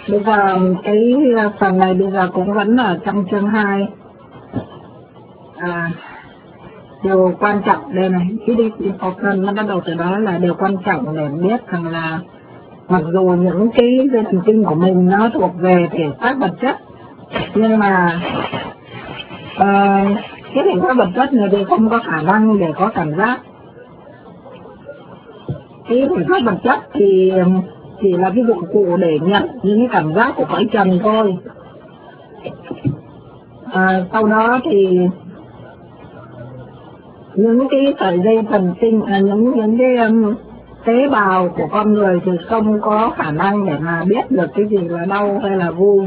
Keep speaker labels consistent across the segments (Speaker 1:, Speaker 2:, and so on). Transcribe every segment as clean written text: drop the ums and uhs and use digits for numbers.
Speaker 1: Bây giờ cái phần này bây giờ cũng vẫn ở trong chương 2. Điều quan trọng đây này, cái đi important nó bắt đầu từ đó là điều quan trọng để biết rằng là mặc dù những cái dây thần kinh của mình nó thuộc về thể xác vật chất, nhưng mà cái thể xác vật chất này thì không có khả năng để có cảm giác. Cái thể xác vật chất thì chỉ là cái dụng cụ để nhận những cái cảm giác của cõi trần thôi. Sau đó thì những cái sợi dây thần kinh, những cái tế bào của con người thì không có khả năng để mà biết được cái gì là đau hay là vui,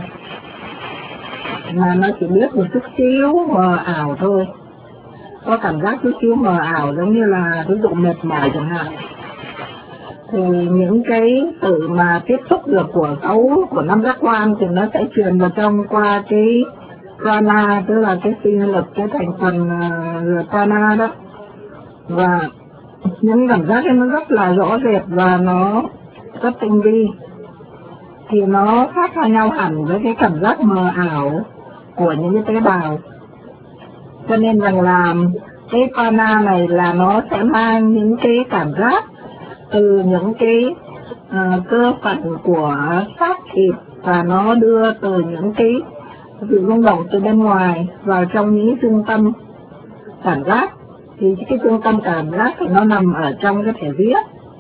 Speaker 1: mà nó chỉ biết một chút xíu mờ ảo thôi, có cảm giác chút xíu mờ ảo, giống như là ví dụ mệt mỏi chẳng hạn. Thì những cái sự mà tiếp xúc được của năm giác quan thì nó sẽ truyền vào trong qua cái prana, tức là cái sinh lực, cái thành phần prana đó. Và những cảm giác ấy nó rất là rõ rệt và nó rất tinh vi, thì nó khác nhau hẳn với cái cảm giác mờ ảo của những cái tế bào. Cho nên rằng là cái prana này là nó sẽ mang những cái cảm giác từ những cái cơ phận của xác thịt, và nó đưa từ những cái sự rung động từ bên ngoài vào trong những trung tâm cảm giác. Thì cái trung tâm cảm giác thì nó nằm ở trong cái thể viết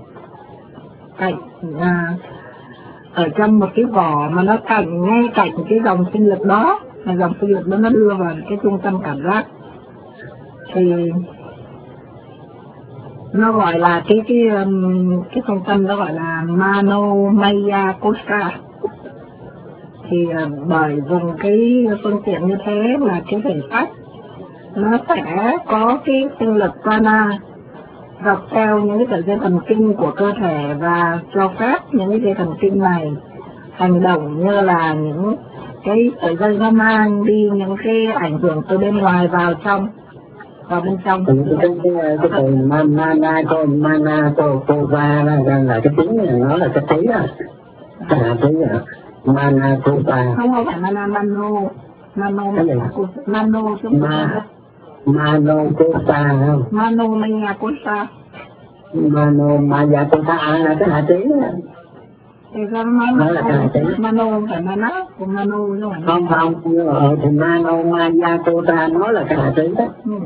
Speaker 1: ở trong một cái vỏ mà nó ngay cạnh cái dòng sinh lực đó, và dòng sinh lực đó nó đưa vào cái trung tâm cảm giác. Thì nó gọi là cái trung tâm đó gọi là Mano Maya Kosha. Thì bởi dùng cái phương tiện như thế mà cái thể xác nó sẽ có cái sinh lực prana dọc theo những cái sợi dây thần kinh của cơ thể, và cho phép những cái dây thần kinh này hành động như là những cái sợi dây nó mang đi những cái ảnh hưởng từ bên ngoài vào bên trong.
Speaker 2: Cái từ mana kova là cái tiếng này, nó là cái tiếng à, cái hạt tiếng à, mana kova.
Speaker 1: Không phải mano chứ không phải
Speaker 2: Mano Kota không?
Speaker 1: Mano Maya Kosha.
Speaker 2: Mano Maya Kota là cái hạt tiếng á.
Speaker 1: Thì sao nó là cái hạt tiếng? Mano không phải Mana, còn Mano chứ
Speaker 2: không. Không, thì Mano Maya Kota nó là cái hạt tiếng đó.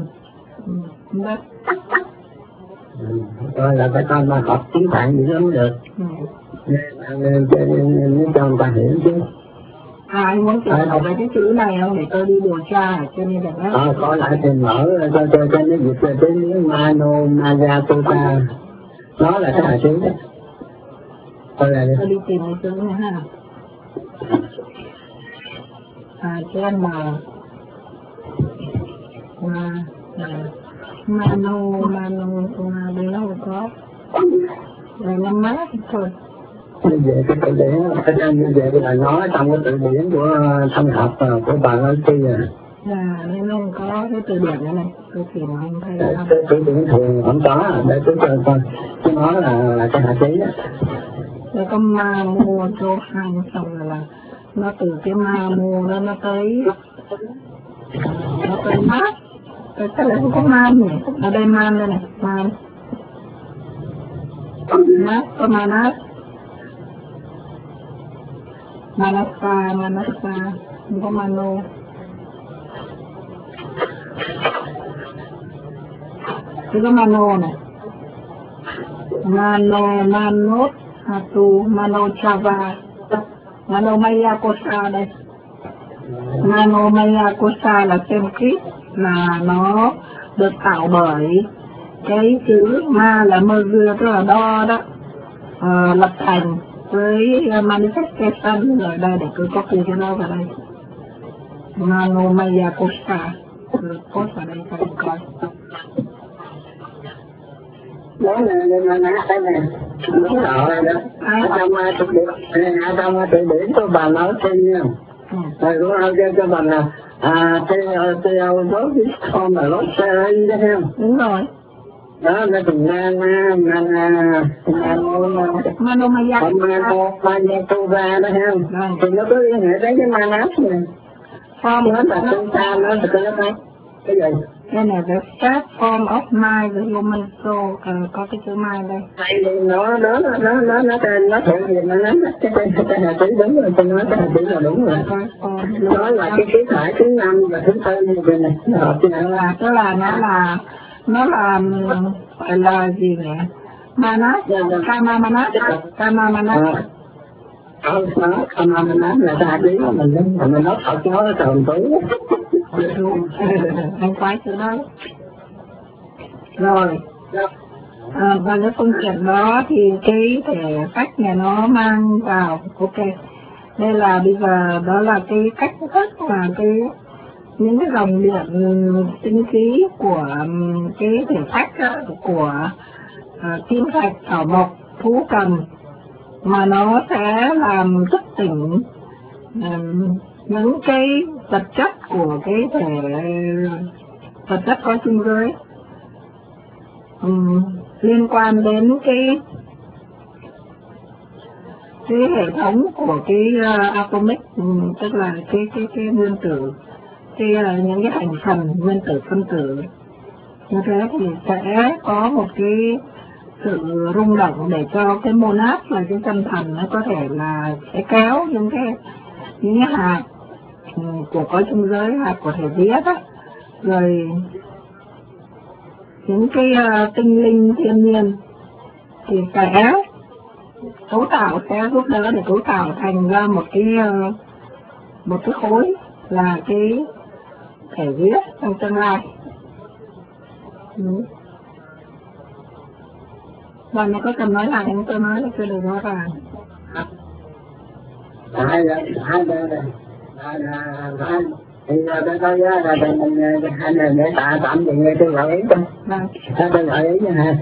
Speaker 2: Rồi là phải con mà học tiếng Phạn gì lắm được. Nên cho người ta hiểu chứ.
Speaker 1: Anh muốn tìm hiểu về cái chữ này không, để tôi đi điều tra cho nên là
Speaker 2: có lại tìm mở cho nó dịch về tiếng Mano Maya Kota, nó là cái hạt tiếng đó.
Speaker 1: Tôi đi tìm cái chữ này ha. Chữ N Mano đây nó không có, rồi nó mát thôi.
Speaker 2: Như vậy cái từ điển, như vậy là nói trong cái từ điển của thanh học của bà nói chi à.
Speaker 1: Nên không có cái từ điển này, tôi tìm không thấy.
Speaker 2: Cái từ điển thường không có, để tôi cho coi. Cái nó là cái hạt tí á.
Speaker 1: Rồi có ma mô cho hàng, xong rồi là nó từ cái ma mô đó nó tới mát. Cái này không có man nhỉ? Ở đây man đây này, man. Mát, có manat. Manasa, không có mano. Cái có mano này. Manot, hatu, mano chava. Mano Maya Kosha đây. Mano Maya Kosha là Sanskrit, là nó được tạo bởi cái chữ ma là mơ dưa, tức là đo đó, lập thành với manifestation. Rồi đây để tôi copy cho nó vào đây. Mano Maya Kosha, post vào đây cho mình coi.
Speaker 2: Đó là cái này. Đúng rồi đó. Trong từ điển của bà nói thêm nha. Rồi cũng nói cho bà là theo đó con là lốt xe đi đó không?
Speaker 1: Đúng rồi.
Speaker 2: đó nó thành ra
Speaker 1: Manomaya
Speaker 2: tu ra đó ha, thì nó có liên hệ đến cái manat này,
Speaker 1: form
Speaker 2: nó là tương tham, nó là cái gì?
Speaker 1: đây này the first form of mind the human soul, có cái chữ mind đây.
Speaker 2: Tại vì nó thể hiện nó cái hạt tí đúng rồi, tôi nói cái hạt tí là đúng rồi. Nó là cái khí thải thứ 5 và thứ 4 như vậy này.
Speaker 1: Tức là nó là gọi là gì nhỉ? Manat, Kama Manat.
Speaker 2: Kama Manat là cái hạt tí của mình đó, mình nói thật nó tròn túi.
Speaker 1: Anh quái chữ đó. Rồi. Và cái phương tiện đó thì cái thể cách này nó mang vào, ok. Đây là bây giờ đó là cái cách thức và những cái dòng điện tinh khí của cái thể phách của kim thạch, thảo mộc, thú cầm, mà nó sẽ làm thức tỉnh những cái vật chất của cái thể vật chất có chung giới, liên quan đến cái hệ thống của cái atomic, tức là cái nguyên tử, những cái thành phần nguyên tử phân tử. Như thế thì sẽ có một cái sự rung động để cho cái monad là cái tâm thần nó có thể là sẽ kéo những cái hạt của có chung giới, hạt của thể viết đó, rồi những cái tinh linh thiên nhiên thì sẽ cấu tạo, sẽ giúp đỡ để cấu tạo thành ra một cái khối là cái thể viết trong tương lai. Và nó có cần nói lại không? Tôi nói là chưa được rõ ràng.
Speaker 2: Thì tôi coi là mình để tạm dừng nghe tôi gợi ý thôi. Tôi gợi ý nha ha.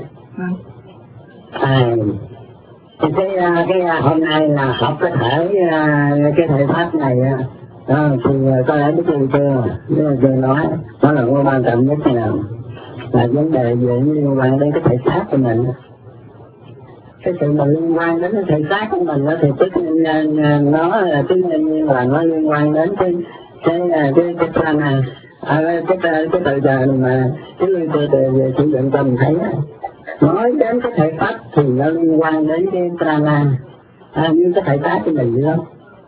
Speaker 2: Thì cái hôm nay là học cái thể pháp này thì có lẽ biết gì chưa? Tôi nói đó là cái quan trọng nhất là vấn đề về liên quan đến cái thể xác của mình. Cái sự mà liên quan đến cái thể xác của mình thì tất nhiên nó là tất nhiên là nó liên quan đến cái prana, cái từ giờ mà cái về sử dụng tâm thấy nói đến cái thể pháp thì nó liên quan đến cái prana, như cái thể xác của mình vậy đó.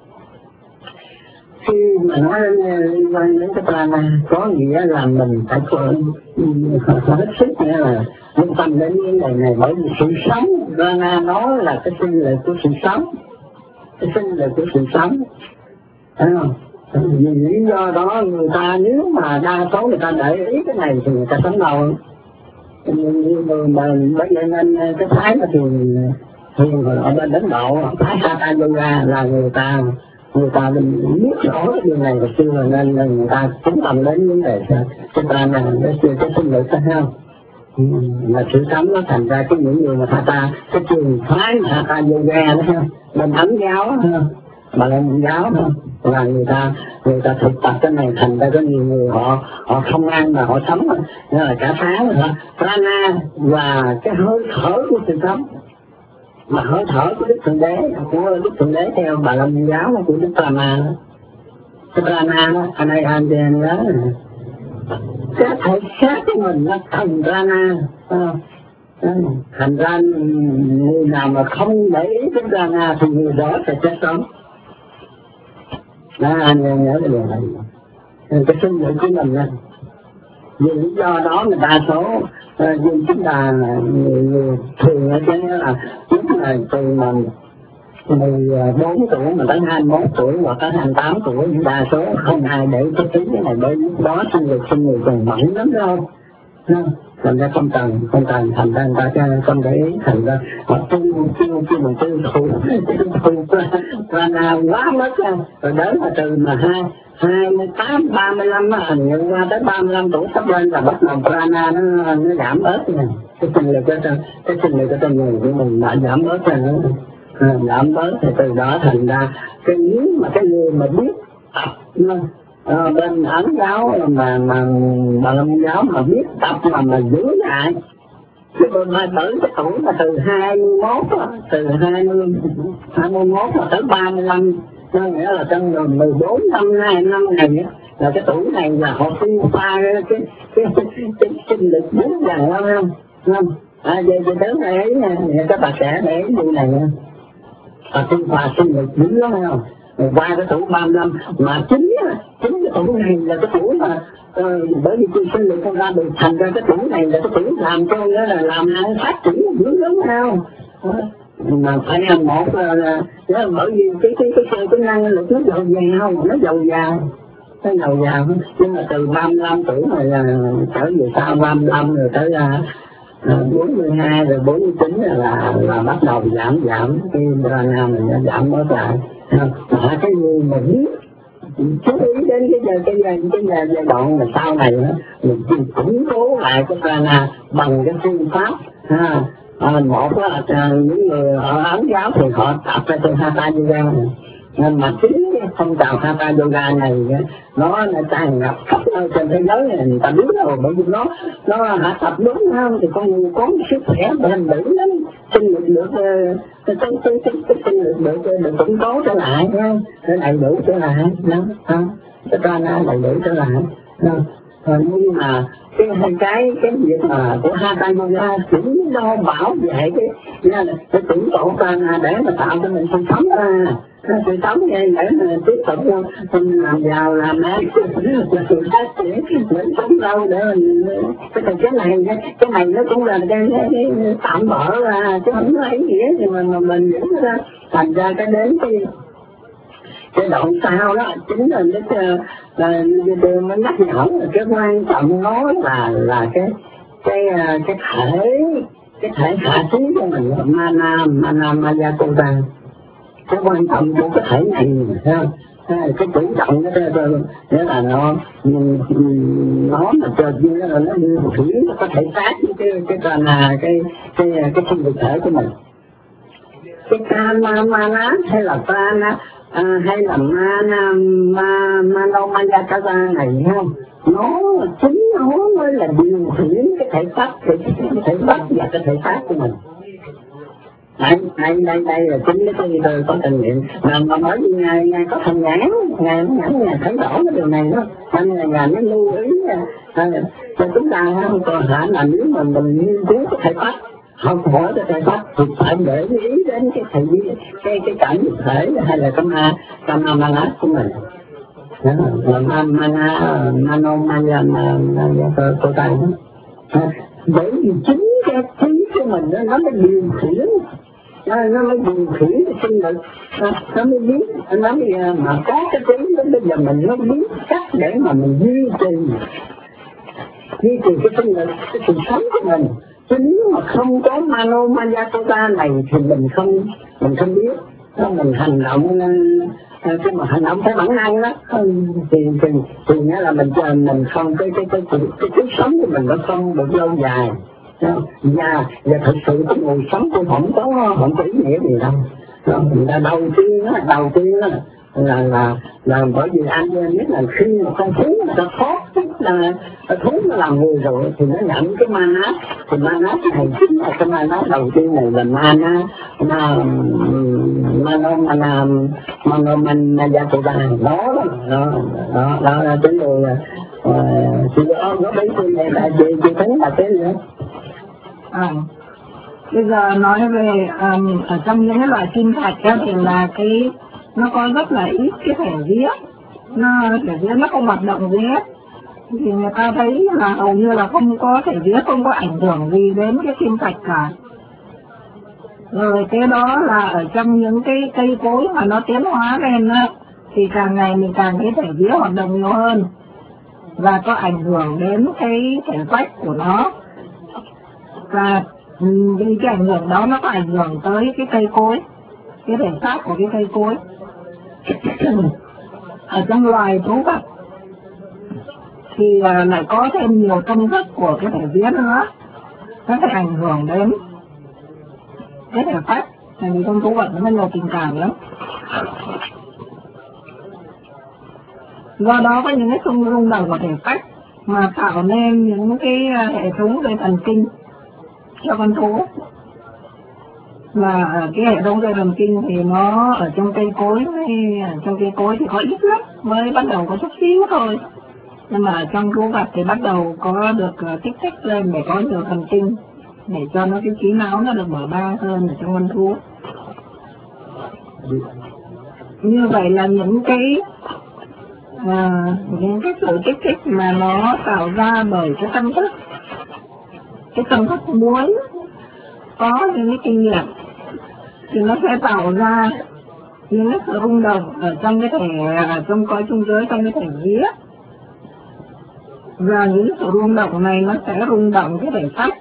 Speaker 2: Khi mà nói liên quan đến cái prana có nghĩa là mình phải hết sức, nghĩa là quan tâm đến vấn đề này, bởi vì sự sống prana nó là cái sinh lực của sự sống, cái sinh lực của sự sống, thấy không? Vì lý do đó người ta nếu mà đa số người ta để ý cái này thì người ta sống đâu. Người mà bởi vậy nên cái thái mà thường ở bên Ấn Độ, thái Hatha Yoga là người ta biết rõ cái điều này và xưa nên người ta cũng tâm đến vấn đề cái ta là cái sinh lực sao không? Là sự sống nó thành ra cái những người mà Hatha, cái trường phái mà Hatha Yoga đó không? Bên Ấn giáo đó không? Mà là giáo đó là người ta thực tập cái này thành ra có nhiều người họ không ăn mà họ sống đó là cả tháng rồi. Prana và cái hơi thở của sự sống, mà hơi thở của Đức Thượng Đế theo Bà La Môn giáo của Đức Brahma, cái Prana đó, anh ấy anh đó, cái thể xác của mình nó thành Prana, thành ra người nào mà không để ý đến Prana thì người đó sẽ chết sống. Đó, anh em nhớ cái điều này, cái sinh lực của mình á. Vì lý do đó mà đa số vì chúng ta người thường ở trên đó là chúng là từ 14 tuổi mà tới 21 tuổi hoặc tới 28 tuổi, đa số không ai để cái này, bởi đó sinh lực còn mạnh lắm đâu. Thành ra không cần thành ra người ta không để ý, thành ra họ mình tiêu thụ prana quá mất ra. Rồi đến là từ mà 28, 35 hình như qua tới 35 tuổi sắp lên là bắt đầu prana nó giảm bớt nè. Cái sinh lực ở trong người của mình đã giảm bớt ra nữa. Giảm bớt thì từ đó thành ra cái người mà biết tập bên Ấn giáo mà Bà La Môn giáo mà biết tập mà giữ lại Mà bởi cái tuổi mà từ 21 từ 21 mà tới 35, nó nghĩa là trong 14 năm 2 năm này là cái tuổi này là họ sinh pha cái sinh lực rất là không? Về tới này ấy các bà trẻ để như này và sinh lực dữ lắm không? Qua cái tuổi 35 mà chính cái tuổi này là cái tuổi mà bởi vì sinh lực không ra được, thành ra cái tuổi này là cái tuổi làm cho nghĩa là làm ăn phát triển dữ lắm không? Mà phải làm một là bởi vì cái năng lực nó giàu dào, nó giàu dào nhưng mà từ 35 tuổi là trở về sau 35 rồi tới 42 rồi 49 là bắt đầu giảm cái prana mình nó giảm bớt lại. Mà cái người mà biết chú ý đến cái giai đoạn mà sau này mình củng cố lại cái prana bằng cái phương pháp một là những người ở Ấn giáo thì họ tập ra từ Hatha Yoga này. Nhưng mà chính cái phong trào Hatha Yoga này nó tràn ngập khắp nơi trên thế giới này, người ta biết rồi, bởi vì nó tập đúng không thì con người có sức khỏe bền bỉ lắm, sinh lực được sinh lực được củng cố trở lại nha, đầy đủ trở lại đó, cái prana đầy đủ trở lại. Nhưng mà cái việc mà của Hatha Yoga cũng lo bảo vệ cái tưởng tổ prana để mà tạo cho mình sinh sống sự sống để mà tiếp tục mình làm giàu làm ăn sự phát triển để sống lâu để mình cái này nó cũng là cái tạm bỡ chứ không có ý nghĩa gì mà mình vẫn ra thành ra cái đến cái đoạn sau đó chính là đường nó nhắc nhở là cái quan trọng nó là cái thể hạ trí của mình mana maya kota. Cái quan trọng của cái thể này cái chủ động đó là nó mà cho nó điều khiển nó có thể phát cái prana cái sinh lực thể của mình. Cái mana hay là prana hay là manomayakara này không, nó chính nó mới là điều khiển cái thể pháp và cái thể xác của mình. Đây là chính cái tôi có kinh nghiệm mà bởi vì ngài có thành nhãn, ngài thấy rõ cái điều này đó, nên là ngài mới lưu ý cho chúng ta không còn hẳn là nếu mà mình nghiên cứu cái thể pháp, học hỏi cái thể pháp thì phải để ý đến cái cảnh thực thể hay là cái mana của mình. Manomaya của tay đó. Bởi vì chính cái trí của mình nó mới điều khiển, nó mới điều khiển cái sinh lực, nó mới biết, nó mới mà có cái trí đó bây giờ mình nó biết cách để mà mình duy trì cái sinh lực, cái sự sống của mình. Chứ nếu mà không có Manomaya Kota này thì mình không biết, mình hành động cái mà hành động theo bản năng đó thì nghĩa là mình không cái sống của mình nó không được lâu dài. Và thật sự cái người sống của không có ý nghĩa gì đâu. Đầu tiên là bởi vì anh biết là khi mà con thú nó thoát là thú nó làm người rồi thì nó nhận cái mana, thì mana này chính là cái mana đầu tiên này là Manomayakota đó là chính rồi. Chị có biết gì này là chị thấy là cái gì không?
Speaker 1: Bây giờ nói về ở trong những cái loại kim thạch đó thì là nó có rất là ít cái thể viết, nó không hoạt động gì hết, thì người ta thấy là hầu như là không có thể viết, không có ảnh hưởng gì đến cái kim thạch cả. Rồi cái đó là ở trong những cái cây cối mà nó tiến hóa lên đó, thì càng ngày mình càng thấy thể viết hoạt động nhiều hơn và có ảnh hưởng đến cái thể phách của nó. Và vì cái ảnh hưởng đó nó có ảnh hưởng tới cái cây cối, cái thể xác của cái cây cối. Ở trong loài thú vật thì lại có thêm nhiều công thức của cái thể viết nữa, nó sẽ ảnh hưởng đến cái thể phách, tại vì con thú vật nó nhiều tình cảm lắm. Do đó có những cái rung động của thể phách mà tạo nên những cái hệ thống về thần kinh cho con thú. Và cái hệ thống dây thần kinh thì nó ở trong cây cối, trong cây cối thì có ít lắm, mới bắt đầu có chút xíu thôi. Nhưng mà trong thú vật thì bắt đầu có được kích thích lên để có nhiều thần kinh, để cho nó cái trí não nó được mở ra hơn ở trong con thú. Như vậy là những cái sự kích thích mà nó tạo ra bởi cái tâm thức muốn có những cái kinh nghiệm thì nó sẽ tạo ra những cái sự rung động ở trong cái thể, trong cõi trung giới, trong cái thể vía. Và những sự rung động này nó sẽ rung động cái thể xác.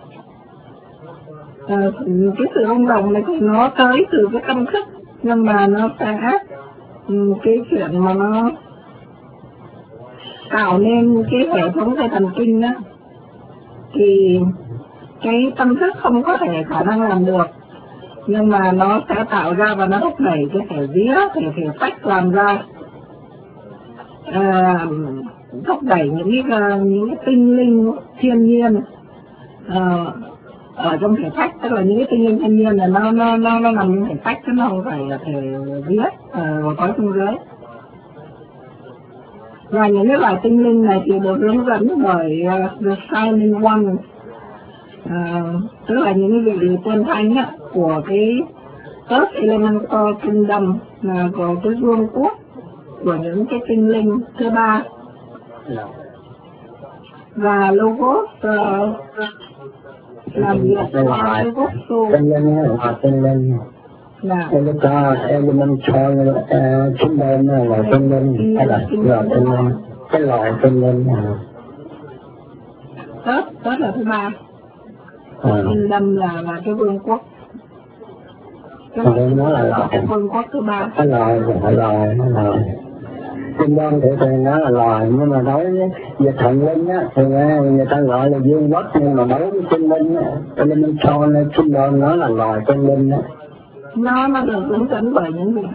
Speaker 1: Cái sự rung động này thì nó tới từ cái tâm thức, nhưng mà nó sẽ cái chuyện mà nó tạo nên cái hệ thống dây thần kinh đó thì cái tâm thức không có thể khả năng làm được, nhưng mà nó sẽ tạo ra và nó thúc đẩy cái thể vía, thể phách làm ra, thúc đẩy những cái tinh linh thiên nhiên ở trong thể phách, tức là những cái tinh linh thiên nhiên là nó nằm trong thể phách chứ nó không phải là thể vía ở cõi trung giới. Và những cái loại tinh linh này thì được hướng dẫn bởi The Shining One, tức là những cái vị tiên thánh của cái Earth Elemental Kingdom, của cái vương quốc của những cái tinh linh thứ ba. Và Logos làm việc với cái gốc su.
Speaker 2: Tinh linh là tinh linh. Nó có elemental chúng bên là tinh linh, hay là loại tinh linh, cái loại tinh linh
Speaker 1: Tết là thứ ba. Kingdom là cái vương quốc.
Speaker 2: Nó là loại
Speaker 1: vương quốc thứ ba.
Speaker 2: Cái loài. Kingdom thì nó là loài, nhưng mà đối với về thần linh á thì người ta gọi là vương quốc, nhưng mà đối với tinh linh á, elemental kingdom nó là loài tinh linh á.
Speaker 1: Nó được hướng dẫn bởi những vị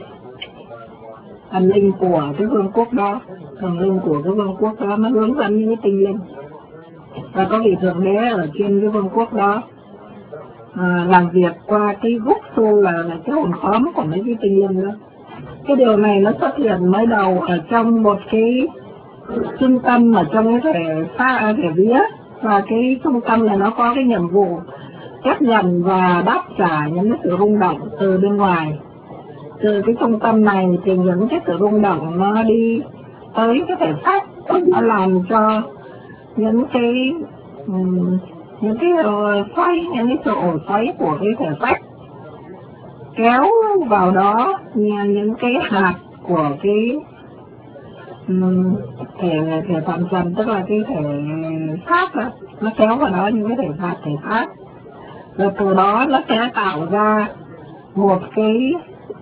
Speaker 1: thần linh của cái vương quốc đó, thần linh của cái vương quốc đó nó hướng dẫn những cái tinh linh. Và có vị thượng đế ở trên cái vương quốc đó làm việc qua cái gốc su là cái hồn khóm của mấy cái tinh linh đó. Cái điều này nó xuất hiện mới đầu ở trong một cái trung tâm ở trong cái thể vía, và cái trung tâm này nó có cái nhiệm vụ tiếp nhận và đáp trả những cái sự rung động từ bên ngoài. Từ cái trung tâm này thì những cái sự rung động nó đi tới cái thể xác, nó làm cho những cái xoáy, những cái sự ổ xoáy của cái thể xác kéo vào đó những cái hạt của cái thể phạm trần, tức là cái thể xác đó, nó kéo vào đó những cái thể xác, rồi từ đó nó sẽ tạo ra một cái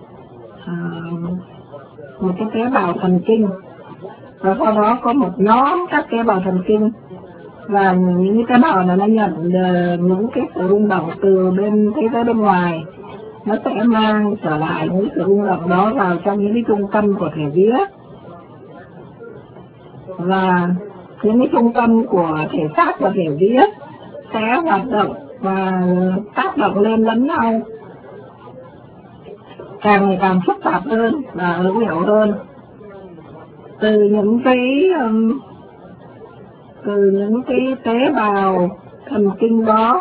Speaker 1: tế bào thần kinh, và sau đó có một nhóm các tế bào thần kinh, và những cái tế bào này nó nhận những cái sự rung động từ bên thế giới bên ngoài, nó sẽ mang trở lại những sự rung động đó vào trong những cái trung tâm của thể vía, và những cái trung tâm của thể xác và thể vía sẽ hoạt động và tác động lên lẫn nhau càng ngày càng phức tạp hơn và hữu hiệu hơn. Từ những cái tế bào thần kinh đó,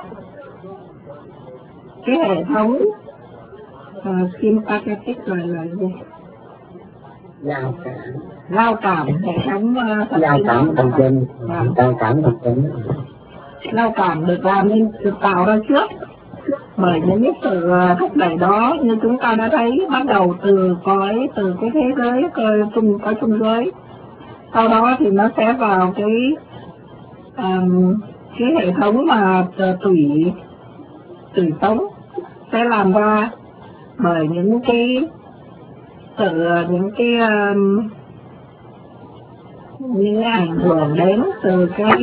Speaker 1: cái hệ thống sympathetic là gì? Giao cảm, hệ thống
Speaker 2: giao cảm thần kinh.
Speaker 1: Giao cảm được làm nên, được tạo ra trước bởi những cái sự thúc đẩy đó, như chúng ta đã thấy bắt đầu từ cái thế giới cõi trung giới, sau đó thì nó sẽ vào cái hệ thống mà tủy sống sẽ làm ra bởi những cái ảnh hưởng đến từ cái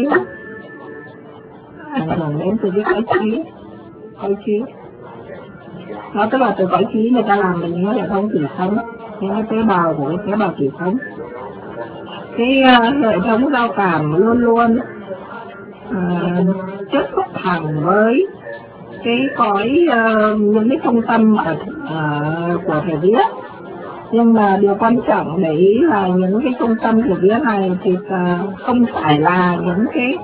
Speaker 1: cõi trí. Nó tức là từ cõi trí người ta làm được những hệ thống tủy sống, những cái tế bào của cái tế bào tủy sống. Cái hệ thống giao cảm luôn luôn tiếp xúc thẳng với cái cõi những cái trung tâm của thể vía. Nhưng mà điều quan trọng để ý là những cái trung tâm thể vía này thì không phải là những cái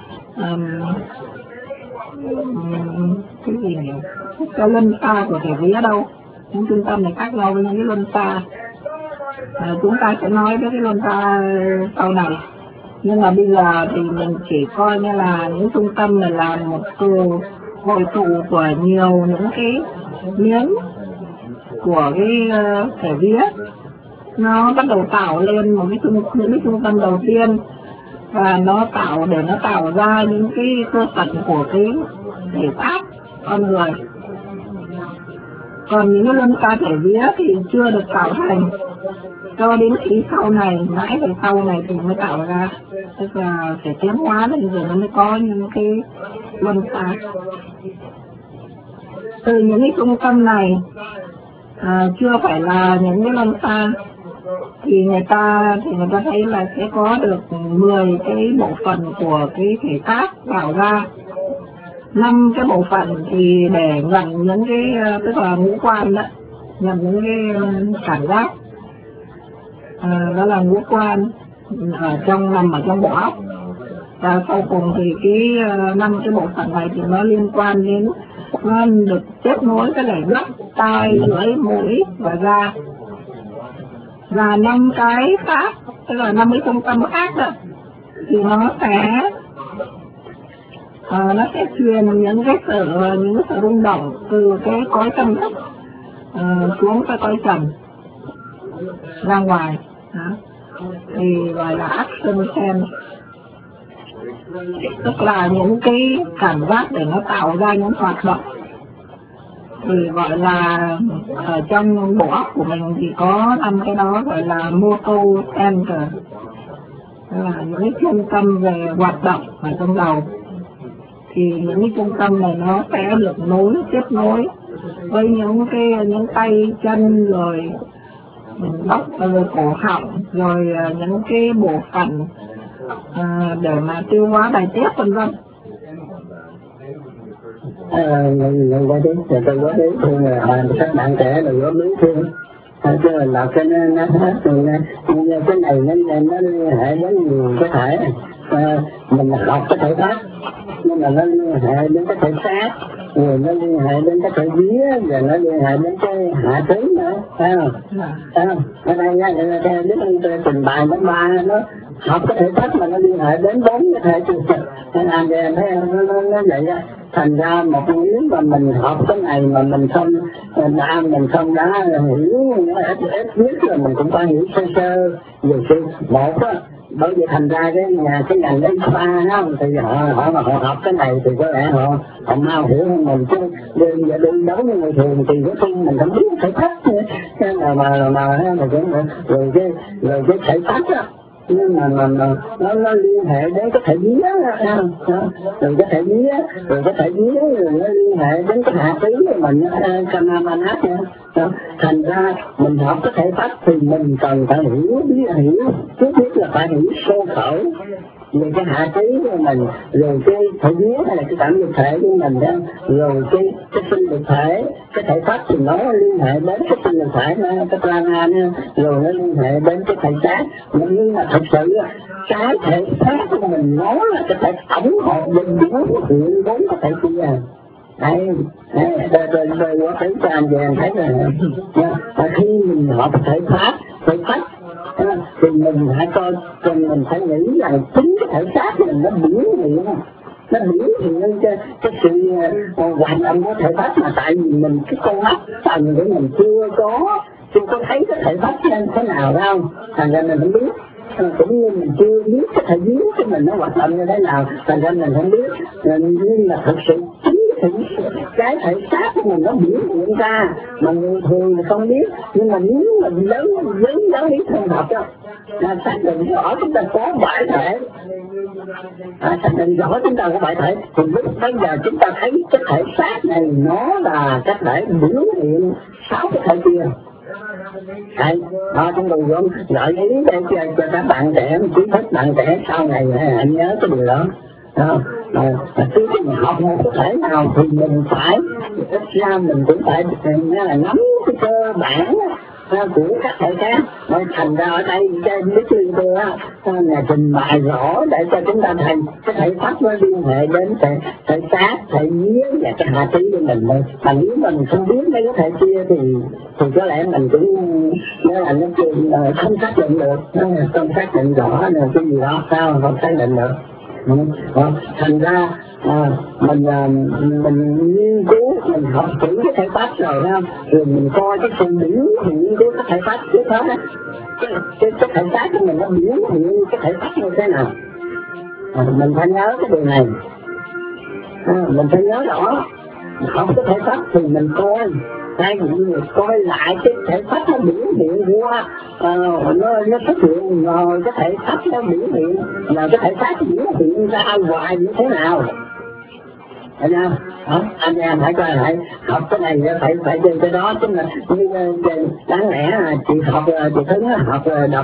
Speaker 1: gì nhỉ, cái luân xa của thể vía đâu. Những trung tâm này khác nhau với những cái luân xa. Chúng ta sẽ nói với cái luân xa sau này. Nhưng mà bây giờ thì mình chỉ coi như là những trung tâm này là một hội tụ của nhiều những cái miếng của cái thể vía. Nó bắt đầu tạo lên những cái trung tâm đầu tiên, và nó tạo ra những cái cơ phận của cái thể xác con người. Còn những cái luân xa thể vía thì chưa được tạo thành, cho đến khi sau này, mãi về sau này thì mới tạo ra. Tức là phải tiến hóa lên rồi nó mới có những cái luân xa. Từ những cái trung tâm này chưa phải là những cái luân xa, thì người ta thấy là sẽ có được 10 cái bộ phận của cái thể xác tạo ra. 5 cái bộ phận thì để nhận những cái, tức là ngũ quan đó, nhận những cái cảm giác, đó là ngũ quan nằm ở trong bộ óc. Và sau cùng thì cái 5 cái bộ phận này thì nó liên quan đến, nó được kết nối cái lại mắt, tai, lưỡi, mũi và da. Và 5 cái khác, tức là 50 trung tâm khác đó, thì nó sẽ truyền những cái sự rung động từ cái cõi tâm thức xuống cái cõi trần ra ngoài. Thì gọi là action sense, tức là những cái cảm giác để nó tạo ra những hoạt động. Thì gọi là ở trong bộ óc của mình thì có 5 cái đó gọi là motor center, là những cái trung tâm về hoạt động ở trong đầu. Thì những cái trung tâm này nó sẽ được kết nối với những tay chân, rồi tóc, rồi cổ họng, rồi những cái bộ phận để mà tiêu hóa bài tiết vân vân.
Speaker 2: Người qua đến, tôi có đến thương là các bạn trẻ đừng có biến thương. Chứ là cái nó hết rồi, cái này nó liên hệ đến nhiều cái thể. Mình học cái thể xác, nhưng mà nó liên hệ đến cái thể xác, rồi nó liên hệ đến cái thể vía, và nó liên hệ đến cái hạ trí nữa, phải không? Ở đây nha, Đức Anh trình bày đến 3, nó học cái thể xác mà nó liên hệ đến 4 cái thể làm về nó vậy á. Thành ra nếu mà mình học cái này mà mình không đã hiểu ít biết rồi mình cũng phải hiểu sơ về cái một á. Bởi vì thành ra cái ngành đến khoa thì họ học cái này thì có lẽ họ mau hiểu hơn mình, chứ đương đấu với người thường thì cái khi mình không biết thể xác rồi cái thể xác á. Nhưng mà nó liên hệ đến cái thể vía, rồi cái thể vía rồi nó liên hệ đến cái hạ trí của mình, Kamamanat nha. Thành ra mình học cái thể pháp thì mình cần phải hiểu trước biết là phải hiểu sơ khởi về cái hạ trí của mình, rồi cái thể vía hay là cái cảm lực thể của mình đó, rồi cái sinh lực thể. Cái thể pháp thì nó liên hệ đến cái sinh lực thể, cái prana, rồi nó liên hệ đến cái thể xác. Nhưng mà thật sự cái thể xác của mình nó là cái thể tổng hợp bình biến hiện 4 cái thể kia. Đây rồi có thể cho anh về anh thấy là khi mình học thể xác thì mình hãy coi, mình phải nghĩ rằng chính cái thể xác mình nó biểu hiện cái sự hoạt động của thể xác, mà tại vì mình cái con mắt tầng của mình chưa có thấy cái thể xác thế nào đâu, thành ra mình không biết. Cũng như mình chưa biết cái thể vía của mình nó hoạt động như thế nào, thành ra mình không biết. Nhưng mà thực sự cái thể xác của mình nó biểu hiện ra mà người thường thì không biết. Nhưng mà nếu mình lớn lý thân học đó, xác định rõ chúng ta có 7 thể, xác định rõ chúng ta có 7 thể, thì lúc bây giờ chúng ta thấy cái thể xác này nó là cái thể biểu hiện 6 cái thể kia. Đấy, chúng tôi cũng gợi ý để cho các bạn trẻ, trí thức bạn trẻ sau này anh nhớ cái điều đó. Chứ mình học một cái thể nào thì mình phải ít ra mình cũng phải nắm cái cơ bản của các thể khác. Nên thành ra ở đây trên cái chương tôi là trình bày rõ để cho chúng ta thấy cái thể pháp nó liên hệ đến thể xác, thể vía và cái hạ trí của mình thôi. Mà nếu mình không biết mấy cái thể kia thì có lẽ mình cũng nó không xác định được, không xác định rõ là cái gì đó, sao không xác định được. Thành ra mình nghiên cứu, mình học kỹ cái thể pháp rồi đó, rồi mình coi cái sự biểu hiện của cái thể pháp trước hết á, cái thể pháp của mình nó biểu hiện cái thể pháp như thế nào. Mình phải nhớ cái điều này, mình phải nhớ rõ. Học cái thể pháp thì mình coi, thay vì mình coi lại cái thể pháp nó biểu hiện qua, nó xuất hiện rồi cái thể pháp nó biểu hiện là cái thể pháp biểu hiện ra ngoài như thế nào. Thấy không? Anh em phải coi lại, học cái này phải chơi cái đó, chứ là đáng lẽ là chị học, chị Thứng học đọc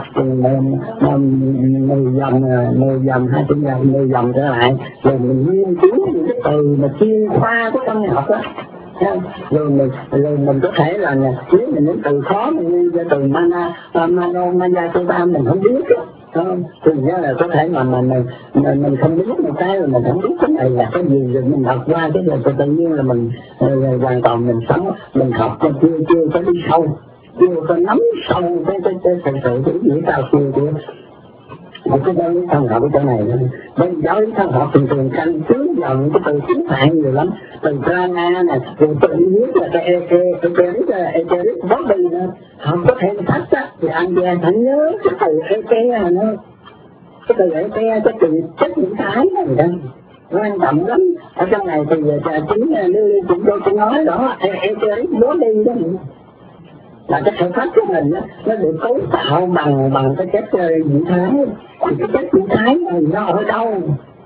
Speaker 2: 10 dòng 20 dòng 10 dòng trở lại, rồi mình nghiên cứu những cái từ mà chuyên khoa của trong học đó. Rồi mình có thể là nếu mình đến từ khó, mình như từ mano soba mình không biết á, thì ra là có thể mà mình không biết một cái, rồi mình không biết cái này là cái gì, rồi mình học qua cái rồi tự nhiên là mình hoàn toàn mình sống, mình học chưa có đi sâu, chưa có nắm sâu cái sự ý nghĩa cao siêu của một cái giáo lý thân học ở chỗ này. Bên giáo lý thân học thường căn cứ vào những cái từ tiếng Phạn nhiều lắm, từ prana nè, rồi tự nhiên là cái eteric body nữa. Học có thể thách á, thì anh em phải nhớ cái từ ete nữa, cái từ ete, cái từ chất những cái này đó quan trọng lắm. Ở trong này thì chính chúng tôi nói đó, eteric body đó là cái thể pháp của mình nó được cấu tạo bằng cái chất vị thái. Thì cái chất vị thái này nó ở đâu,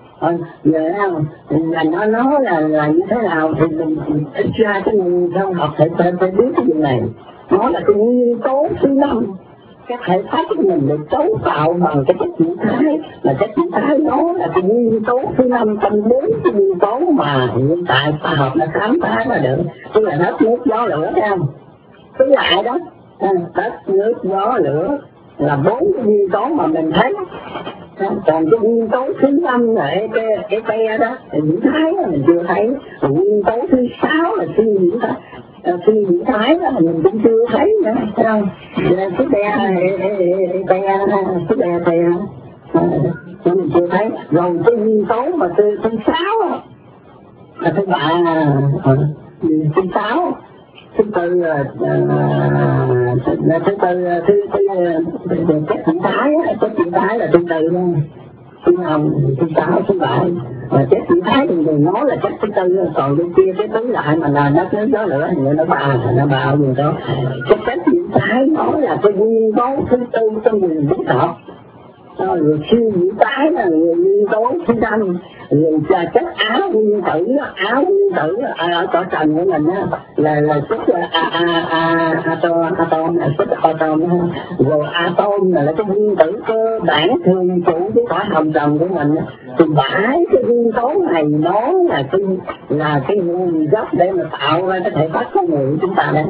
Speaker 2: là nó là như thế nào thì mình ít ra cái người trong học phải biết cái điều này. Nó là cái nguyên tố thứ 5. Cái thể pháp của mình được cấu tạo bằng cái chất vị thái, là chất vị thái nó là cái nguyên tố thứ 5 trong 4 cái nguyên tố mà hiện tại khoa học đã khám phá ra được, tức là đất, nước, gió, lửa, thấy không? Cứ lại đó, đất, nước, gió, lửa là 4 cái nguyên tố mà mình thấy. Còn cái nguyên tố thứ 5 là ete đó, vị thái là mình chưa thấy. Nguyên tố thứ 6 là phi vị thái đó mình cũng chưa thấy nữa, thấy không? Cái mình chưa thấy. Rồi cái nguyên tố mà thứ 6 là thứ 6, thứ tư chất vị thái là thứ tư luôn, thứ 5, thứ 6, thứ 7. Và chất vị thái thì người nói là chất thứ tư, còn bên kia cái tứ lại mà là đất, nước, gió, lửa thì nó ba gì đó. Cái chất vị thái nó là cái nguyên tố thứ tư trong quyền vũ học. Rồi siêu vị thái là nguyên tố thứ 5, rồi chất áo nguyên tử ở cõi trần của mình là chất atom, rồi atom là cái nguyên tử cơ bản thường trụ cái cõi hồng trần của mình. Thì 7 cái nguyên tố này nó là cái nguồn gốc để mà tạo ra cái thể pháp con người của chúng ta đây.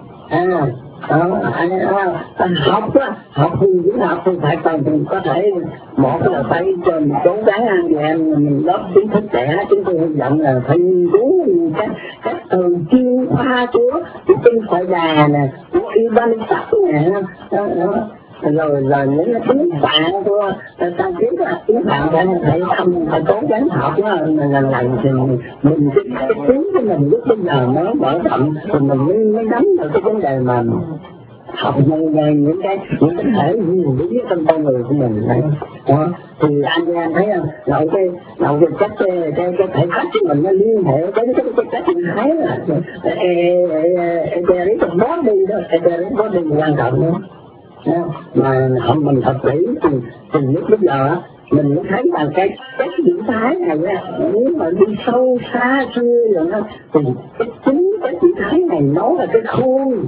Speaker 2: Học thì cũng học thì phải còn có thể một là phải cố gắng ăn thì mình lớp kiến thức trẻ, chúng tôi hy vọng là phải nghiên cứu các từ chuyên khoa của kinh Phật Đà nè, của y ban sắc nè, rồi những cái tiếng Phạn của ta biết là tiếng Phạn phải phải cố gắng học đó, lần thì mình cái tiếng của mình lúc bây giờ mới mở rộng thì mình mới nắm được cái vấn đề mà học những cái thể nguyên lý trong con người của mình đó. Thì anh em thấy không, cái chất cái thể pháp của mình nó liên hệ tới cái chất thái là eteric body đó, eteric body quan trọng đó. Mà mình thật kỹ thì lúc bây giờ mình mới thấy là cái chất vị thái này nếu mà đi sâu xa xưa rồi đó, thì cái chính chất vị thái này nó là cái khuôn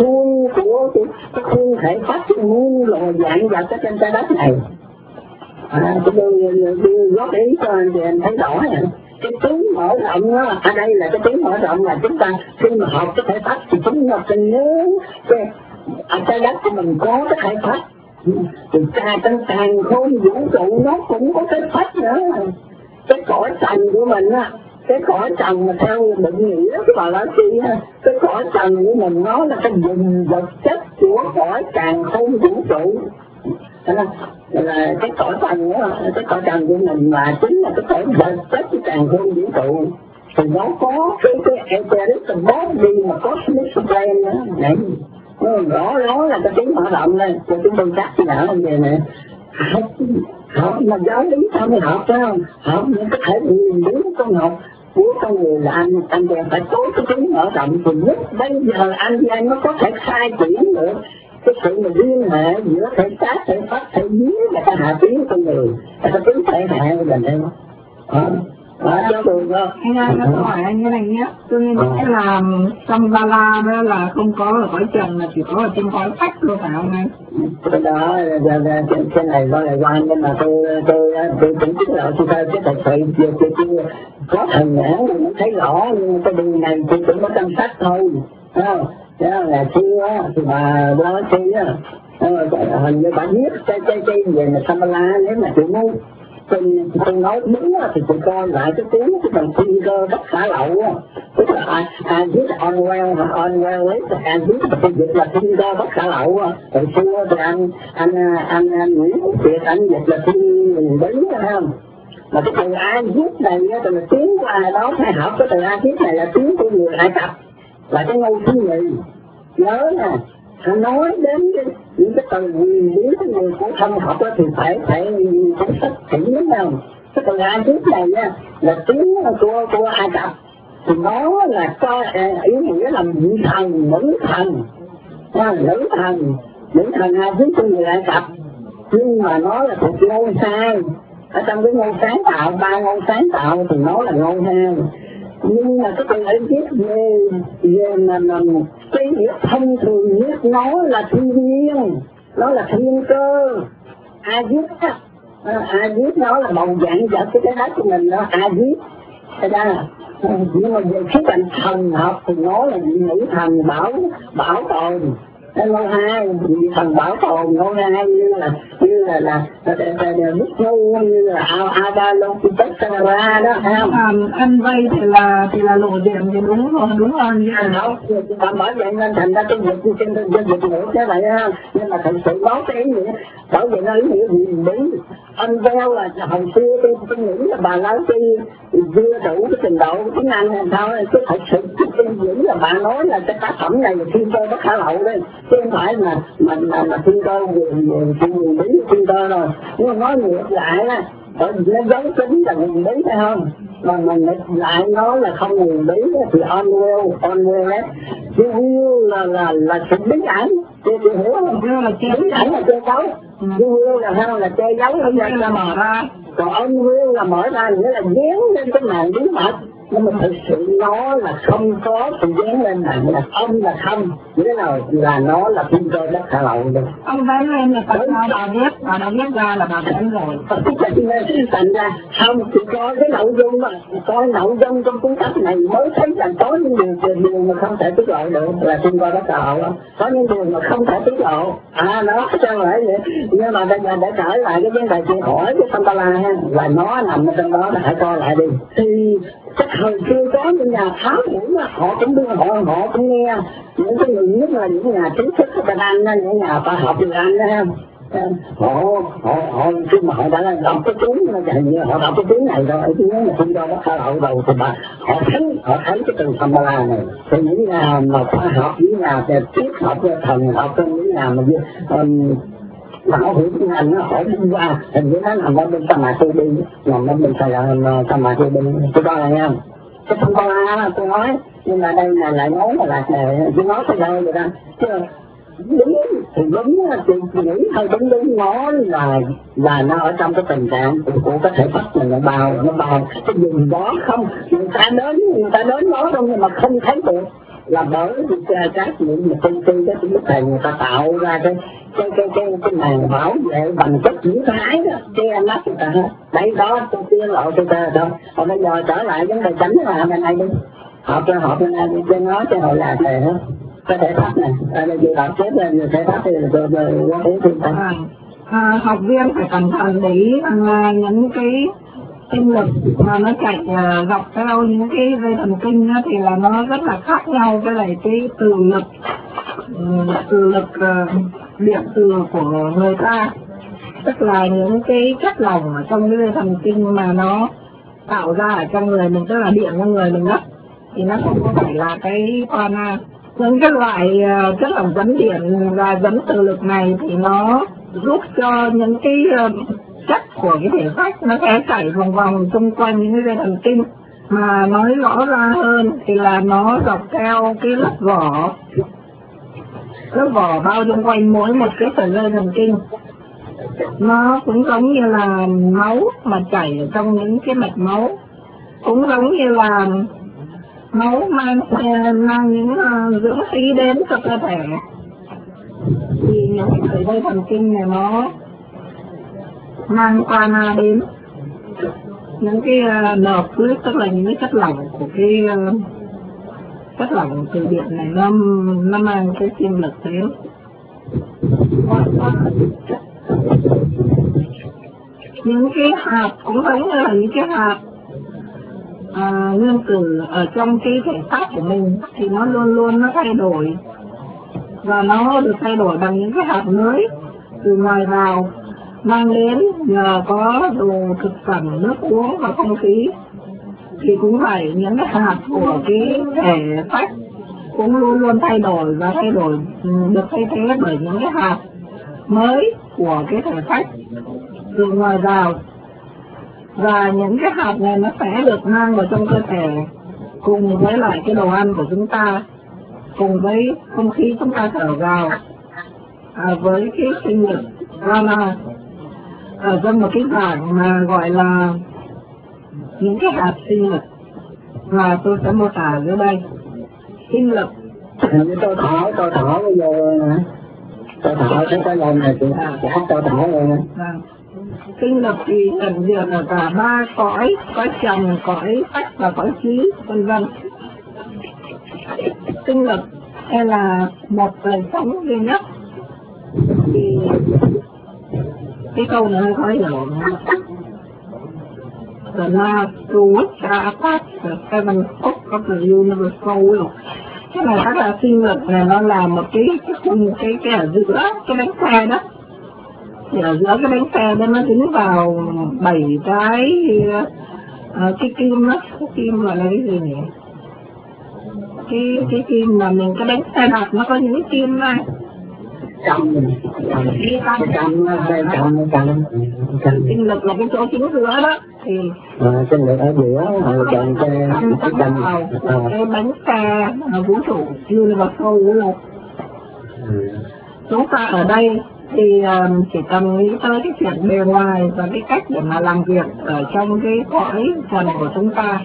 Speaker 2: của cái khuôn thể pháp muôn loài dạng vật ở trên trái đất này. Tôi góp ý cho anh thì anh thấy rõ rồi. Cái tiếng mở rộng đó, ở đây là cái tiếng mở rộng là chúng ta khi mà học cái thể phách thì chúng ta cần nhớ ở trái đất của mình có cái thể phách, thì trong càng khôn vũ trụ nó cũng có cái phách nữa. Cái cõi trần của mình á, cái cõi trần mà theo định nghĩa của bà Lão Chi á, cái cõi trần của mình nó là cái vùng vật chất của cõi càng khôn vũ trụ. Là cái cõi trần đó, cái cõi trần của mình là chính là cái cõi vật chất của càng khôn vũ trụ. Thì nó có cái etheric body mà cosmic plane đó này. Rõ là cái tiếng mở rộng đây, cho chúng tôi chắc như nào như vậy nè. Học mà giáo lý sao mới học phải không? Học những cái thể nguyên lý con học của con người là anh đều phải có cái tiếng mở rộng, thì lúc bây giờ anh với anh nó có thể khai triển được cái sự mà liên hệ giữa thể xác, thể pháp, thể vía và cái hạ tiếng con người, cái tiếng thể hệ của mình đây. Cho tôi đó.
Speaker 1: Anh có hỏi anh cái này nhé. Tôi nghĩ là Shambhala đó là không có ở cõi trần, mà chỉ có ở trên cõi phách thôi phải không anh?
Speaker 2: Cái đó trên này có là quan, nhưng mà tôi cũng biết là tôi thấy cái thật sự tôi có thần nhãn thì mới thấy rõ, nhưng cái điều này tôi cũng có trong sách thôi, thấy không? Đó là xưa thì bà đó chi á, hình như bà viết cái về mà Shambhala, nếu mà chị muốn tôi nói đúng thì tôi coi lại cái tiếng của mình thiên cơ bất khả lậu á, tức là viết onwell ấy, viết mà tôi dịch là thiên cơ bất khả lậu á. Hồi xưa thì anh Nguyễn Quốc Việt anh dịch là thiên mình bí đó không? Mà cái từ viết này á, từ tiếng của ai đó phải học cái từ viết này là tiếng của người Ai Cập, là cái ngôn thứ nhì. Nhớ nè, hắn nói đến những cái từ quyền lý của người của thông học đó, thì phải phân tích kỹ lắm không? Cái từ viết này á, là tiếng của Ai Cập, thì nó là có ý nghĩa là vị thần, nữ thần, nữ thần viết của người Ai Cập, nhưng mà nó là thuộc ngôi sao. Ở trong cái ngôi sáng tạo, 3 ngôi sáng tạo thì nó là ngôi sao. Nhưng mà cái từ anh viết về mà cái nghĩa thông thường nhất nó là thiên nhiên, nó là thiên cơ. Viết nó là bầu dạng vật của cái đất của mình đó, viết. Thế ra nhưng mà về khía cạnh thần học thì nó là vị nữ thần bảo tồn. Ngôi 2, vị thần bảo tồn. Ngôi 2 như là Đức Nhu, như là Avalokiteshvara đó, thấy không?
Speaker 1: Anh vay thì là lộ diện thì đúng rồi
Speaker 2: không? Bởi vậy nên thành ra cái dịch trên dịch nữa thế vậy ha. Nhưng mà thật sự đó cái ý nghĩa, bởi vậy nó ý nghĩa gì đúng. Anh veo là hồi xưa tôi nghĩ là bà Lão Chi chưa đủ cái trình độ tiếng Anh hay sao, chứ thật sự tôi nghĩ là bà nói là cái tác phẩm này là thiên cơ bất khả lậu đấy, chứ không phải là thiên cơ về quyền lý thiên cơ rồi. Nhưng mà nói ngược lại á, bởi vì nó giấu tính là quyền lý phải không? Mà mình lại nói là không quyền lý thì unwell đấy. Chứ will là sự bí ẩn, chị hiểu không? Bí ẩn là che giấu, will là sao, là che giấu, không là mở ra. Còn unwell là mở ra, nghĩa là dán lên cái màn bí mật. Nhưng mà thực sự nó là không có sự dán lên màn, là không là không, nghĩa là nó là thiên cơ bất khả lậu được.
Speaker 1: Ông dán lên là tại sao bà viết ra là bà dán rồi.
Speaker 2: Thành ra không chỉ có cái nội dung mà, coi nội dung trong cuốn sách này mới thấy rằng có những điều mà không thể tiết lộ được là thiên cơ bất khả lậu. Có những điều mà không thể tiết lộ, nó sao vậy? Nhưng mà bây giờ để trở lại cái vấn đề chị hỏi cái Shambhala ha, là nó nằm ở trong đó, hãy coi lại đi. Thì cái thời xưa có những nhà thám hiểm họ cũng đưa họ cũng nghe những cái người nhất là những nhà chính thức của Anh, những nhà khoa học của Anh đó, họ khi mà họ đã đọc cái cuốn họ đọc cái cuốn này rồi, cái cuốn mà không cho nó khá lậu đầu thì họ thấy cái từ Shambhala này. Thì những nhà mà khoa học, những nhà triết học, thần học, những nhà mà họ hiểu tiếng Anh họ đi qua, hình như nó nằm ở bên Samadhi, nằm ở bên Samadhi, tôi coi là nghe không? Cái Shambhala tôi nói, nhưng mà đây là lại nói là tôi nói tới đây rồi đó, chứ đúng thì đúng, tôi nghĩ hơi đúng nó là nó ở trong cái tình trạng của cái thể phách này, nó bao cái vùng đó không, người ta đến đó đâu nhưng mà không thấy được, là bởi vì các những công ty cái thầy người ta tạo ra cái màn bảo vệ bằng chất diễn thái đó, che mắt người ta. Đấy đó, tôi tiết lộ cho ta đâu. Còn bây giờ trở lại vấn đề tránh là bên này đi. Họp bên này đi, tôi nói cho hội là thề hết. Có thể thấp này, ở đây tôi đọc xếp lên rồi thể thấp thì tôi có thể thiên tâm.
Speaker 1: Học viên phải cẩn thận để ý rằng những cái sinh lực mà nó chạy dọc theo những cái dây thần kinh đó, thì là nó rất là khác nhau với lại cái từ lực điện từ của người ta, tức là những cái chất lỏng ở trong cái dây thần kinh mà nó tạo ra ở trong người mình, tức là điện trong người mình đó, thì nó không có phải là cái prana. Những cái loại chất lỏng dẫn điện và dẫn từ lực này thì nó giúp cho những cái chất của cái thể phách nó sẽ chảy vòng vòng xung quanh những cái dây thần kinh. Mà nói rõ ra hơn thì là nó dọc theo cái lớp vỏ bao xung quanh mỗi một cái sợi dây thần kinh. Nó cũng giống như là máu mà chảy ở trong những cái mạch máu, cũng giống như là máu mang những dưỡng khí đến cho cơ thể. Thì những cái sợi dây thần kinh này nó mang prana đến, những cái nerve fluid, tức là những cái chất lỏng của cái chất lỏng từ điện này nó mang cái sinh lực đến. Những cái hạt cũng giống như là những cái hạt nguyên tử ở trong cái thể xác của mình thì nó luôn luôn nó thay đổi, và nó được thay đổi bằng những cái hạt mới từ ngoài vào mang đến nhờ có đồ thực phẩm, nước uống và không khí. Thì cũng phải những cái hạt của cái thể phách cũng luôn luôn thay đổi, và thay đổi được thay thế bởi những cái hạt mới của cái thể phách từ ngoài vào. Và những cái hạt này nó sẽ được mang vào trong cơ thể cùng với lại cái đồ ăn của chúng ta, cùng với không khí chúng ta thở vào, với cái sinh lực prana ở trong một cái bảng mà gọi là những cái hạt sinh lực, và tôi sẽ mô tả dưới đây. Sinh lực
Speaker 2: tôi thở bây giờ nè, tôi thở cái lần này chị tôi thở rồi nè.
Speaker 1: Sinh lực thì ẩn diện ở cả ba cõi trần, cõi phách và cõi trí, vân vân. Sinh lực hay là một đời sống duy nhất. Thì cái câu này hơi khó hiểu. The last to which are attached the seven spokes of the universal will. Cái này các là sinh lực này nó là một cái ở giữa cái bánh xe đó. Thì ở giữa cái bánh xe đó nó dính vào 7 cái kim đó, cái kim gọi là cái gì nhỉ? Cái kim mà mình cái bánh xe đạp nó có những cái kim này. Sinh lực là cái chỗ chính giữa đó, thì
Speaker 2: sinh lực ở giữa chọn
Speaker 1: cái bánh xe vũ trụ universal will. Chúng ta ở đây thì chỉ cần nghĩ tới cái chuyện bề ngoài và cái cách để mà làm việc ở trong cái cõi trần của chúng ta.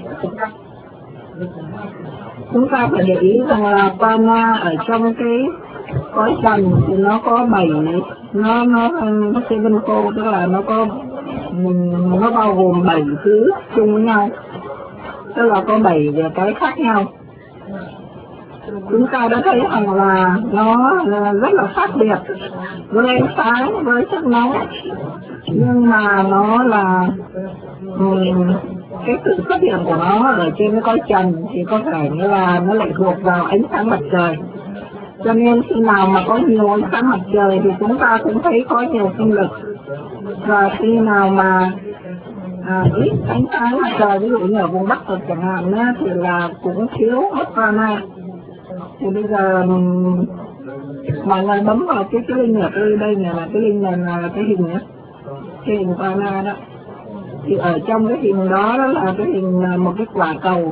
Speaker 1: Chúng ta phải để ý rằng là prana ở trong cái cõi trần thì nó có 7, nó seven fold, tức là nó bao gồm 7 thứ chung với nhau, tức là có 7 cái khác nhau. Chúng ta đã thấy rằng là nó rất là khác biệt với ánh sáng, với sức nóng, nhưng mà nó là cái sự xuất hiện của nó ở trên cái cõi trần thì có thể như là nó lại thuộc vào ánh sáng mặt trời. Cho nên khi nào mà có nhiều ánh sáng mặt trời thì chúng ta cũng thấy có nhiều sinh lực, và khi nào mà ít ánh sáng mặt trời, ví dụ như ở vùng Bắc Cực chẳng hạn thì là cũng thiếu mất prana. Thì bây giờ mọi người bấm vào cái link ở đây này, là cái link này là cái hình nhé, cái hình prana đó. Thì ở trong cái hình đó là cái hình một cái quả cầu,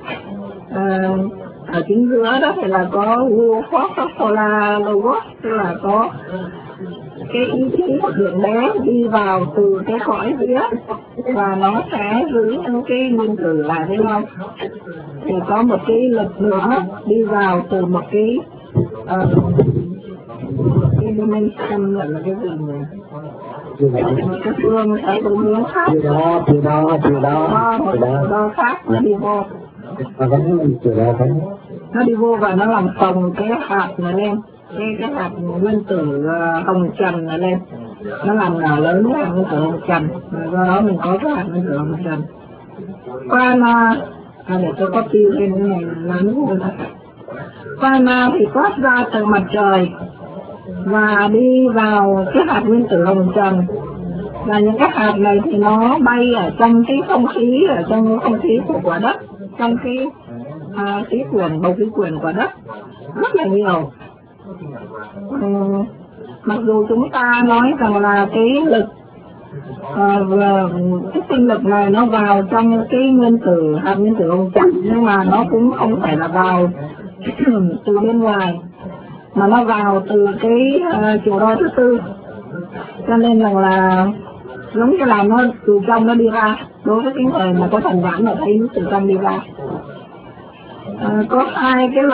Speaker 1: ở chính giữa đó thì là có Force Solar Logos, tức là có cái ý chí của thượng đế đi vào từ cái cõi dưới, và nó sẽ giữ những cái nguyên tử lại với nhau. Thì có một cái lực nữa đi vào từ một cái cái dimension là cái gì nhỉ? Cái phương ở cái hướng khác.
Speaker 2: Chiều đó
Speaker 1: khác nó đi vô. Nó đi vô và nó làm phồng cái hạt này lên, cái hạt nguyên tử hồng trần này lên, nó làm nhỏ lớn cái hạt nguyên tử hồng trần, do đó mình có cái hạt nguyên tử hồng trần. Prana, để tôi copy lên cái này lớn hơn. Prana thì thoát ra từ mặt trời và đi vào cái hạt nguyên tử hồng trần, và những cái hạt này thì nó bay ở trong cái không khí, ở trong không khí của quả đất, trong cái khí quyển, bầu khí quyển quả đất rất là nhiều. Mặc dù chúng ta nói rằng là cái lực cái sinh lực này nó vào trong cái nguyên tử, hạt nguyên tử hồng trần, nhưng mà nó cũng không phải là vào từ bên ngoài, mà nó vào từ cái chiều đo thứ tư, cho nên rằng là giống như là nó từ trong nó đi ra. Đối với cái người mà có thần nhãn mà thấy nó từ trong đi ra. Có hai cái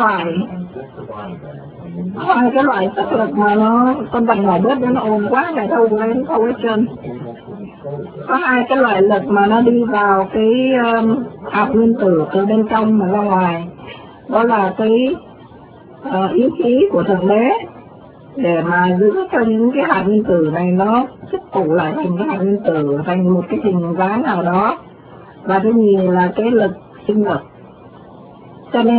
Speaker 1: loại sắc lực mà nó con vật nhỏ bớt nó ồn quá này đâu lên thâu hết trơn. Có hai cái loại lực mà nó đi vào cái hạt nguyên tử từ bên trong mà ra ngoài, đó là cái ý chí của thượng đế để mà giữ cho những cái hạt nguyên tử này nó tích tụ lại thành cái hạt nguyên tử, thành một cái hình dáng nào đó, và thứ nhì là cái lực sinh lực. Cho nên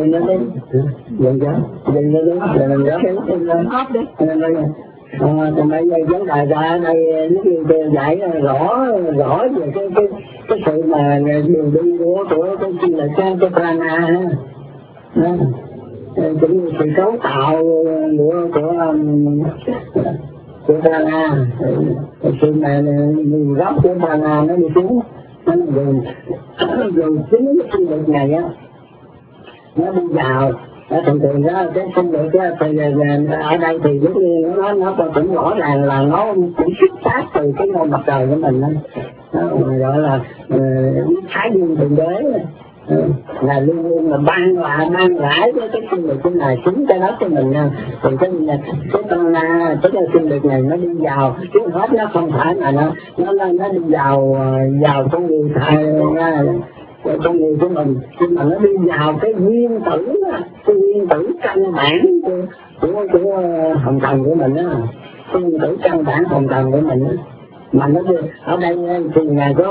Speaker 2: bây giờ vấn đề ra đây những điều giải rõ về cái sự mà đường đi của cái chi là cái prana, cũng như sự cấu tạo của prana, sự mà nguồn gốc của prana nó đi xuống, nó dùng chính cái sinh lực này á, nó đi vào. Thường thường đó cái sinh lực thì ở đây thì giống như nó cũng rõ ràng là nó cũng xuất phát từ cái ngôi mặt trời của mình đó. Nó gọi là thái dương thượng đế, là luôn luôn là ban lại cái sinh lực của này xuống cái đó cho mình. Thì cái prana, cái sinh lực này nó đi vào chứ hết, nó không phải là nó đi vào con người con người của mình, nhưng mà nó đi vào cái nguyên tử căn bản của hồng trần của mình á, cái nguyên tử căn bản hồng trần của mình á. Mà nó ở đây thì ngài có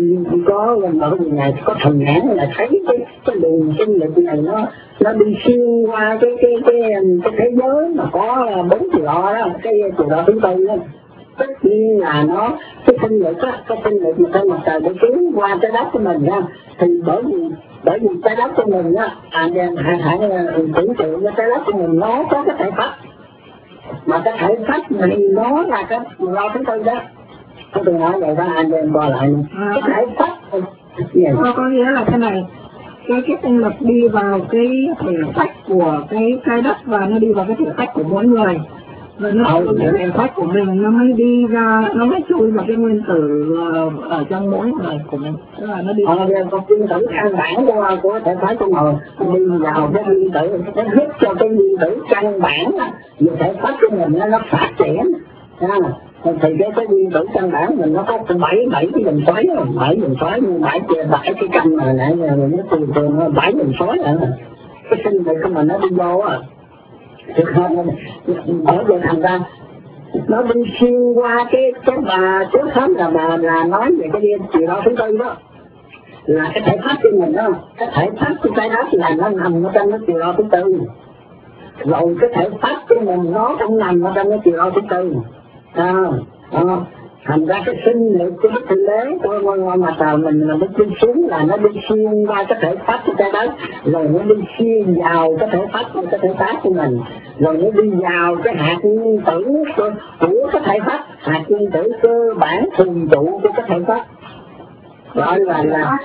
Speaker 2: mà cái ngài có thần nhãn là thấy cái luồng sinh lực này nó đi xuyên qua cái thế giới mà có 4 chiều đó, cái chiều đo thứ tư đó. Tất nhiên là nó cái sinh lực á, cái sinh lực mà trên mặt trời để xuống qua trái đất của mình á, thì bởi vì trái đất của mình á, hãy tưởng tượng cái trái đất của mình nó có cái thể phách, mà cái thể phách này nó là cái lo thứ tư đó. Tôi nói vậy đó, anh em coi lại cái thể phách
Speaker 1: có nghĩa là cái này, cái sinh lực đi vào cái thể phách của cái trái đất và nó đi vào cái thể phách của mỗi người. Và nó thể phách của mình nó mới đi ra, nó mới chui vào cái nguyên tử ở trong mỗi người của mình. Tức là nó đi
Speaker 2: con nguyên tử căn bản của thể phách của mình đi vào cái nguyên tử, nó giúp cho cái nguyên tử căn bản về thể phách của mình nó phát triển. Thì cái nguyên tử căn bản mình nó có 7 cái vòng xoáy, 7 vòng xoáy như 7 cái căn mà nãy giờ mình nói từ 7 vòng xoáy rồi. Cái sinh lực của mình nó đi vô á, thực không bởi vì thành ra nó đi xuyên qua cái bà trước hết là bà là nói về cái chiều đo thứ tư đó, là cái thể phách của mình đó, cái thể phách của trái đất là nó nằm ở trong cái chiều đo thứ tư, rồi cái thể phách của mình nó cũng nằm ở trong cái chiều đo thứ tư. Thành ra cái sinh lực của Đức Thượng Đế của ngôi mặt trời mình là nó đi xuống, là nó đi xuyên qua cái thể phách của trái đất, rồi nó đi xuyên vào cái thể phách của cái thể phách của mình, rồi nó đi vào cái hạt nguyên tử của cái thể phách, hạt nguyên tử cơ bản thường trụ của cái thể phách, gọi là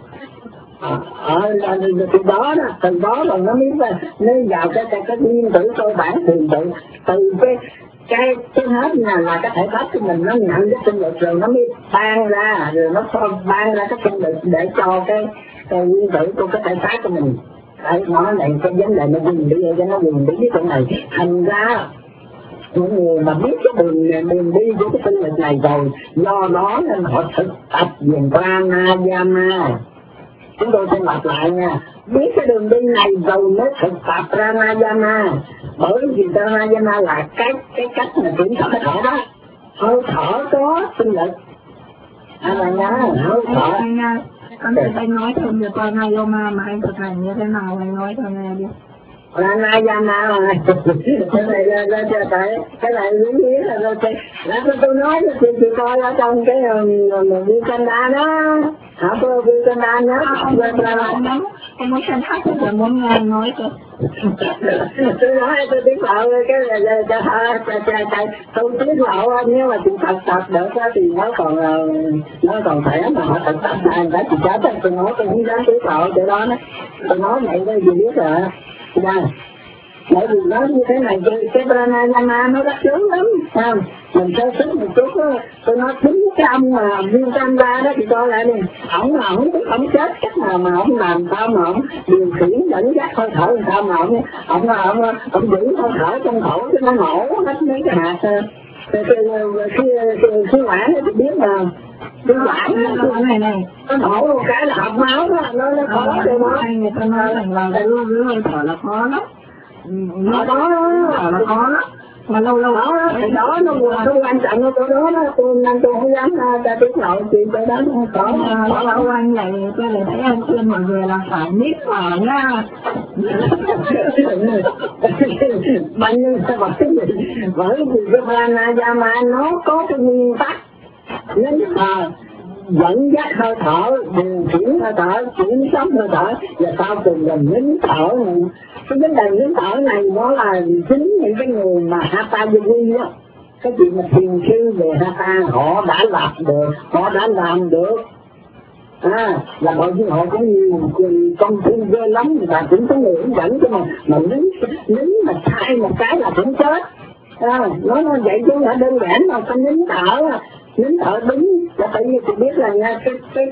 Speaker 2: từ đó là nó mới vào cái nguyên tử cơ bản thường trụ. Từ cái hết là cái thể phách của mình nó nhận cái sinh lực, rồi nó mới ban ra, rồi nó ban ra cái sinh lực để cho cái nguyên tử của cái thể phách của mình. Đấy, nói này cái vấn đề nó quyền bí, cho nó quyền bí cái chỗ này. Thành ra những người mà biết cái đường đi của cái tinh lực này rồi, do đó nên họ thực tập về pranayama. Chúng tôi sẽ lặp lại nha, biết cái đường đi này rồi mới thực tập pranayama. Bởi vì pranayama là cái cách mà kiểm soát hơi thở đó. Hơi thở có sinh lực. Là nhá, hơi thở.
Speaker 1: Con sẽ anh nói thêm về pranayama mà anh thực hành như thế nào, anh nói cho nghe đi.
Speaker 2: Pranayama mà cái này lý nghĩa là tôi nói cho chị coi ở trong cái Vivekananda đó. Học Vivekananda nhớ
Speaker 1: không về Pranayama. Em muốn xem khác là muốn nghe anh nói cơ.
Speaker 2: Tôi nói tôi tiết lộ cái tôi tiết lộ nếu mà chị tập được thì nó còn khỏe mà họ tập anh đã chị chết tôi nói tôi không dám tiết lộ chỗ đó. Tôi nói vậy đó chị biết rồi. Bởi vì nói như thế này cái pranayama nó rất lớn lắm, sao? Mình sơ sức một chút đó, tôi nói 900 mà Vivekananda đó thì coi lại đi, ổng chết cách nào mà ổng làm sao mà ổng điều khiển dẫn dắt hơi thở làm sao mà ổng giữ hơi thở trong khẩu cho nó nổ hết mấy cái hạt khí quản thì biết mà khí quản
Speaker 1: này
Speaker 2: nó nổ một cái là hộp máu đó, nó khó cho nó.
Speaker 1: Người ta nói rằng là giữ hơi thở là khó lắm. Nó đó là khó lắm. Mà lâu đó thì đó nó quan trọng ở chỗ đó tôi không dám ta tiết lộ chuyện chỗ đó nó có lâu anh lại tôi lại thấy anh khuyên mọi người là phải nít vào nha.
Speaker 2: Bao nhiêu sao bảo cái gì? Bởi vì cái pranayama nó có cái nguyên tắc nín thở, dẫn dắt hơi thở, điều khiển hơi thở, kiểm soát hơi thở và sau cùng là nín thở. Cái vấn đề nín thở này nó là chính những cái người mà Hatha Yogi á, cái chuyện mà thiền sư về Hatha họ đã làm được, là bởi vì họ có nhiều công ty ghê lắm, người ta cũng có người hướng dẫn cho mà nín mà sai một cái là cũng chết. Nó vậy chứ đã đơn giản mà phải nín thở đúng. Là tự nhiên tôi biết là nha, cái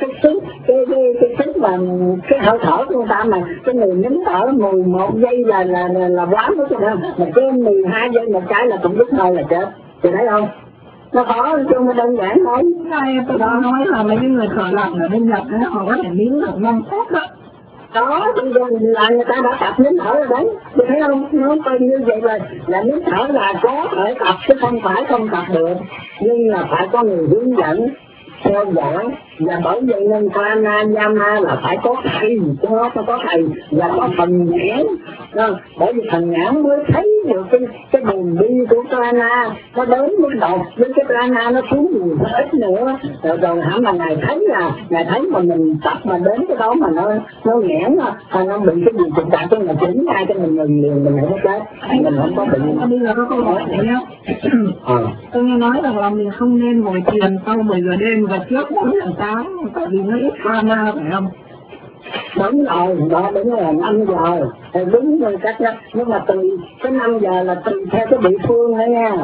Speaker 2: sức mà cái hơi thở của người ta mà cái người nín thở 11 giây là quá mức rồi, mà cái 12 giây một cái là cũng đứt hơi là chết. Thì thấy không? Nó khó chứ không đơn giản thôi.
Speaker 1: Tôi nói là mấy cái người thở lặng ở bên Nhật ấy, họ có thể nín được 5 phút đó.
Speaker 2: Đó, là người ta đã tập nín thở rồi đấy. Tôi thấy không? Nó coi như vậy là nín thở là có thể tập chứ không phải không tập được. Nhưng là phải có người hướng dẫn, theo dõi. Và bởi vậy nên pranayama là phải có thầy, nó có thầy và có thần nhãn. Bởi vì thần nhãn mới thấy được cái đường đi của prana. Nó đến mức độ với cái prana nó xuống nhiều ít nữa. Rồi hẳn là Ngài thấy mà mình tập mà đến cái đó mà nó nghẽn, nó bị cái gì trục trặc trong là chính ngay cái mình ngừng liền, mình không có chết. Mình không có bị.
Speaker 1: Bây giờ có câu hỏi này nhá. Tôi nghe nói rằng là mình không nên ngồi thiền sau 10 giờ đêm và trước 4 giờ sáng, tại vì nó ít prana phải không?
Speaker 2: Đúng rồi, đó đúng rồi, 5 giờ. Đúng rồi cách đó, nhưng mà từ cái 5 giờ là tùy theo cái địa phương nữa nha.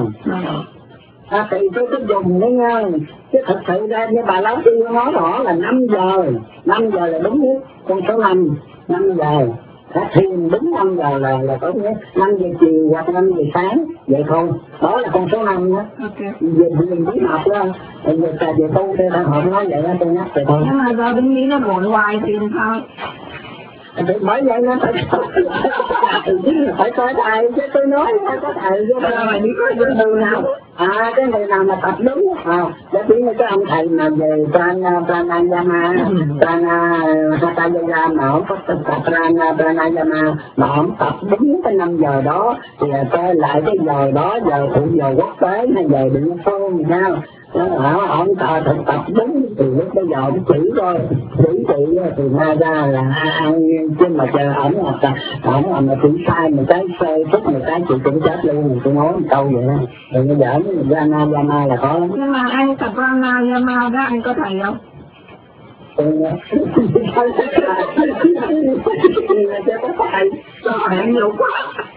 Speaker 2: Tùy theo cái vùng nữa nha. Chứ thật sự ra như bà Lão Sư nói rõ là 5 giờ là đúng nhất, con số 5 giờ. Thiền đúng 5 giờ là tốt nhất, 5 giờ chiều hoặc 5 giờ sáng, vậy thôi. Đó là con số 5 đó. Về mình biết học đó, về tu theo đạo họ nói vậy đó, tôi nhắc vậy thôi.
Speaker 1: Nhưng mà giờ đứng nghĩ nó ngồi hoài thì sao?
Speaker 2: Thì bởi vậy nó phải có thầy chứ tôi nói phải có thầy chứ mà đi có cái người nào cái người nào mà tập đúng để biết cái ông thầy mà về pranayama hatha yoga mà ông có tập pranayama mà ông tập đúng cái 5 giờ đó thì coi lại cái giờ đó, giờ phụ giờ quốc tế hay giờ địa phương sao ông thực tập đúng thì lúc bây giờ ông chỉ coi chỉ thì ma ra là ăn chứ mà chờ ổng là chỉ sai một cái phút một cái chị cũng chết luôn. Tôi nói một câu vậy đó. Rồi bây giờ pranayama là khó lắm.
Speaker 1: Nhưng mà anh tập pranayama đó anh có thầy không? Trời nhiều quá.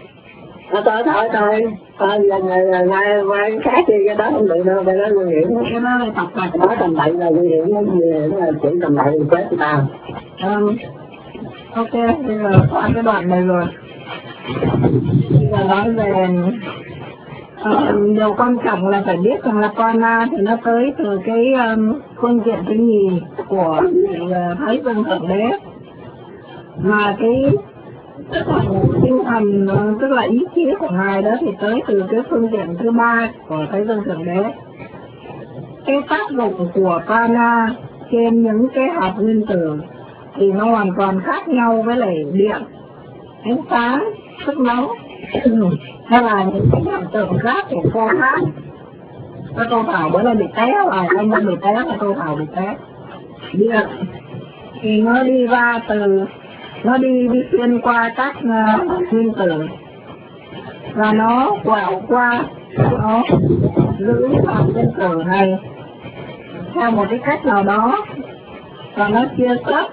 Speaker 1: Thôi ngày khác thì cái đó không được đâu, cái đó nguy hiểm. Cái đó là tập mà nói tầm bậy là nguy hiểm, nó là chỉ tầm bậy thì chết người ta. Ok, bây giờ qua cái đoạn này rồi. Bây giờ nói về Điều quan trọng là phải biết rằng là prana thì nó tới từ cái phương diện thứ nhì của Thái Dương Thượng Đế, mà cái tinh thần tức là ý chí của ngài đó thì tới từ cái phương diện thứ ba của Thái Dương Thượng Đế. Cái tác dụng của prana trên những cái hạt nguyên tử thì nó hoàn toàn khác nhau với lại điện, ánh sáng, sức nóng hay là những cái hiện tượng khác của cô khác. Các cô Thảo bữa nay bị té rồi, anh đang bị té, các cô Thảo bị té. Điện thì nó đi ra từ, nó đi xuyên qua các nguyên tử và nó quẹo qua, nó giữ hạt nguyên tử này theo một cái cách nào đó và nó chia sẻ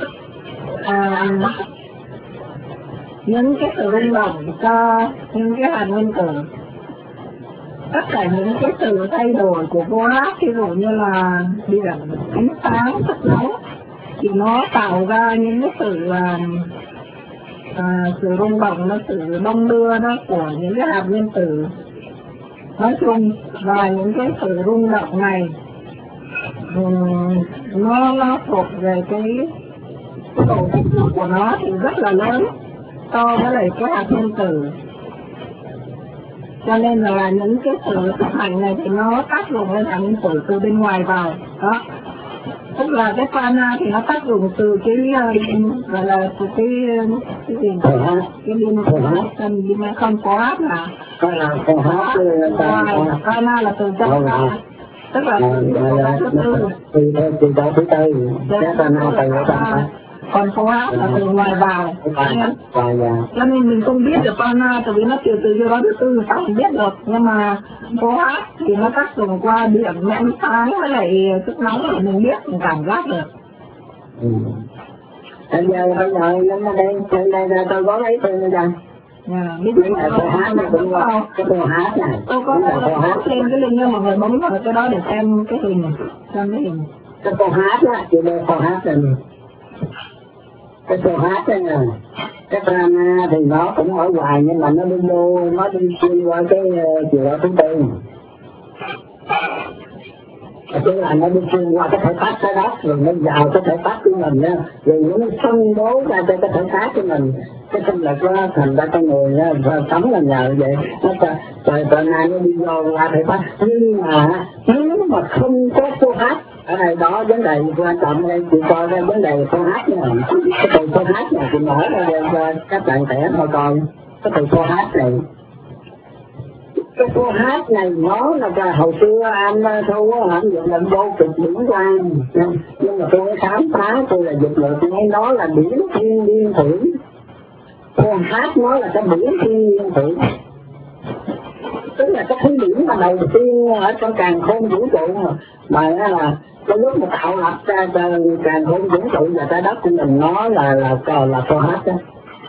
Speaker 1: những cái sự rung động cho những cái hạt nguyên tử. Tất cả những cái sự thay đổi của vô áp, ví dụ như là điện, ánh sáng, sức nóng thì nó tạo ra những cái sự rung động, nó sự đông đưa đó của những cái hạt nguyên tử nói chung. Và những cái sự rung động này nó thuộc về cái độ kích thước của nó thì rất là lớn so với lại cái hạt nguyên tử, cho nên là những cái sự thực hành này thì nó tác dụng lên hạt nguyên tử từ bên ngoài vào đó. Tức là cái prana thì nó tác dụng từ cái gọi là từ cái gì cái pin không có áp là prana là từ trong ra, tức là
Speaker 2: từ đó thứ tư,
Speaker 1: còn phô áp là từ ngoài vào. Cho nên mình không biết được prana tại vì nó từ vô đó thứ tư sao mình biết được, nhưng mà phô áp thì nó tác dụng qua điện, ánh sáng với lại sức nóng thì mình biết, mình cảm giác được.
Speaker 2: Bây giờ nó đây tôi có lấy từ nữa rồi.
Speaker 1: Biết là phô hát này cũng có cái phô hát này. Tôi có xem cái link nha, mọi người bấm vào cái đó để xem cái hình này, xem cái hình.
Speaker 2: Cái phô hát á, chị đây phô hát này. Cái phô hát này nè, cái prana thì nó cũng ở ngoài nhưng mà nó đi vô, nó đi xuyên qua cái chiều đó thứ tư. Tức là nó đi xuyên qua cái thể xác trái đất rồi nó vào cái thể xác của mình á, rồi nó phân bố ra cho cái thể xác của mình. Cái sinh lực đó thành ra con người sống là nhờ vậy. Nó prana nó đi vô qua thể xác, nhưng mà không có phô hát. Ở đây đó vấn đề quan trọng đây, chị coi cái vấn đề phô hát này, cái từ phô hát này chị mở ra cho các bạn trẻ thôi coi. Cái từ phô hát này, cái phô hát này nó là hồi xưa anh Thu hẳn dụng là vô cực điển quang, nhưng mà tôi mới khám phá, tôi là dịch lượng nghe nó là điển thiên liên thủy. Phô hát nó là cái điển thiên liên thủy, tức là cái thứ điển mà đầu tiên ở trong càn khôn vũ trụ mà là cái lúc mà tạo lập ra càn khôn vũ trụ và trái đất của mình, nó là phô hát đó.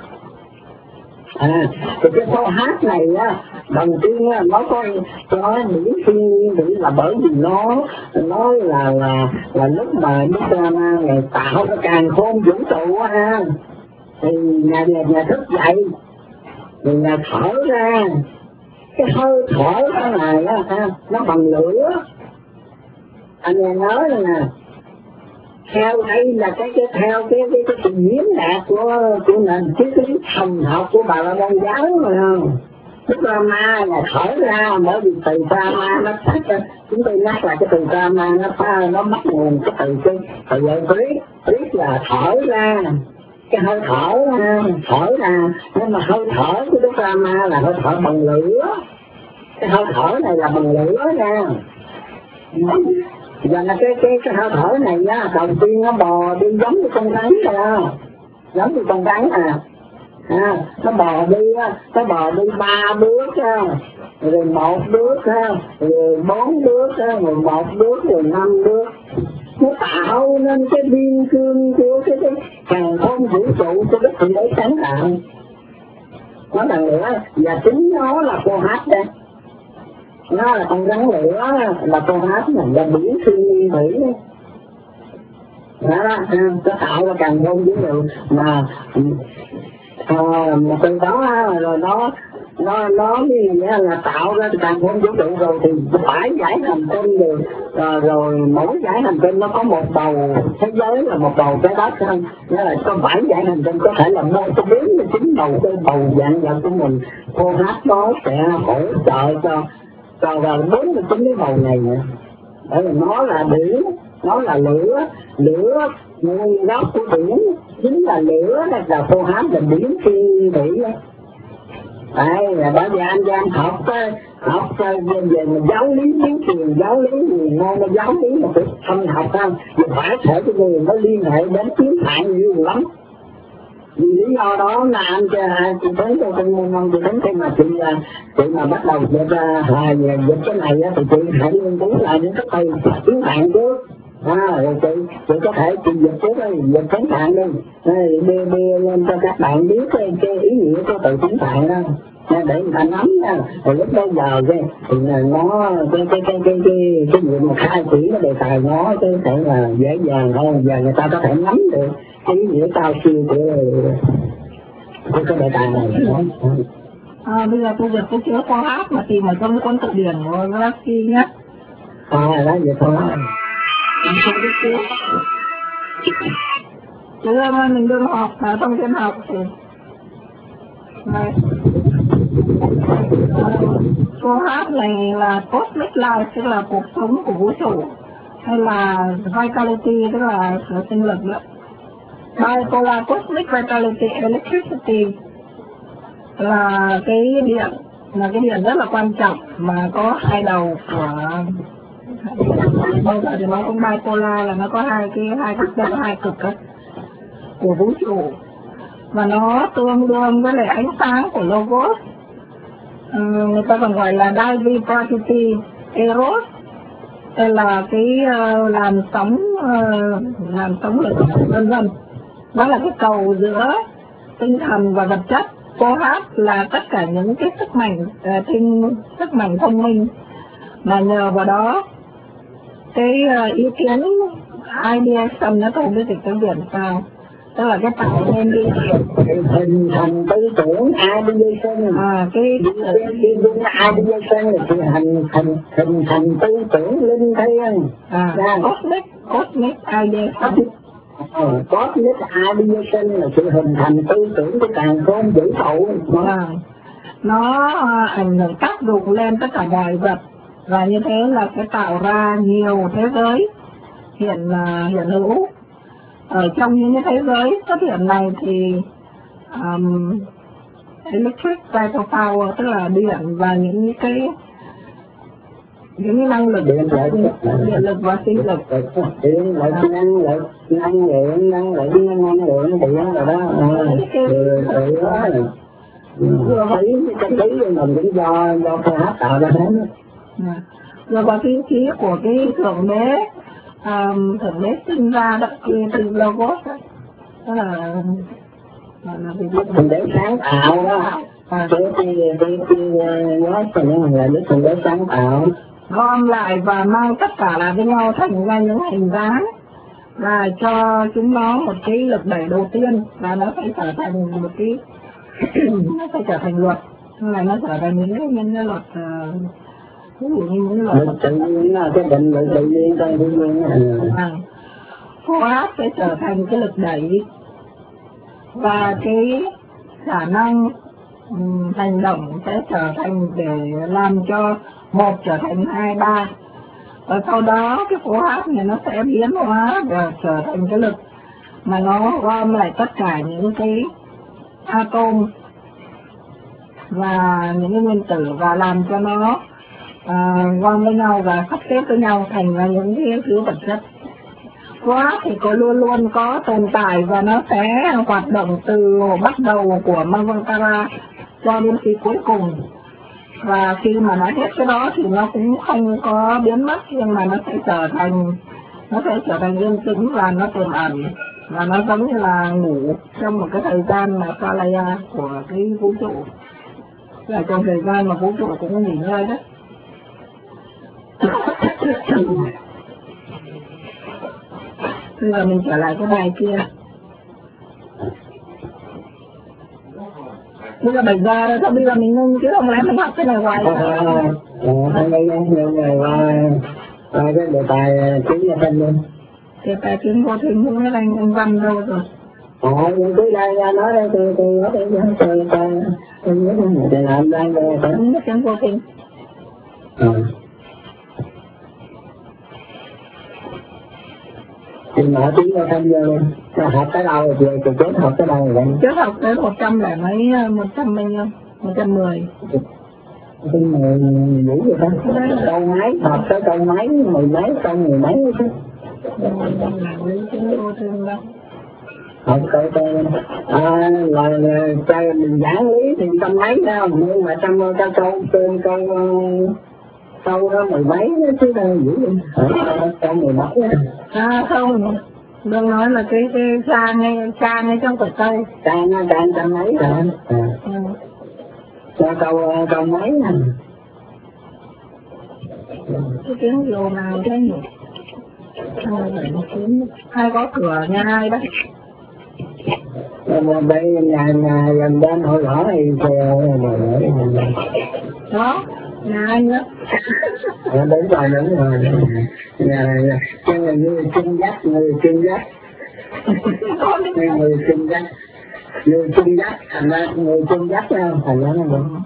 Speaker 2: Thì cái phô hát này á, đầu tiên á, nó có điển thiên liên thủy là bởi vì nó là lúc mà Đức Brahma ngày tạo cái càn khôn vũ trụ á, thì nhà thức dậy thì nhà thở ra. Cái hơi thở cái này á, nó bằng lửa. Anh nghe nói nè, theo đây là theo cái sự diễn đạt của nền triết lý thần học của Bà La Môn giáo rồi không? Đức Brahma là thở ra, bởi vì từ Brahma nó phát ra, chúng tôi nhắc là cái từ Brahma nó bắt nguồn cái từ Triết là thở ra. Cái hơi thở ra, nhưng mà hơi thở của Đức Brahma là hơi thở bằng lửa. Cái hơi thở này là bằng lửa nha. Giờ là cái hơi thở này á, đầu tiên nó bò đi giống như con rắn rồi đó, giống như con rắn nó bò đi 3 bước rồi 1 bước rồi 4 bước rồi 1 bước rồi 5 bước. Nó tạo nên cái biên cương của cái càn khôn vũ trụ cho Đức Thượng Đế sáng tạo. Nó bằng lửa và chính nó là cô hát đây. Nó là con rắn lửa, là cô hát này, và biển thiên liên thủy đó. Nó tạo ra càn khôn vũ trụ mà từ đó rồi nó nó như nghĩa là tạo ra càng không vũ trụ rồi thì phải giải hành tinh rồi mỗi giải hành tinh nó có một bầu thế giới là một bầu trái đất không, nghĩa là có 7 giải hành tinh có thể là 149 bầu cái bầu dạng vật của mình, cô hát nó sẽ hỗ trợ cho vào 49 cái bầu này nữa. Bởi vì nó là biển, nó là lửa nguồn gốc của biển chính là lửa, là cô hát là biển thiên thủy đó. Đấy, là bởi vì anh em học về giáo lý biến truyền, giáo lý gì môn giáo lý mà phải thân học không, thì phải thể cái người nó liên hệ đến tiếng Phạn nhiều lắm. Vì lý do đó là anh chị thấy cho trong môn năm chị thấy khi mà chị mà bắt đầu dịch cái này thì chị hãy nghiên cứu lại những cái từ tiếng Phạn trước. Rồi chị có thể chị dịch trước đi, dịch tiếng Phạn đi, đưa lên cho các bạn biết cái ý nghĩa của từ tiếng Phạn đó, để người ta nắm nha. Rồi lúc bây giờ thì nó cái việc mà khai triển cái đề tài nó có thể là dễ dàng hơn, và người ta có thể nắm được cái ý nghĩa cao siêu của cái đề tài này.
Speaker 1: Bây giờ tôi dịch cái chữ khoa học mà tìm ở trong cái cuốn tự điển của Grassy nhé.
Speaker 2: Đó vậy thôi.
Speaker 1: Chứ mình đừng học ở trong thiên học thì này. Cô hát này là cosmic life, tức là cuộc sống của vũ trụ, hay là vitality, tức là sự sinh lực nữa. Bipolar cosmic vitality electricity là cái điện rất là quan trọng mà có hai đầu của bây giờ thì nó cũng bipolar, là nó có hai cực của vũ trụ, và nó tương đương với lại ánh sáng của logos. Người ta còn gọi là divipartity eros, đây là cái làn sóng lực vân vân. Đó là cái cầu giữa tinh thần và vật chất. Cô hát là tất cả những cái sức mạnh thông minh, mà nhờ vào đó cái ý kiến ideation, nó không biết dịch tiếng Việt sao, tức là cái tạo nên đi
Speaker 2: hình thành tư tưởng ideation.
Speaker 1: Cái
Speaker 2: ideation là hình thành tư tưởng linh thiêng.
Speaker 1: Cosmic ideation.
Speaker 2: Cosmic ideation là sự hình thành tư tưởng của càn khôn vũ trụ.
Speaker 1: Nó ảnh hưởng tác dụng lên tất cả mọi vật, và như thế là sẽ tạo ra nhiều thế giới hiện hữu. Ở trong những cái thế giới xuất hiện này thì electric vital power, tức là điện và những cái năng lực điện lực và sinh lực,
Speaker 2: điện lực năng lượng điện rồi đó. Vừa thấy cái khí của mình cũng do khai hát tạo ra hết.
Speaker 1: Rồi vào cái khí của cái thượng đế sinh ra đó, từ logos đó, đó là
Speaker 2: thượng đế sáng tạo đó. Nói cho những là đức thượng đế sáng tạo
Speaker 1: gom lại và mang tất cả lại với nhau thành ra những hình dáng, và cho chúng nó một cái lực đẩy đầu tiên, và nó sẽ trở thành một cái nó sẽ trở thành luật, là nó trở thành những cái luật, ví dụ như những luật
Speaker 2: tự nhiên, là cái định luật tự nhiên trong tự nhiên.
Speaker 1: Phô hát sẽ trở thành cái lực đẩy, và cái khả năng hành động sẽ trở thành để làm cho 1 trở thành 2, 3. Và sau đó cái phô hát này nó sẽ biến hóa và trở thành cái lực mà nó gom lại tất cả những cái atom và những cái nguyên tử, và làm cho nó gom với nhau và sắp xếp với nhau thành ra những cái thứ vật chất. Phô hát thì luôn luôn có tồn tại, và nó sẽ hoạt động từ bắt đầu của Manvantara cho đến khi cuối cùng. Và khi mà nó hết cái đó thì nó cũng không có biến mất, nhưng mà nó sẽ trở thành yên tĩnh và nó tiềm ẩn, và nó giống như là ngủ trong một cái thời gian mà Pralaya của cái vũ trụ, là trong thời gian mà vũ trụ cũng nghỉ ngơi đấy. Bây giờ mình trở lại cái bài kia. Bây giờ 7 giờ rồi, thôi bây giờ mình ngưng chứ không lẽ mình học cái này hoài.
Speaker 2: Anh đây nhiều người qua cái đề tài tiếng nhà thân luôn.
Speaker 1: Đề tài tiếng vô thính không biết anh Văn đâu rồi.
Speaker 2: Nhưng cứ đây ra nói đây từ ở đây ra tôi nhớ thì làm đang về
Speaker 1: không biết tiếng vô thính.
Speaker 2: Thì mở tiếng ra thân vô luôn. Học tới đâu rồi thì chết học tới đâu rồi vậy?
Speaker 1: Trước học tới 100 lẻ mấy, 100 bao nhiêu? 110.
Speaker 2: 110 dữ vậy đó. Câu mấy, học tới câu mấy, mười mấy, câu mười mấy chứ.
Speaker 1: Làm lý tiếng vô thương đâu.
Speaker 2: Học câu là chơi mình giảng lý thì trăm mấy đâu, nhưng mà trong câu đó mười mấy chứ đâu dữ vậy. Câu mười mấy á.
Speaker 1: Không. Đừng nói là cái trang ngay trong tờ cây.
Speaker 2: Trang trăm mấy rồi. Cho câu mấy nè.
Speaker 1: Cái tiếng vô nào thế nhỉ? Hai có cửa nhà ai đó.
Speaker 2: Đây nhà gần bên hội lõ thì
Speaker 1: đó, nhà anh đó.
Speaker 2: Đúng rồi. Nhà người chân dắt, người chân dắt, thành ra người chân dắt không, thành ra nó đúng.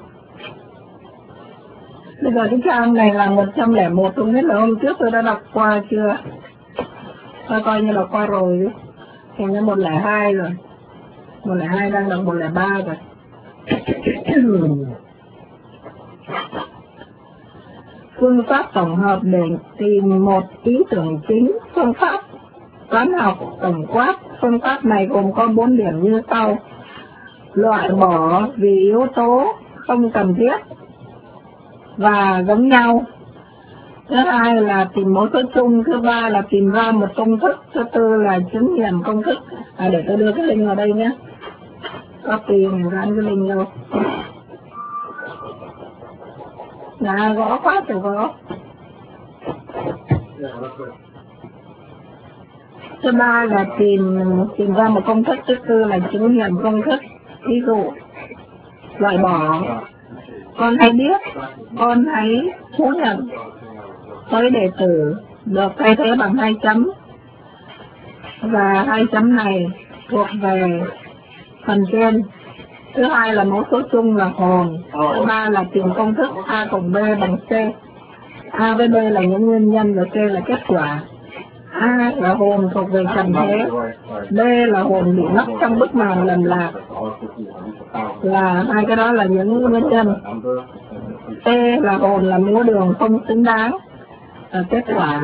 Speaker 1: Bây giờ cái trang này là 101, không biết là hôm trước tôi đã đọc qua chưa? Tôi coi như đọc qua rồi chứ. Thành ra 102 rồi. 102 đang đọc 103 rồi. Phương pháp tổng hợp để tìm một ý tưởng chính. Phương pháp toán học tổng quát. Phương pháp này gồm có 4 điểm như sau. Loại bỏ vì yếu tố không cần thiết và giống nhau. Thứ hai là tìm mẫu số chung. Thứ ba là tìm ra một công thức. Thứ tư là chứng nghiệm công thức. Để tôi đưa cái link vào đây nhé. Copy mình gắn cái link vô. Gõ quá trời gõ. Thứ ba là tìm ra một công thức. Thứ tư là chứng nghiệm công thức. Ví dụ loại bỏ, con hãy biết, con hãy thú nhận với đề tử được thay thế bằng 2 chấm, và 2 chấm này thuộc về phần trên. Thứ hai là mẫu số chung là hồn. Thứ ba là tìm công thức A cộng B bằng C. A với B là những nguyên nhân và C là kết quả. A là hồn thuộc về trần thế, B là hồn bị mắc trong bức màn lầm lạc, là hai cái đó là những nguyên nhân. C là hồn là múa đường không xứng đáng, là kết quả.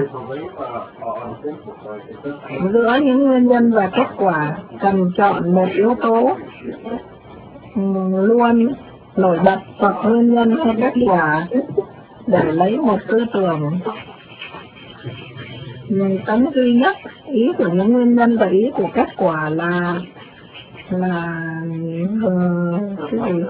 Speaker 1: Giữa những nguyên nhân và kết quả cần chọn một yếu tố luôn nổi bật hoặc nguyên nhân hay kết quả để lấy một tư tưởng tấm duy nhất. Ý của những nguyên nhân và ý của kết quả là cái gì?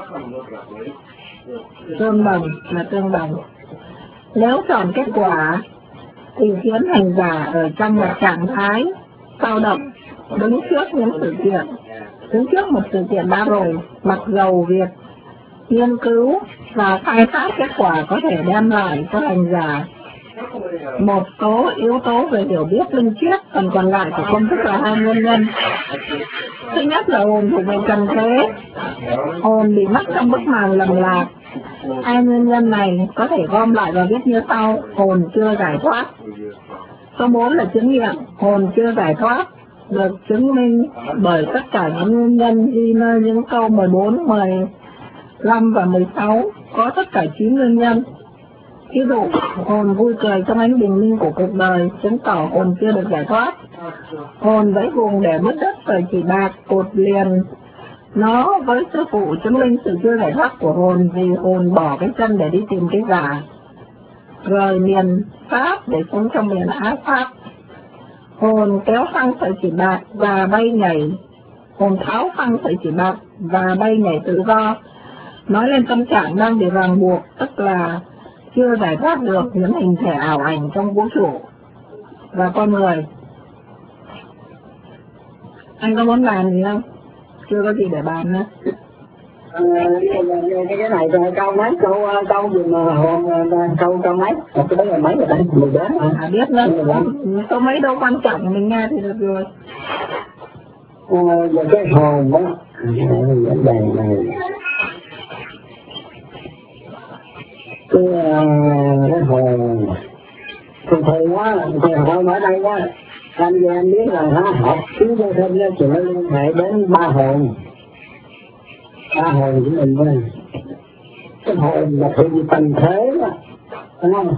Speaker 1: Tương đồng. Nếu chọn kết quả thì khiến hành giả ở trong một trạng thái dao động, đứng trước một sự kiện đã rồi, mặc dầu việc nghiên cứu và khai thác kết quả có thể đem lại cho hành giả một số yếu tố về hiểu biết linh triết. Phần còn lại của công thức là 2 nguyên nhân. Thứ nhất là hồn thuộc về trần thế, hồn bị mắc trong bức màn lầm lạc. 2 nguyên nhân này có thể gom lại và viết như sau: hồn chưa giải thoát. Số 4 là chứng nghiệm, hồn chưa giải thoát được chứng minh bởi tất cả những nguyên nhân ghi nơi những câu 14, 15 và 16 có tất cả 9 nguyên nhân. Ví dụ, hồn vui cười trong ánh bình minh của cuộc đời, chứng tỏ hồn chưa được giải thoát. Hồn vẫy vùng để mất đất rồi chỉ bạc, cột liền nó với sư phụ, chứng minh sự chưa giải thoát của hồn vì hồn bỏ cái chân để đi tìm cái giả. Rời miền Pháp để sống trong miền Á Pháp. Hồn kéo phăng sợi chỉ bạc và bay nhảy. Hồn tháo phăng sợi chỉ bạc và bay nhảy tự do. Nói lên tâm trạng đang bị ràng buộc, tức là chưa giải thoát được những hình thể ảo ảnh trong vũ trụ và con người. Anh có muốn bàn gì không? Chưa có gì để bàn nữa.
Speaker 2: Cái này câu mấy câu gì mà câu mấy cái đó là mấy rồi đấy 14
Speaker 1: biết đó, câu mấy đâu quan trọng mình nghe thì được rồi.
Speaker 2: Về cái hồn đó vấn đề này cái hồn thì quá thì không ở đây đó anh em biết là nó học tiếng vô thêm nó chỉ liên hệ đến ba hồn của mình thôi. Cái hồn là thị tầng thế đó, đúng không?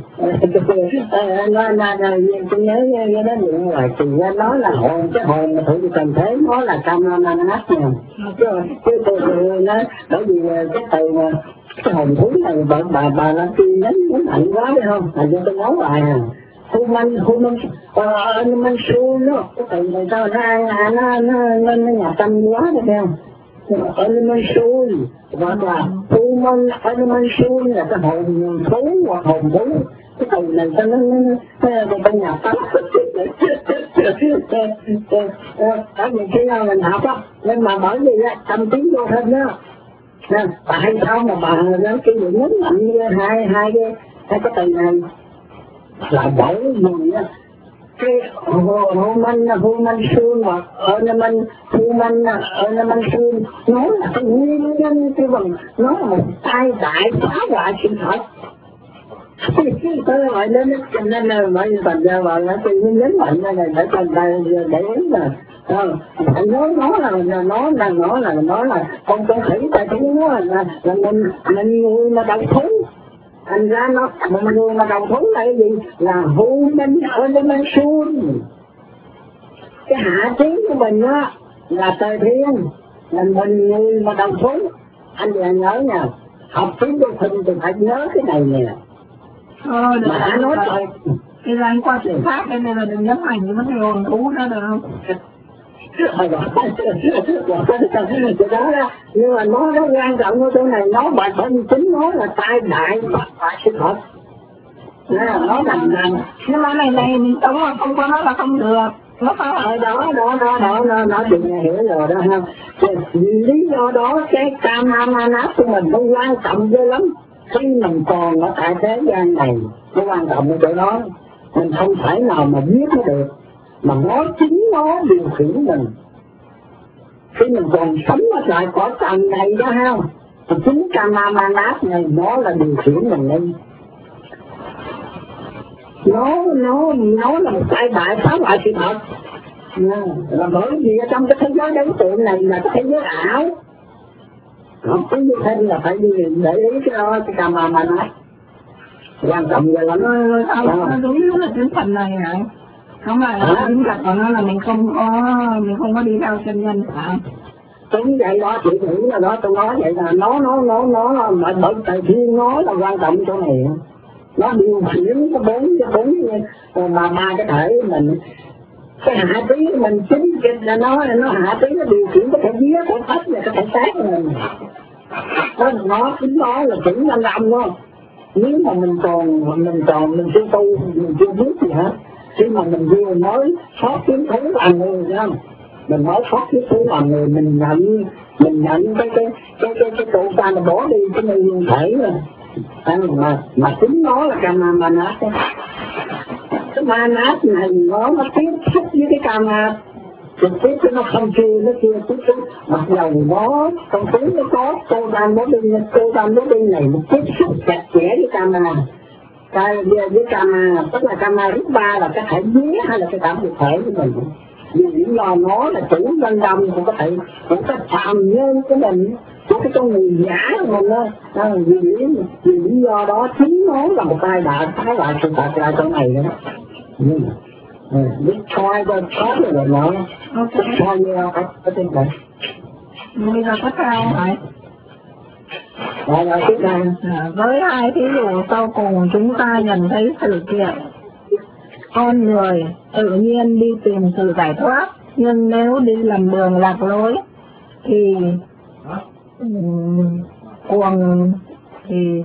Speaker 2: Tôi nhớ cái đó điện lại thì nói là hồn, cái hồn là thị tầng thế, nó là Kamamanat nè. Chứ tôi nói bởi vì cái từ mà cái hồn thú này bà là tiên nó mạnh quá đấy không? Là do tôi nói lại à. Human soul đó, cái từ này tao nó nhà tâm quá đấy không? Element soul hoặc là human element soul là cái hồn thú hoặc hồn thú. Cái từ này ta nó bên nhà tâm. Tại vì khi nào mình học á, nhưng mà bởi vì tâm trí vô thêm đó. Tại sao mà bà nó kêu được nhấn mạnh như hai cái từ này là bởi vì á cái human soul hoặc human soul nó là cái nguyên nhân cái bằng nó là một tai đại phá hoại sự thật. Tôi gọi đến cho nên là mọi người thành ra bảo là tôi nhấn mạnh ra này để thành ra để ý là nó là con khỉ tại cái nó là mình người mà đầu thú. Thành ra nó một người mà đầu thú là cái gì? Là human element soul. Cái hạ trí của mình á là trời thiên, là mình người mà đầu thú. Anh vừa nhớ nha, học tiếng vô hình thì phải nhớ cái này nè. Mà đã nói rồi.
Speaker 1: Thì là anh qua chuyện khác đây là đừng nhấn mạnh những vấn đề hồn thú đó được không?
Speaker 2: Nhưng mà nó quan trọng ở chỗ này, nó bởi vì chính nó là tai đại và sự thật. Nó làm
Speaker 1: nhưng mà này mình sống mà không có nó là không được. Nó phải
Speaker 2: nó thì hiểu rồi đó ha. Lý do đó cái Kamamanat của mình nó quan trọng ghê lắm. Khi mình còn ở tại thế gian này, nó quan trọng ở chỗ đó. Mình không thể nào mà biết nó được, mà nó chính nó điều khiển mình. Khi mình còn sống ở lại cõi trần này đó ha, thì chính Kamamanat này nó là điều khiển mình lên. Nó là một tai đại phá hoại sự thật. Là bởi vì ở trong cái thế giới đối tượng này là cái thế giới ảo. Cái như thế là phải đi để ý cái đó, cái Kamamanat quan trọng vậy lắm.
Speaker 1: Nó đúng là cái phần này hả? Không là chính thật của nó là mình không có đi theo chân nhân phải.
Speaker 2: Đúng vậy đó, chị nghĩ là đó, tôi nói vậy là nó mà bởi tại thiên nó là quan trọng chỗ này. Nó điều khiển cái bốn mà ba cái thể mình, cái hạ trí mình chính là nó hạ trí nó điều khiển cái thể vía, cái phách và cái thể xác của mình. Nó chính nó là chỉnh năng âm đó. Nếu mà mình chưa tu, mình chưa biết gì hết, khi mà mình vừa mới thoát kiến thú làm người nha, mình mới thoát kiến thú làm người, mình nhận cái tụ ta là bỏ đi cái nguyên thể rồi. Mà chính nó là Kamamanat. Cái Manat này nó tiếp xúc với cái Kama, trực tiếp nó không nó chưa tiếp xúc. Mặc dầu nó trong tiếng nó có cô đam bố đinh này nó tiếp xúc chặt chẽ với Kama. Với Kama, tức là Kama rút ba là cái thể vía hay là cái cảm thực thể của mình. Vì lý do nó là chủ nhân đông của cái phạm nhân của mình, của cái con người giả của mình đó. Vì lý do đó chính nó là một tai đại phá hoại sự thật là chỗ này đó. Biết try rồi nó try như ở trên này.
Speaker 1: Bây giờ có sao hả?
Speaker 2: Rồi tiếp theo.
Speaker 1: Với hai thí dụ sau cùng chúng ta nhận thấy sự kiện con người tự nhiên đi tìm sự giải thoát, nhưng nếu đi lầm đường lạc lối thì cuồng thì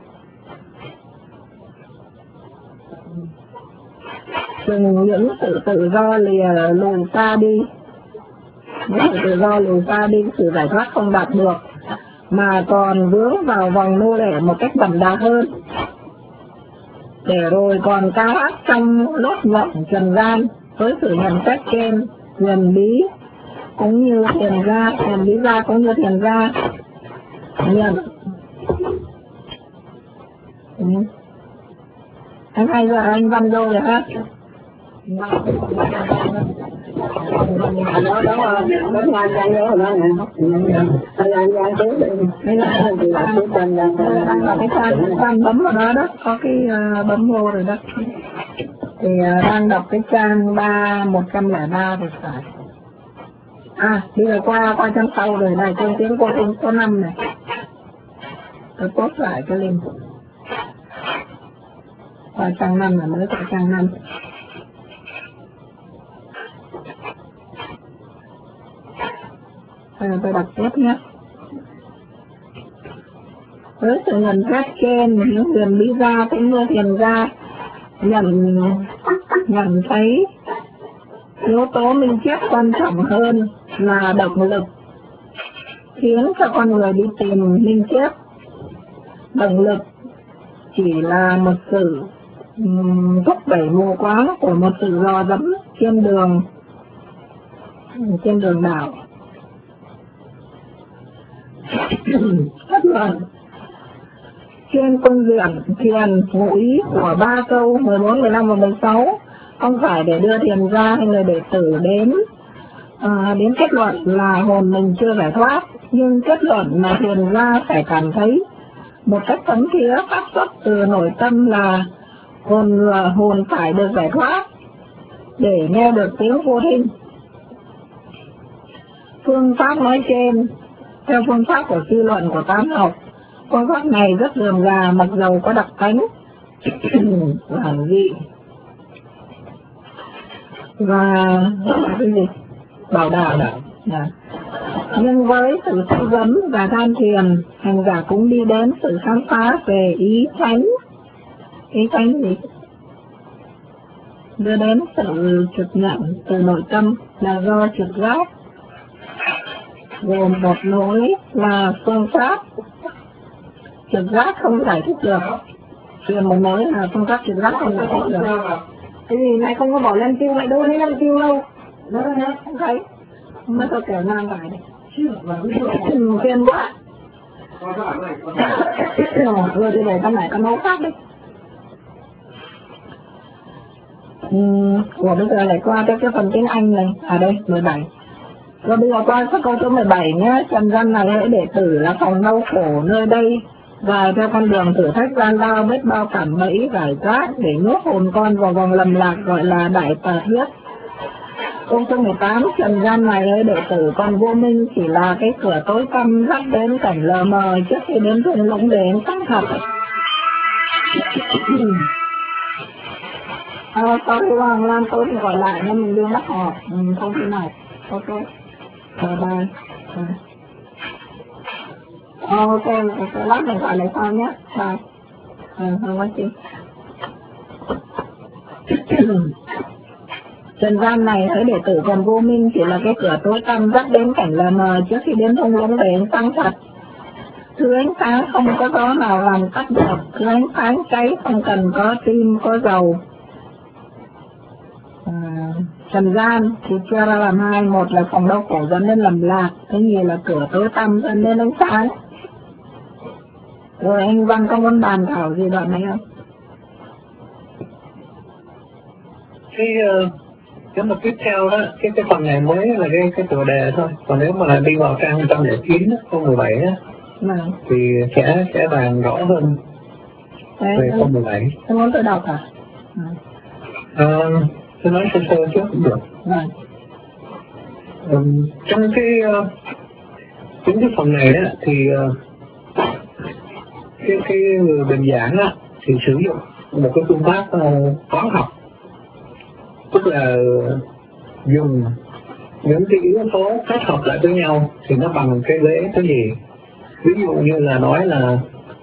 Speaker 1: những sự tự do lùi xa đi, những sự tự do lùi xa đi, sự giải thoát không đạt được. mà còn vướng vào vòng nô lệ một cách đậm đà hơn, để rồi còn cao áp trong lốt ngộng trần gian với sự nhận xét trên huyền bí cũng như thiền gia, huyền bí gia cũng như thiền gia nhận. Anh hay giờ anh văn vô rồi ha.
Speaker 2: Đó anh Giang vô rồi đó nè. Anh Giang tiếp đi.
Speaker 1: Đây là cái trang bấm vào đó đó, có cái bấm vô rồi đó. Thì đang đọc cái trang 103 rồi phải. Bây giờ qua trang sau rồi này, trong tiếng cô tiếng số 5 này. Tôi post lại cái link. Qua trang 5 là mới qua trang 5. Tôi đọc tiếp nhé. Với sự nhận xét trên, những huyền bí gia cũng như thiền gia nhận thấy yếu tố minh triết quan trọng hơn là động lực khiến cho con người đi tìm minh triết. Động lực chỉ là một sự thúc đẩy mù quáng của một sự dò dẫm trên đường đạo. Kết luận trên phương diện thiền ngụ ý của 3 câu 14, 15 và 16 không phải để đưa thiền gia hay người đệ tử đến kết luận là hồn mình chưa giải thoát, nhưng kết luận mà thiền gia phải cảm thấy một cách thấm thía phát xuất từ nội tâm là hồn phải được giải thoát để nghe được tiếng vô thinh. Phương pháp nói trên theo phương pháp của suy luận của tám học, phương pháp này rất rườm rà mặc dầu có đặc tính giản dị và cái gì bảo đảm. Nhưng với sự tư vấn và tham thiền, hành giả cũng đi đến sự khám phá về ý thánh. Ý thánh gì? Đưa đến sự trực nhận từ nội tâm là do trực giác, gồm một nối là phương pháp trực giác không giải thích được. Truyền một nối là phương pháp trực giác không giải thích được. Cái gì này không có bỏ lên tiêu lại đâu, thấy lên tiêu đâu. Đó không thấy. Mới có kể nam phải này. Phiền quá. Rồi thì để con này con nấu khác đi. Bây giờ lại qua cái phần tiếng Anh này. Đây, 17. Rồi bây giờ qua câu số 17 nhé. Trần gian này hãy đệ tử là phòng đau khổ nơi đây, và theo con đường thử thách gian lao biết bao cảm bẫy giải thoát để nhốt hồn con vào vòng lầm lạc gọi là đại tà thiết. Câu số 18, trần gian này hỡi đệ tử, còn vô minh chỉ là cái cửa tối tăm dắt đến cảnh lờ mờ trước khi đến thung lũng đến xác thật. Sorry Hoàng Lan, tôi thì gọi lại nên mình đưa mắt họp. Không thế này. Ok. Bye. Ok, lát mình gọi lại sau nhé. Bye. Không có gì. Trần gian này hỡi đệ tử, còn vô minh chỉ là cái cửa tối tăm dắt đến cảnh lờ mờ trước khi đến thung lũng đến sáng thật. Thứ ánh sáng không có gió nào làm tắt được, thứ ánh sáng cháy không cần có tim có dầu. Trần gian thì chia ra làm hai, một là phòng đau khổ dẫn đến lầm lạc, thứ nhì là cửa tối tăm dẫn đến ánh sáng. Rồi anh Văn có muốn bàn thảo gì đoạn này không?
Speaker 3: Cái mà tiếp theo đó, cái phần này mới là cái tựa đề thôi. Còn nếu mà đi vào trang 109 câu 17 á, thì sẽ bàn rõ hơn về câu 17.
Speaker 1: Tôi muốn tôi đọc hả?
Speaker 3: Tôi nói sơ sơ trước cũng được. Trong chính cái phần này đó thì cái người bình giảng á thì sử dụng một cái phương pháp toán học, tức là dùng những cái yếu tố kết hợp lại với nhau thì nó bằng cái vế cái gì. Ví dụ như là nói là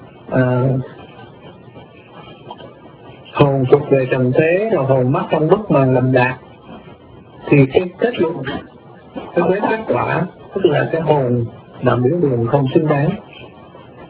Speaker 3: hồn thuộc về trần thế, rồi hồn mắc trong bức màn lầm đạt, thì cái kết luận, cái vế kết quả tức là cái hồn làm biểu đường không xứng đáng.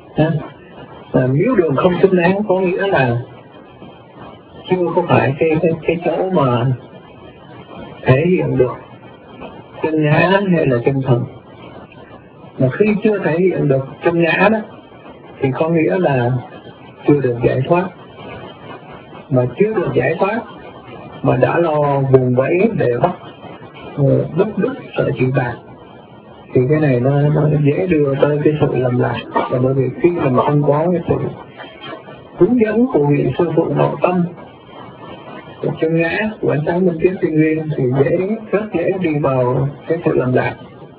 Speaker 3: Miếu đường không xứng đáng có nghĩa là chưa có phải cái chỗ mà thể hiện được chân ngã hay là chân thần. Mà khi chưa thể hiện được chân ngã đó thì có nghĩa là chưa được giải thoát. Mà chưa được giải thoát mà đã lo vùng vẫy để bắt đứt sợi chỉ bạc thì cái này nó dễ đưa tới cái sự lầm lạc. Và bởi vì khi mình không có cái sự hướng dẫn của vị sư phụ nội tâm của chân ngã, của ánh sáng minh triết tinh nguyên thì rất dễ đi vào cái sự lầm lạc.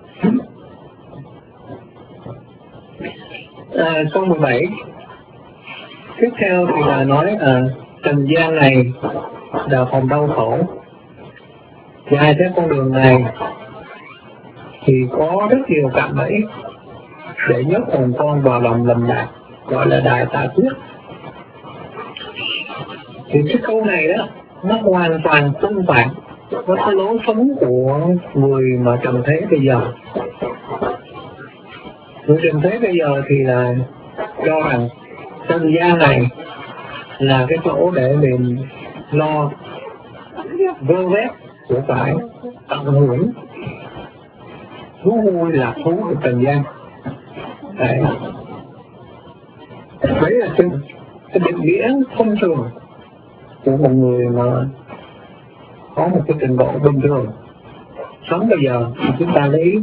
Speaker 3: Câu 17 tiếp theo thì là nói trần gian này là phòng đau khổ. Dài theo con đường này thì có rất nhiều cạm bẫy để nhốt hồn con vào lòng lầm lạc, gọi là đài tà quyết. Thì cái câu này đó nó hoàn toàn tương phản với cái lối sống của người mà trần thế bây giờ. Người trần thế bây giờ thì là cho rằng trần gian này là cái chỗ để mình lo vơ vét của cải, tận hưởng thú vui lạc thú của trần gian. Đấy là cái định nghĩa thông thường của một người mà có một cái trình độ bình thường sống bây giờ. Thì chúng ta lấy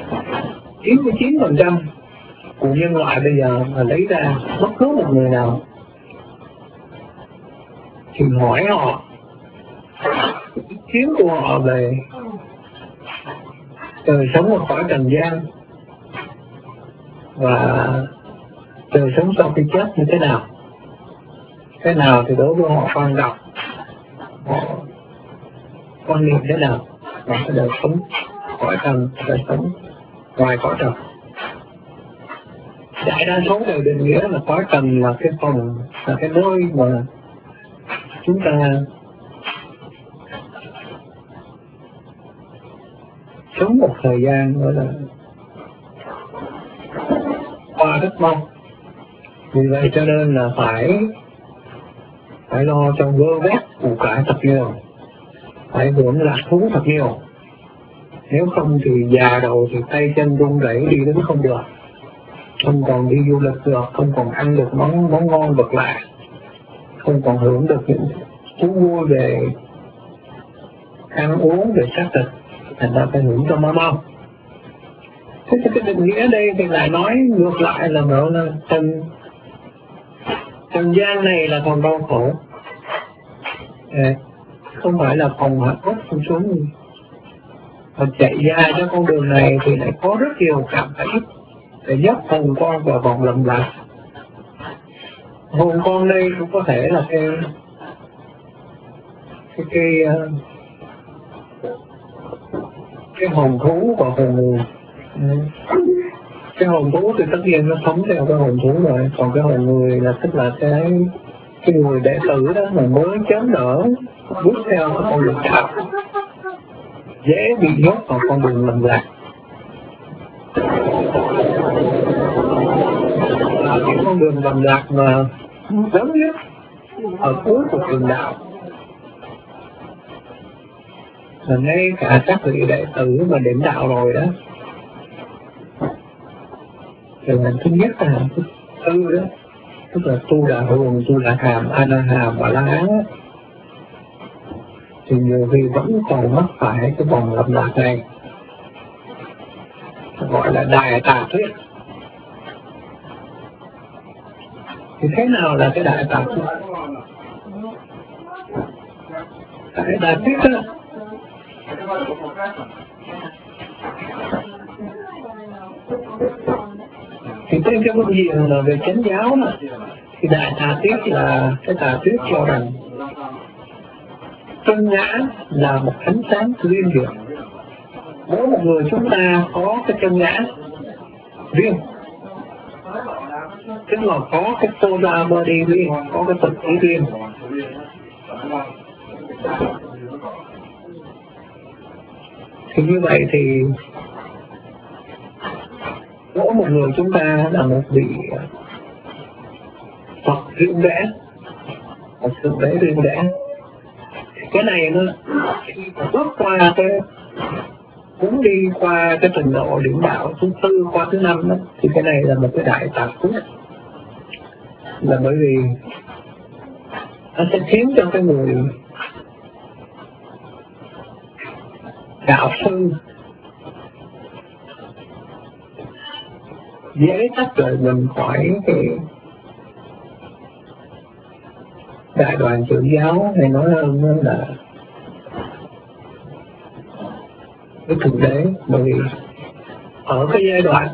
Speaker 3: 99% của nhân loại bây giờ mà lấy ra bất cứ một người nào thì hỏi họ ý kiến của họ về đời sống ở cõi trần gian và đời sống sau khi chết như thế nào. Thế nào thì đối với họ quan trọng, họ quan niệm thế nào và cái đời sống cõi trần, đời sống ngoài cõi trần. Đại đa số đều định nghĩa là cõi trần là cái phòng, là cái nơi mà chúng ta sống một thời gian gọi là qua rất mau. Vì vậy cho nên là phải lo cho vơ vét của cải thật nhiều, phải hưởng lạc thú thật nhiều. Nếu không thì già đầu thì tay chân run rẩy, đi đứng không được, không còn đi du lịch được, không còn ăn được món ngon vật lạ, không còn hưởng được những thú vui về ăn uống, về xác thịt, thành ra phải hưởng cho mau. Thế cái định nghĩa đây thì lại nói ngược lại là nói là trần gian này là phòng đau khổ, không phải là phòng hạnh phúc không xuống. Và chạy dài cho con đường này thì lại có rất nhiều cảm thấy để dắt hồn con vào vòng lầm lạc. Hồn con đây cũng có thể là cái hồn thú và hồn người. Cái hồn thú thì tất nhiên nó sống theo cái hồn thú rồi, còn cái hồn người là tức là cái người đệ tử đó mà mới chớm nở bước theo cái con đường đạo, dễ bị nhốt vào con đường lầm lạc. Là cái con đường lầm lạc mà lớn nhất ở cuối của trường đạo. Và ngay cả các vị đệ tử mà đến đạo rồi đó, thì hạnh thứ nhất là hạnh thứ tư đó, tức là tu đà hồn, tu đà hàm, a na hàm và la hán, thì nhiều khi vẫn còn mắc phải cái vòng lầm lạc này, gọi là đại tà thuyết. Thì thế nào là cái đại tà thuyết? Đại tà thuyết đó thì trên cái phương diện là về chánh giáo đó, thì đại tà thuyết là cái tà thuyết cho rằng chân ngã là một ánh sáng riêng biệt. Mỗi một người chúng ta có cái chân ngã riêng, tức là có cái solar body riêng, có cái thực ý riêng. Thì như vậy thì mỗi một người chúng ta là một vị Phật riêng rẽ, Phật thượng đế riêng rẽ. Cái này nó khi mà bước qua cái muốn đi qua cái trình độ điểm đạo thứ 4 qua thứ 5 đó, thì cái này là một cái đại tạp phước, là bởi vì nó sẽ khiến cho cái người đạo sư dễ tách rời mình khỏi cái đại đoàn tự giáo, hay nói hơn là cái thượng đế. Bởi vì ở cái giai đoạn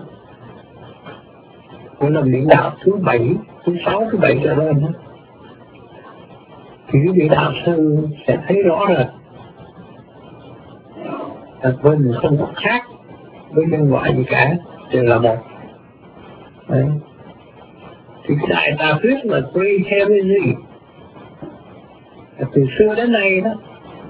Speaker 3: của lần điển đạo thứ 7, thứ 6, thứ 7 trở lên đó, thì cái vị đạo sư sẽ thấy rõ rệt là mình không có khác với nhân loại gì cả, đều là một. Đấy. Thì cái đại tà thuyết là Great Heresy từ xưa đến nay đó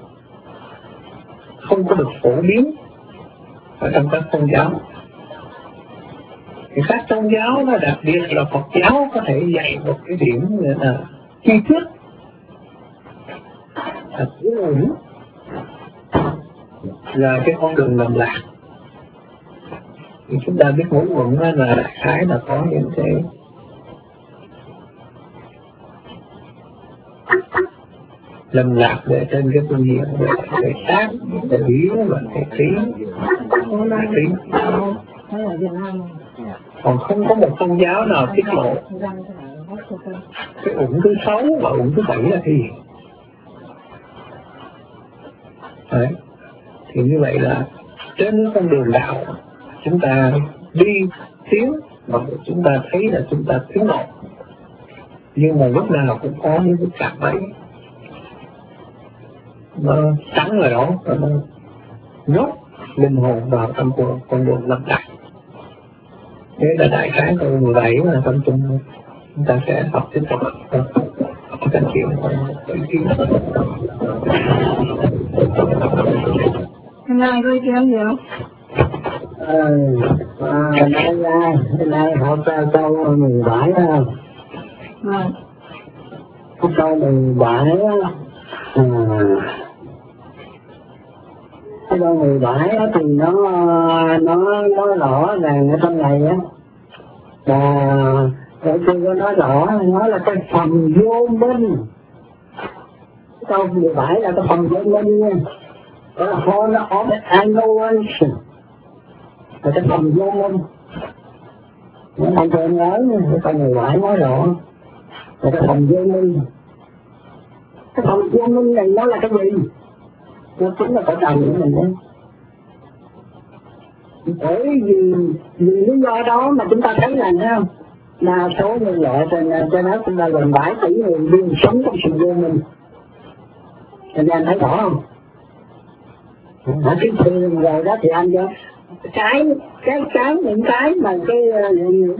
Speaker 3: không có được phổ biến ở trong các tôn giáo. Thì các tôn giáo nó đặc biệt là Phật giáo có thể dạy một cái điểm là chi tiết, là cuối cùng là cái con đường lầm lạc. Thì chúng ta biết ngũ uẩn là đại khái là có những cái lầm lạc về trên cái phương diện về xác, về lý và về trí. Còn không có một tôn giáo nào tiết lộ cái uẩn thứ 6 và uẩn thứ 7 là cái gì. Đấy. Thì như vậy là trên cái con đường đạo chúng ta đi tiến mà chúng ta thấy là chúng ta tiến lộ, nhưng mà lúc nào cũng có những cái cạm bẫy nó sẵn rồi đó, nó nhốt linh hồn vào trong con đường lầm lạc. Thế là đại khái câu 17 là trong chúng ta sẽ học tiếp tục các chuyện ý kiến.
Speaker 1: Hôm nay có ý kiến gì không?
Speaker 2: Nay học câu 17 không? Câu 17 cái câu 17 thì nó rõ ràng ở trong này á, là ở trên có nói rõ, nó là cái phần vô minh. Câu 17 là cái phần vô minh nha, đó là horn of annihilation, là cái phần vô minh. Những anh chị em nhớ cái câu 17 nói rõ là cái phần vô minh. Cái phần vô minh này nó là cái gì? Nó chính là cái đầu của mình đấy. Bởi vì lý do đó mà chúng ta thấy là không, đa số nhân loại trên đó chúng ta gần 7 tỷ người luôn sống trong sự vô minh. Anh em thấy rõ không? Ở cái thường rồi đó thì anh cho những cái mà những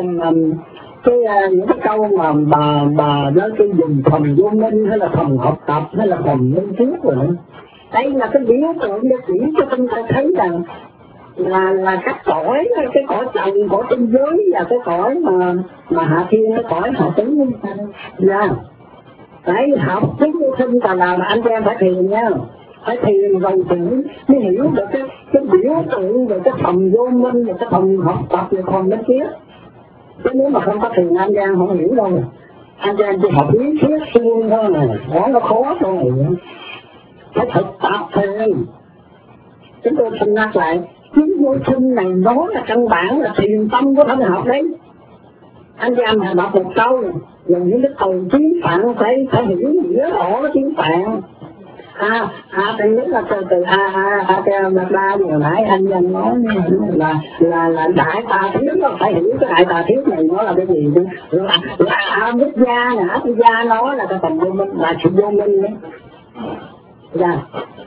Speaker 2: cái câu mà bà nói cái dùng phần vô minh hay là phần học tập hay là phần minh triết rồi nữa. Đây là cái biểu tượng để chỉ cho chúng ta thấy rằng là các cõi, cái cõi trần, cõi tinh giới và cái cõi mà hạ thiên, cái cõi hạ tính. Dạ. Đấy, học tiếng vô sinh là anh em phải thiền nha. Phải thiền rồi thì mới hiểu được cái biểu tượng về cái phần vô minh, về cái phần học tập, về phần minh triết. Chứ nếu mà không có thiền anh em không hiểu đâu. Anh em chỉ học lý thuyết suông thôi này, nó khó thôi. Phải thực tập thiền. Chúng tôi xin nhắc lại, tiếng vô sinh này nó là căn bản là thiền tâm của thân học đấy. Anh em hãy đọc một câu, dùng những cái từ tiếng Phạn phải hiểu nghĩa rõ cái tiếng Phạn. Tôi biết là từ mặt đa vừa nãy anh em nói là đại tà thiết, phải hiểu cái đại tà thiết này nó là cái gì chứ. Là Bích Gia nè, Bích Gia nói là cái phần vô minh, là sự vô minh đấy. Dạ.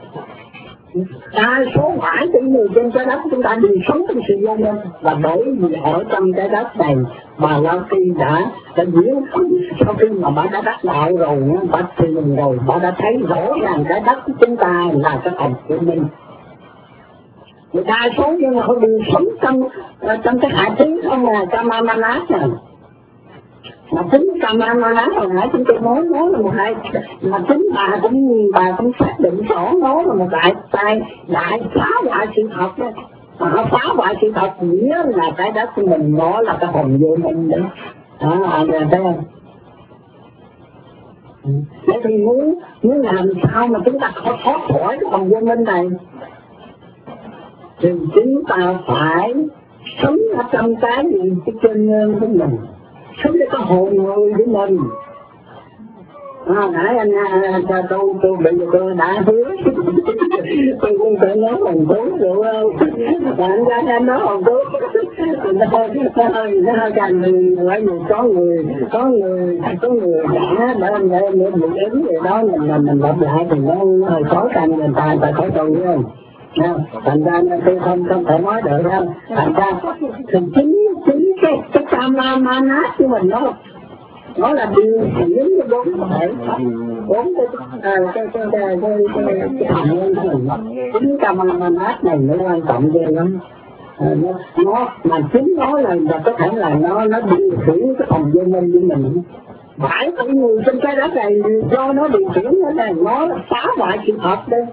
Speaker 2: Đa số phải tỷ người trên trái đất chúng ta đều sống trong sự vô minh, và bởi vì ở trong trái đất này bà La Kỳ đã diễn sau khi mà bà đã đắc đạo rồi, bà thiền rồi, bà đã thấy rõ ràng trái đất của chúng ta là cái phần vô minh. Người đa số nhưng mà họ đều sống trong cái hạ trí không là trong Mamanát này. mà chính Kama nói hồi nãy chúng tôi nói là một đại, mà chính bà cũng xác định rõ nó là một đại phá hoại sự thật đó. Mà nó phá hoại sự thật nghĩa là cái đất của mình nó là cái hồn vô minh đấy. Đó, thấy không? Thế thì muốn làm sao mà chúng ta thoát khỏi cái hồn vô minh này, thì chúng ta phải sống ở trong cái gì cái chân nhân của mình, sống với cái hồn người của mình. Nãy anh tôi bây giờ tôi đã hứa tôi cũng phải nói hồn cứu được không? Anh ra anh nói hồn cứu nó hơi càng người có người đã anh để em bị ứng về đó mình lặp lại thì nó hơi khó khăn người ta khỏi cầu với không? Thành ra tôi không thể nói được đâu. Thành ra thì chính cái Kama nát của mình nó là điều khiển cái bốn cái hồn nhân của mình. Chính Kama nát này nó quan trọng ghê lắm. Nó mà chính nó là có thể là nó điều khiển cái hồn vô minh của mình. Phải con người trên cái đất này do nó điều khiển nó phá hoại sự thật đây.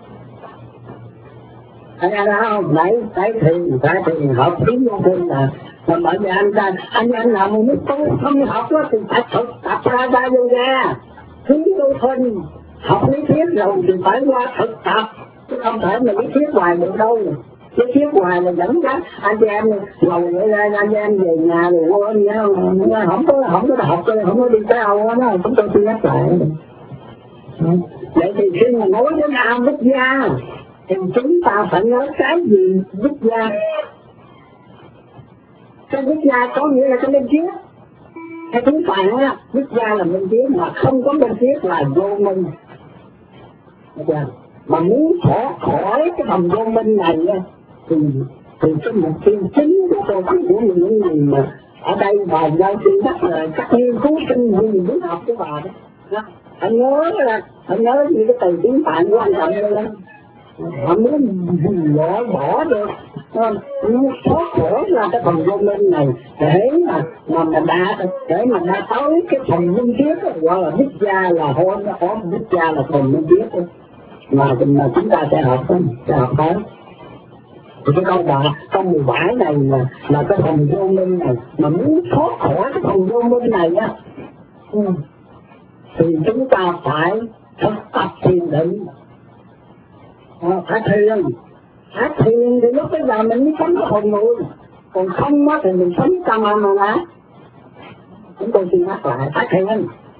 Speaker 2: Anh ra không? Phải thiền học tiếng vô minh là bởi vì anh làm một nước tôi không học đó thì phải thực tập ra yoga. Thứ vô minh học lý thuyết rồi thì phải qua thực tập, chứ không thể mà lý thuyết hoài được đâu. Lý thuyết hoài là dẫn dắt anh chị em ngồi vậy ra anh em về nhà rồi quên nhau, không có học tôi không có đi tới đâu đó, chúng tôi suy nhắc lại. Vậy thì khi mà nói đến Nam Bích Gia thì chúng ta phải nói cái gì Bích Gia? Cái Bích Gia có nghĩa là cái bên trước. Cái tiếng Phạn á, Bích Gia là bên trước, mà không có bên trước là vô minh. Mà muốn thoát khỏi cái vòng vô minh này thì cái mục tiêu chính của tôi của những người mà ở đây bà giao chuyên đất là các nghiên cứu sinh viên biết học của bà đó. Anh nhớ như cái từ tiếng Phạn quan trọng đây lắm. Họ muốn bỏ được, muốn thoát khỏi là cái phần vô minh này để mà đã tới cái phần minh triết, gọi là Bích Gia là hôn Bích Gia là phần minh triết mà chúng ta sẽ học tới. Thì cái câu 17 này là cái phần vô minh này, mà muốn thoát khỏi cái phần vô minh này á thì chúng ta phải thực tập thiền định. Phải thiền thì lúc bây giờ mình mới sống cái hồn người, còn không á thì mình sống Kama nát. Chúng tôi xin nhắc lại, phải thiền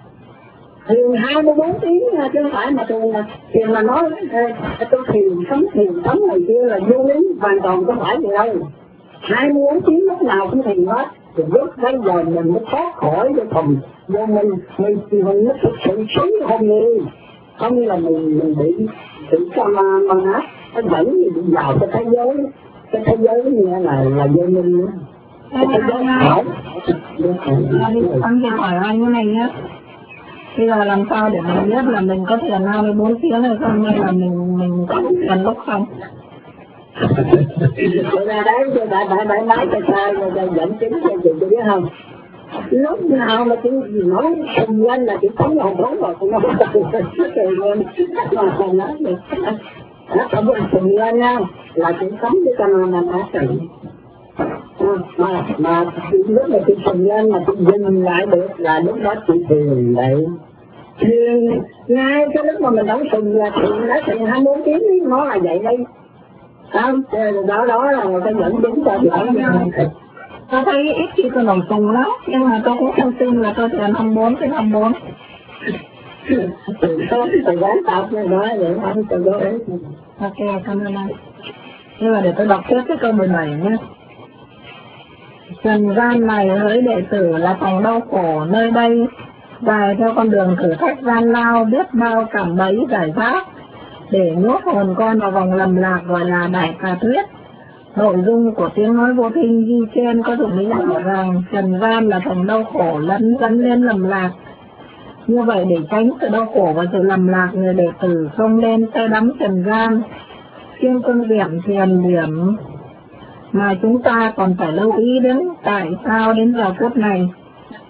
Speaker 2: 24 tiếng nha, chứ không phải mà thiền mà nói tôi thiền sống này kia là vô lý, hoàn toàn không phải gì đâu. 24 tiếng lúc nào cũng thiền hết, thì lúc bây giờ mình mới thoát khỏi cái phòng vô mình mới thực sự sống hồn người. Không là mình bị Kama nát, nó dẫn mình vào cái thế giới như là vô minh nữa. Cái thế giới hảo.
Speaker 1: Anh sẽ hỏi anh cái này nhé. Bây giờ làm sao để mình biết là mình có thiền 24 tiếng hay không, hay là mình có thiền lúc không?
Speaker 2: Rồi ra đấy cho đại nói cho sai rồi dẫn chứng cho chị biết không? Lúc nào mà chị nói sùng lên là chị sống hồn bốn rồi, chị nói sùng lên mà còn nói được. Nó không có sùng lên nha, là chị sống với Kama nát rồi. Mà lúc mà chị sùng lên mà chị dừng lại được là lúc đó chị thiền đấy. Thiền ngay cái lúc mà mình đóng sùng là thiền đã thiền 24 tiếng, nó là vậy đây. Đó là một cái dẫn chứng cho chị.
Speaker 1: Tôi thấy ít khi tôi nổi sùng lắm, nhưng mà tôi cũng không tin là tôi thiền 24 tới 24.
Speaker 2: Tôi dám tập rồi nói vậy không, tôi có ý.
Speaker 1: Ok, cảm ơn anh. Nhưng mà để tôi đọc tiếp cái câu 17 nhé. Trần gian này hỡi đệ tử là phòng đau khổ, nơi đây dài theo con đường thử thách gian lao, biết bao cảm bẫy giải pháp để nhốt hồn con vào vòng lầm lạc gọi là Đại Tà Thuyết. Nội dung của tiếng nói vô thinh ghi trên có dụng ý rõ ràng, trần gian là phòng đau khổ dẫn lên lầm lạc. Như vậy để tránh sự đau khổ và sự lầm lạc, người đệ tử không nên say đắm trần gian. Riêng công việc thiền điểm mà chúng ta còn phải lưu ý đến tại sao đến giờ phút này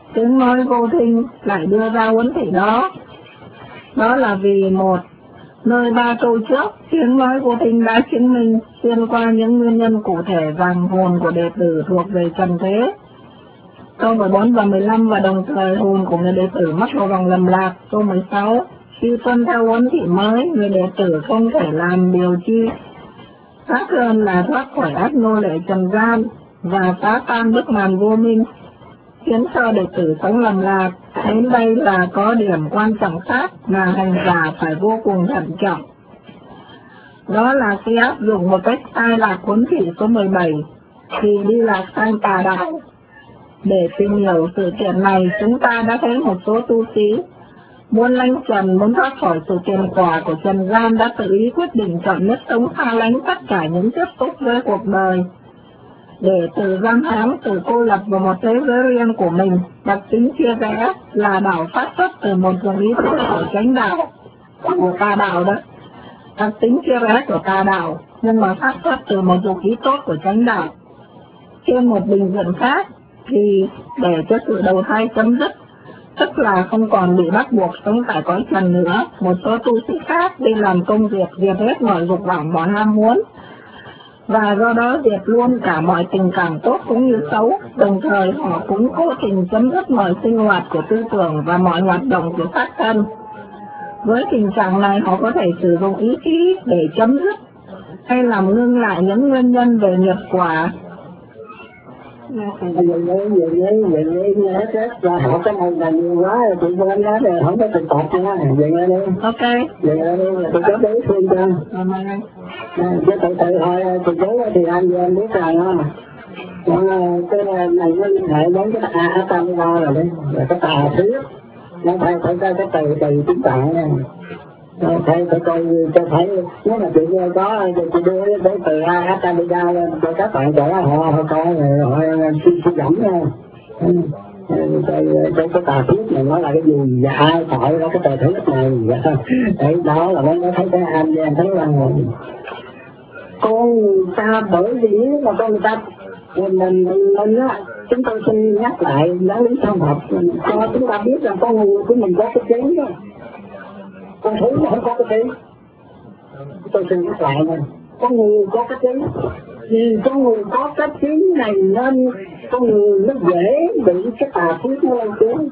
Speaker 1: tiếng nói vô thinh lại đưa ra huấn thị đó. Đó là vì một, nơi 3 câu trước, tiếng nói vô thinh đã chứng minh xuyên qua những nguyên nhân cụ thể rằng hồn của đệ tử thuộc về trần thế. Câu 14 và 15 và đồng thời hồn của người đệ tử mắc vào vòng lầm lạc. Câu 16, khi tuân theo huấn thị mới, người đệ tử không thể làm điều chi khác hơn là thoát khỏi ách nô lệ trần gian và phá tan bức màn vô minh, khiến cho đệ tử sống lầm lạc. Đến đây là có điểm quan trọng khác mà hành giả phải vô cùng thận trọng. Đó là khi áp dụng một cách sai lạc huấn thị số 17 thì đi lạc sang tà đạo. Để tìm hiểu sự kiện này, chúng ta đã thấy một số tu sĩ muốn lánh trần, muốn thoát khỏi sự tiền quả của trần gian đã tự ý quyết định chọn nếp sống xa lánh tất cả những tiếp xúc với cuộc đời, để tự giam hãm, tự cô lập vào một thế giới riêng của mình. Đặc tính chia rẽ là đạo phát xuất từ một dòng ý thức của chánh đạo, của tà đạo đó. Đặc tính chia rẽ của tà đạo, nhưng mà phát xuất từ một dụng ý tốt của chánh đạo. Trên một bình diện khác, thì để cho sự đầu thai chấm dứt, tức là không còn bị bắt buộc sống tại cõi trần nữa, một số tu sĩ khác đi làm công việc diệt hết mọi dục vọng, mọi ham muốn, và do đó diệt luôn cả mọi tình cảm tốt cũng như xấu. Đồng thời họ cũng cố tình chấm dứt mọi sinh hoạt của tư tưởng và mọi hoạt động của xác thân. Với tình trạng này, họ có thể sử dụng ý chí để chấm dứt hay làm ngưng lại những nguyên nhân về nghiệp quả.
Speaker 2: Vậy nghe chết và họ cái này là nhiều quá rồi, tụi con đó thì không có tình tọt nha. Vậy nghe đi.
Speaker 1: Ok.
Speaker 2: Vậy nghe đi, tôi có đối phương cho. Chứ tự hỏi từ chối thì anh về anh biết rằng cái này nó liên hệ đến cái Atamida rồi đấy, là cái tà thuyết. Nó phải cái từ tiếng Tạng nha. Thầy coi cho thấy nếu mà chị có chị đưa đến từ Atamida lên cho các bạn trẻ họ coi họ suy gẫm nha. Cái tà thuyết này nó là cái gì và ai tội đó cái tà thuyết này. Đấy, đó là nó thấy cái anh em thấy là con ta bởi vì mà con người ta mình á, chúng tôi xin nhắc lại giáo lý song học cho chúng ta biết rằng con người của mình có cái trí đó, con thú nó không có cái trí. Tôi xin nhắc lại nè, con người có cái trí, vì con người có cái trí này nên con người nó dễ bị cái tà thuyết nó lên tiếng.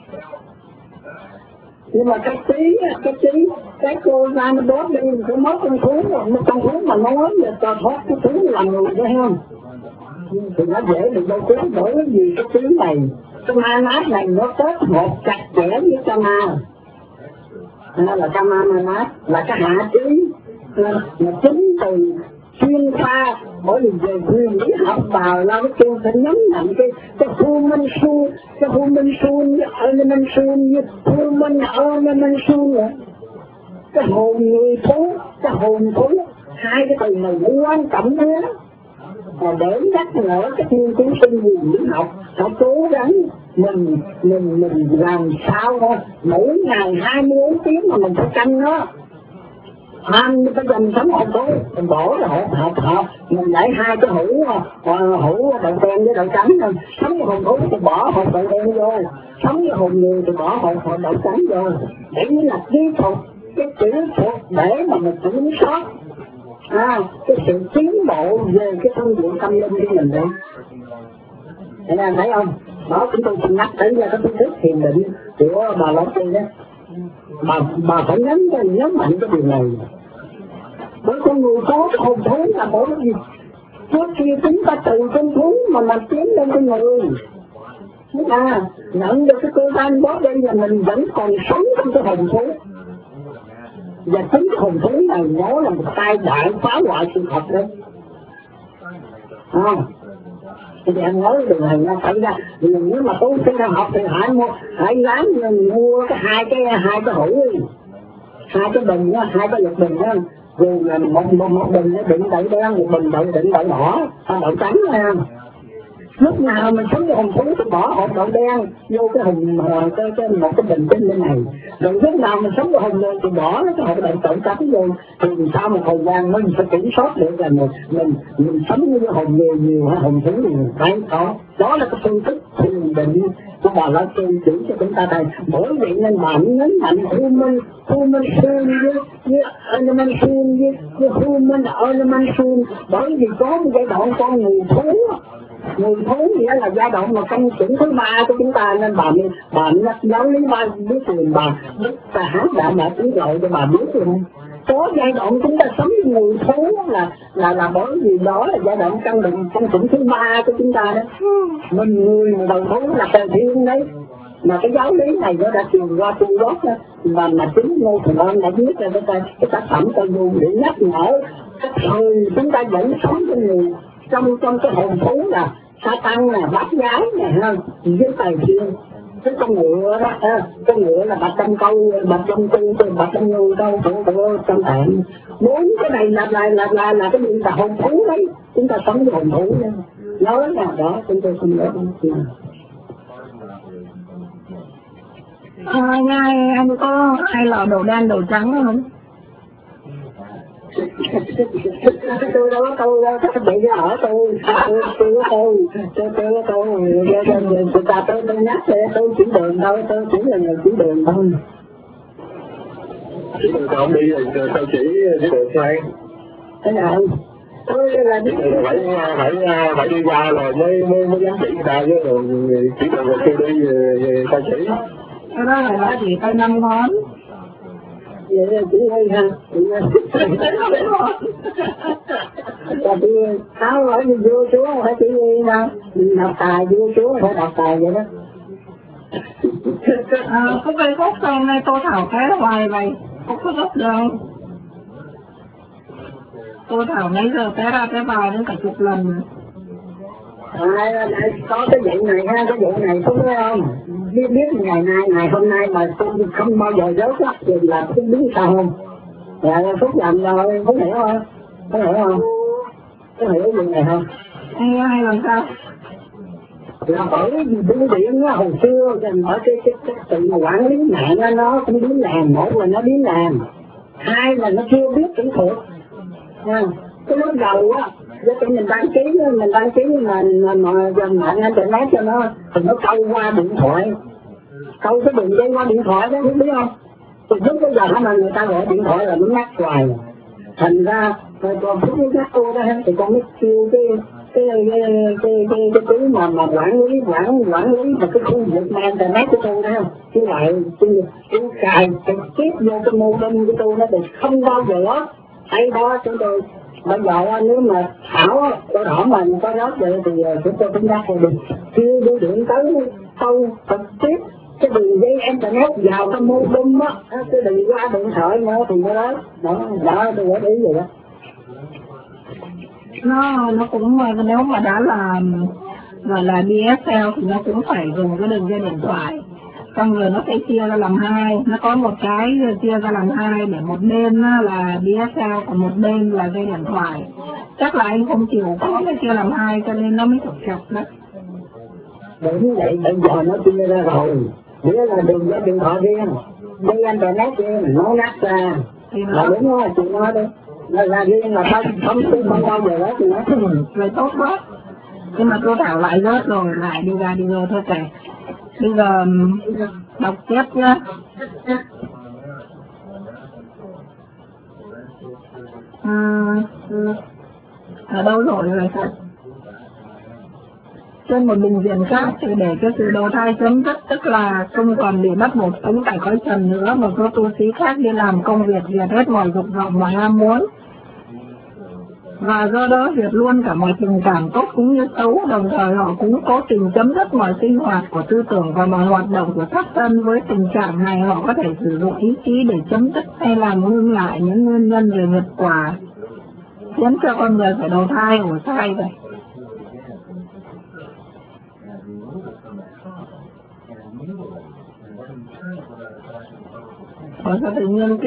Speaker 2: Nhưng mà cái trí cái cô ra nó đốt đi cái mối con thú mà nói là cho thoát cái thú làm người đấy không, thì nó dễ bị đôi tiếng. Bởi vì cái trí này, cái ma nát này nó kết hợp chặt chẽ với kama, là kama ma nát, là cái hạ trí, là chính từ chuyên pha. Bởi vì về quyền lý học vào là cái tôi phải nhấn mạnh cái human soul, cái human soul với element soul với human element soul nữa. Cái hồn người thú, cái hồn thú, hai cái từ này quan trọng nữa. Và để nhắc nhở các nghiên cứu sinh quyền lý học phải cố gắng mình làm sao thôi, mỗi ngày 24 tiếng mà mình phải canh nó. Anh phải dành sống hồn thú, mình bỏ ra hộp, mình để hai cái hũ đậu đen với đậu trắng thôi. Sống hồn thú thì bỏ hộp đậu đen vô, sống với hồn người thì bỏ hộp đậu trắng vô. Để như là kỹ thuật, cái kỹ thuật để mà mình kiểm soát cái sự tiến bộ về cái phương diện tâm linh của mình đấy. Thế nên thấy không? Đó chúng tôi xin nhắc đến là cái phương thức thiền định của bà Lão Sư đó. Bà phải nhấn mạnh cái điều này. Bởi con người có cái hồn thú là bởi vì trước khi chúng ta từ con thú mà tiến lên con người, nhận được cái cơ quan đó đây là mình vẫn còn sống trong cái hồn thú. Và chính cái hồn thú này nó là một tai đại phá hoại sự thật đấy. Thì anh nói điều này nó xảy ra. Nếu mà tôi sinh ra học thì hãy dám mua hai cái hũ đi, hai cái bình đó, hai cái lục bình đó, rồi là một bình đựng đậu đen, một bình đựng đậu đỏ, đậu trắng nha. Lúc nào mình sống với hồn thú thì bỏ hộp đậu đen vô cái một cái bình trên bên này, rồi lúc nào mình sống với hồn người thì bỏ cái hộp đậu trắng vô. Thì sau một thời gian mình phải kiểm soát được là mình sống với hồn người nhiều hay hồn thú nhiều. Đấy, đó là cái phương thức thiền định của Bà La Sư chỉ cho chúng ta thấy, bởi vậy nên bà nhấn mạnh human soul với element soul với human element soul, bởi vì có một giai đoạn con người thú nghĩa là giai đoạn mà trong chủng thứ ba của chúng ta, nên bà giáo lý ba biết liền, bà hát đã trí tuệ cho bà biết luôn. Có giai đoạn chúng ta sống với người thú là bởi vì đó là giai đoạn trong chủng thứ ba của chúng ta đó. Mình người mà đầu thú là trời thiên đấy. Mà cái giáo lý này nó đã truyền qua Trung Quốc đó, mà chính Ngô Thuận Ân đã viết ra cái tác phẩm Tây Du để nhắc nhở cái thời chúng ta vẫn sống với người trong cái hồn thú là sa tăng nè, bát gái nè, với tài thiên. Cái con ngựa đó, con ngựa là bạch trong câu, bạch trong tư, bạch trong nhu đâu, của trong tạng. Bốn cái này là cái gì là hồn thú đấy, chúng ta sống với hồn thú đấy. Nhớ là đó, chúng tôi không nhớ.
Speaker 1: Ngay anh có hay lò đồ đen đồ trắng không?
Speaker 2: Tôi đâu có tôi bị ở tôi nhắc tôi chỉ đường thôi, tôi chỉ là người chỉ đường thôi.
Speaker 3: Chỉ đường không đi rồi sao chỉ đường sao?
Speaker 2: Thế nào? Tôi là
Speaker 3: phải đi qua rồi mới dám chỉ người ta chứ, rồi chỉ đường rồi tôi đi sao chỉ?
Speaker 1: Cái đó là chỉ tay 5 ngón.
Speaker 2: Vậy là chỉ hay ha, và chị áo hỏi như vua chúa phải chỉ gì đâu, đọc tài vua chúa phải đọc tài vậy đó.
Speaker 1: Có cây khúc xong nay Tô Thảo té hoài vậy, không có giúp đâu. Tô Thảo nãy giờ té ra té vào đến cả chục lần.
Speaker 2: Có cái vụ này ha, cái vụ này có thấy không? Biết ngày hôm nay mà tôi không bao giờ rớt lắm thì là không biết sao không? Là Phúc làm rồi, có hiểu không? Có hiểu không? Có hiểu vụ này không?
Speaker 1: Hay làm sao?
Speaker 2: Là bởi vì bưu điện á, hồi xưa ở cái sự quản lý mạng nó cũng biến làm, một là nó biến làm, hai là nó chưa biết kỹ thuật. Cái lúc đầu á, với cái mình đăng ký mà dần mạng internet cho nó, thì nó câu qua điện thoại, câu cái đường dây qua điện thoại đó, biết không? Thì lúc bây giờ mà người ta gọi điện thoại là nó ngắt hoài, thành ra rồi còn phút nó ngắt cô đó thì con mới kêu cái thứ mà quản lý mà cái khu vực mà internet của tôi đó không? Chứ lại tôi cài trực tiếp vô cái modem của tôi nó thì không bao giờ hay đó chúng tôi. Bây giờ nếu mà tôi hỏi mà có rớt vậy thì chúng tôi cũng nhắc rồi, kêu đưa điện tới câu trực tiếp cái đường dây internet vào cái modem á, cái đường qua điện thoại nữa thì nó đó tôi gợi ý vậy đó.
Speaker 1: Nó cũng nếu mà đã là gọi là DSL thì nó cũng phải dùng cái đường dây điện thoại, xong rồi nó sẽ chia ra làm hai, nó có một cái chia ra làm hai để một bên là DSL còn một bên là dây điện thoại. Chắc là anh không chịu có cái chia làm hai cho nên nó mới trục trặc đó.
Speaker 2: Đúng vậy, bây giờ nó chia ra rồi, nghĩa là đường dây điện thoại riêng, dây internet riêng, nó ngắt ra là đúng rồi, chị nói đi. Là riêng là không bao giờ đó thì nó
Speaker 1: vậy tốt quá. Nhưng mà cô Thảo lại rớt rồi, lại đi ra thôi kìa. Bây giờ đọc tiếp nhá. Ở đâu rồi sao? Trên một bình diện khác thì để cho sự đầu thai chấm dứt, tức là không còn bị bắt buộc sống tại cõi trần nữa, mà có tu sĩ khác đi làm công việc diệt hết mọi dục vọng và ham muốn. Và do đó diệt luôn cả mọi tình cảm tốt cũng như xấu, đồng thời họ cũng cố tình chấm dứt mọi sinh hoạt của tư tưởng và mọi hoạt động của pháp thân. Với tình trạng này họ có thể sử dụng ý chí để chấm dứt hay làm ngưng lại những nguyên nhân về nghiệp quả khiến cho con người phải đầu thai của sai vậy. Sao tự nhiên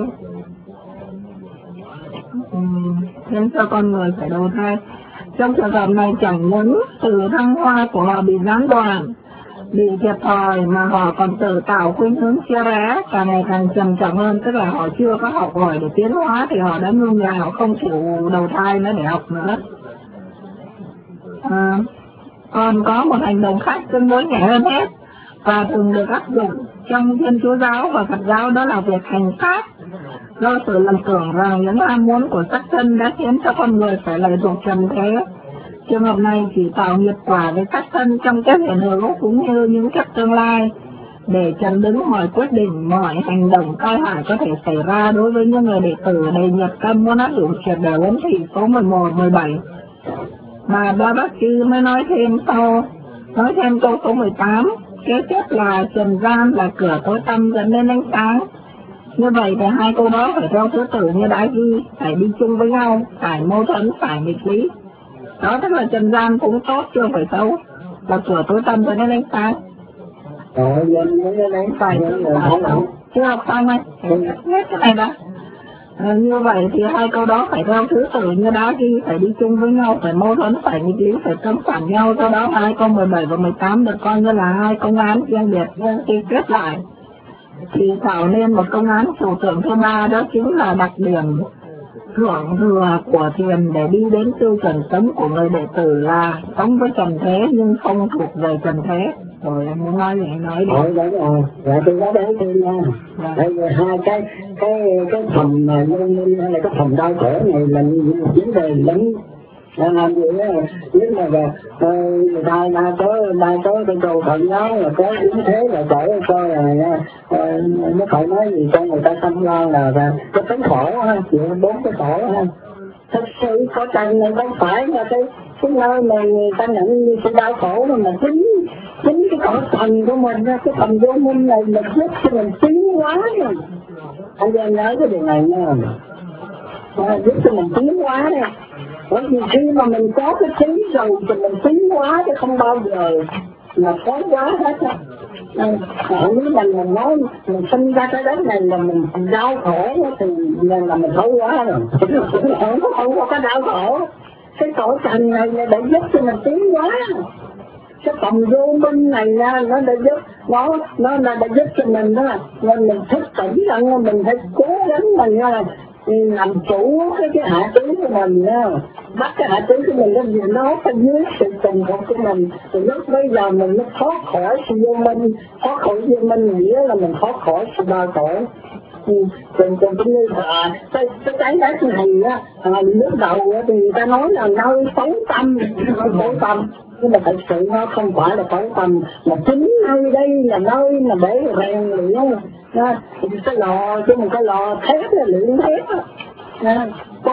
Speaker 1: khiến cho con người phải đầu thai. Trong trường hợp này chẳng những sự thăng hoa của họ bị gián đoạn, bị thiệt thòi, mà họ còn tự tạo khuynh hướng chia rẽ càng ngày càng trầm trọng hơn, tức là họ chưa có học hỏi để tiến hóa thì họ đã ngưng lại, họ không chịu đầu thai nữa để học nữa. Còn có một hành động khác tương đối nhẹ hơn hết, và thường được áp dụng trong Thiên Chúa giáo và Phật giáo, đó là việc hành pháp. Do sự lầm tưởng rằng những ham muốn của sắc thân đã khiến cho con người phải lợi dụng trần thế. Trường hợp này chỉ tạo nghiệp quả với sắc thân trong kiếp hiện hữu cũng như những kiếp tương lai, để chặn đứng mọi quyết định, mọi hành động tai hại có thể xảy ra đối với những người đệ tử đầy nhiệt tâm muốn áp dụng triệt để huấn thị số 11, 17. Mà ba bác sư mới nói thêm câu số 18, kế tiếp là trần gian là cửa tối tăm dẫn đến ánh sáng. Như vậy thì hai câu đó phải theo thứ tự như đã ghi, phải đi chung với nhau, phải mâu thuẫn, phải nghịch lý. Đó tức là trần gian cũng tốt chứ không phải xấu, là cửa tối tăm dẫn đến ánh sáng. Phải chưa học xong ấy, hết cái này đã. Như vậy thì hai câu đó phải theo thứ tự như đã ghi, phải đi chung với nhau, phải mâu thuẫn, phải nghịch lý, phải cấm phản nhau. Do đó hai câu 17 và 18 được coi như là hai công án riêng biệt, nhưng khi kết lại thì tạo nên một công án chủ tượng thứ ba, đó chính là đặc điểm thượng thừa của thiền để đi đến tiêu chuẩn sống của người đệ tử là sống với trần thế nhưng không thuộc về trần thế. Rồi em muốn nói gì anh nói đi.
Speaker 2: Đúng rồi, dạ tôi nói đến thêm nha. Đây là hai cái phần mà nhân hay là cái phần đau khổ này là vấn đề lớn. Làm gì đó, nếu mà người ta có cái cầu thuận đó là có yếu thế là chở coi là nó phải nói gì cho người ta tâm lo là cái tính khổ ha, chuyện 4 cái khổ ha. Thực sự có trần này không phải là cái nơi mà người ta nhận như sự đau khổ mà chính cái cõi thần của mình, cái thần vô minh này là giúp cho mình tiến hóa rồi. Anh em nhớ cái điều này nha, giúp cho mình tiến hóa đây. Bởi vì khi mà mình có cái trí rồi thì mình tiến hóa chứ không bao giờ mà khó quá hết á. Nếu mình nói mình sinh ra cái đất này là mình đau khổ thì là mình khó quá rồi. Không có cái đau khổ. Cái cõi trần này là để giúp cho mình tiến hóa. Cái tầm vô minh này nó đã giúp nó đã giúp cho mình đó, nên mình thức tỉnh rằng mình phải cố gắng mình làm chủ cái hạ trí của mình nha, bắt cái hạ trí của mình lên gì nó phải dưới sự tình thuộc của mình, thì lúc bây giờ mình mới thoát khỏi sự vô minh. Thoát khỏi vô minh nghĩa là mình thoát khỏi sự đau khổ. Còn cũng như là cái trái đất này á, lúc đầu thì người ta nói là nơi tối tâm, nhưng mà thật sự nó không phải là tối tâm, mà chính nơi đây là nơi mà để rèn luyện. Cái lò chứ một cái lò thép là luyện thép á.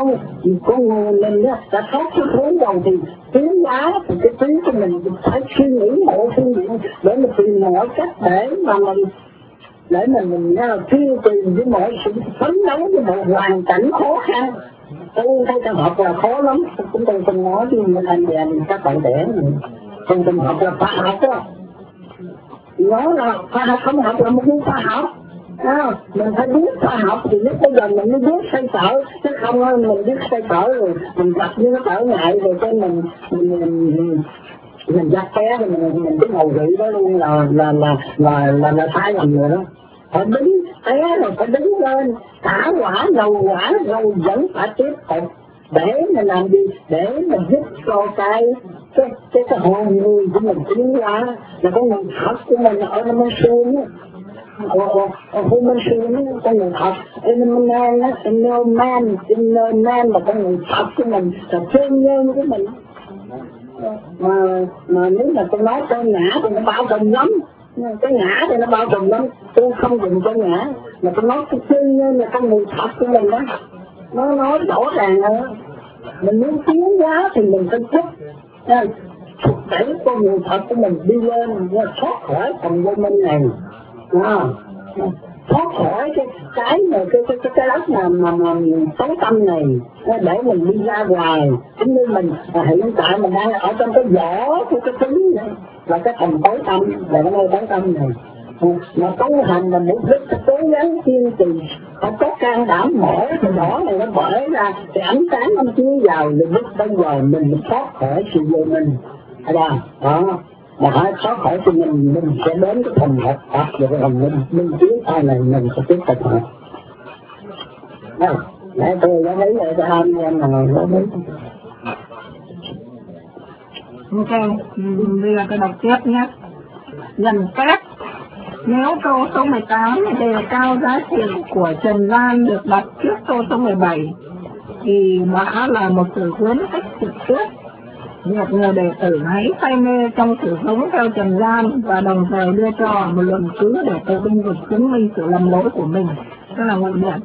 Speaker 2: Con người mình đã thoát cái hướng đầu thì tiến hóa thì cái trí của mình phải suy nghĩ mọi phương diện để mình tìm mọi cách để mà mình truy tìm với mọi sự phấn đấu với mọi hoàn cảnh khó khăn. Tôi thấy trường hợp là khó lắm, chúng tôi không nói với mình anh bè các bạn trẻ không trường hợp là khoa học đó. Nó là khoa học, không học là một môn khoa học. Mình phải biết khoa học thì lúc bây giờ mình mới biết xoay sở, chứ không mình biết xoay sở rồi mình gặp những cái trở ngại rồi cho mình dắt té rồi mình cái ngầu vị đó luôn là sai lầm rồi đó. Phải đứng té rồi phải đứng lên, xả quả dầu quả rồi vẫn phải tiếp tục để mình làm gì, để mình giúp cho cái hồn người của mình tiến hóa, là con người thật của mình ở năm mươi xương á. Human being, con người thật, inner man là con người thật của mình, là thương nhân của mình. Mà nếu mà tôi nói con ngã thì nó bao trùm lắm, cái ngã thì nó bao trùm lắm, tôi không dùng con ngã, mà tôi nói cái thương nhân là con người thật của mình đó. Nó nói rõ ràng nữa, mình muốn tiến hóa thì mình phải thúc đẩy con người thật của mình đi lên, thoát khỏi phần vô minh này. Thoát khỏi cái đất mà tối tâm này để mình đi ra ngoài. Cũng như mình hiện tại mình đang ở trong cái vỏ của cái trứng này, là cái phần tối tâm, là cái nơi tối tâm này. Mà tu hành là mục đích cố gắng kiên trì, không có can đảm mở cái vỏ này nó bể ra thì ánh sáng nó chiếu vào, thì lúc bây giờ mình thoát khỏi sự vô minh. Đó. Mà hãy thoát khỏi thì mình sẽ đến cái phần học tập và cái phần minh tiến sau này mình sẽ tiếp tục học. Để tôi đã thấy lại cho hai em là nó đến.
Speaker 1: Ok, bây giờ tôi đọc tiếp nhé. Lần phép Nếu câu số 18 đề cao giá trị của trần gian được đặt trước câu số 17 thì đã là một sự khuyến khích trực tiếp việc người đệ tử hãy say mê trong sự sống theo trần gian và đồng thời đưa cho một luận cứ để tự binh vực chứng minh sự lầm lỗi của mình, tức là ngụy biện.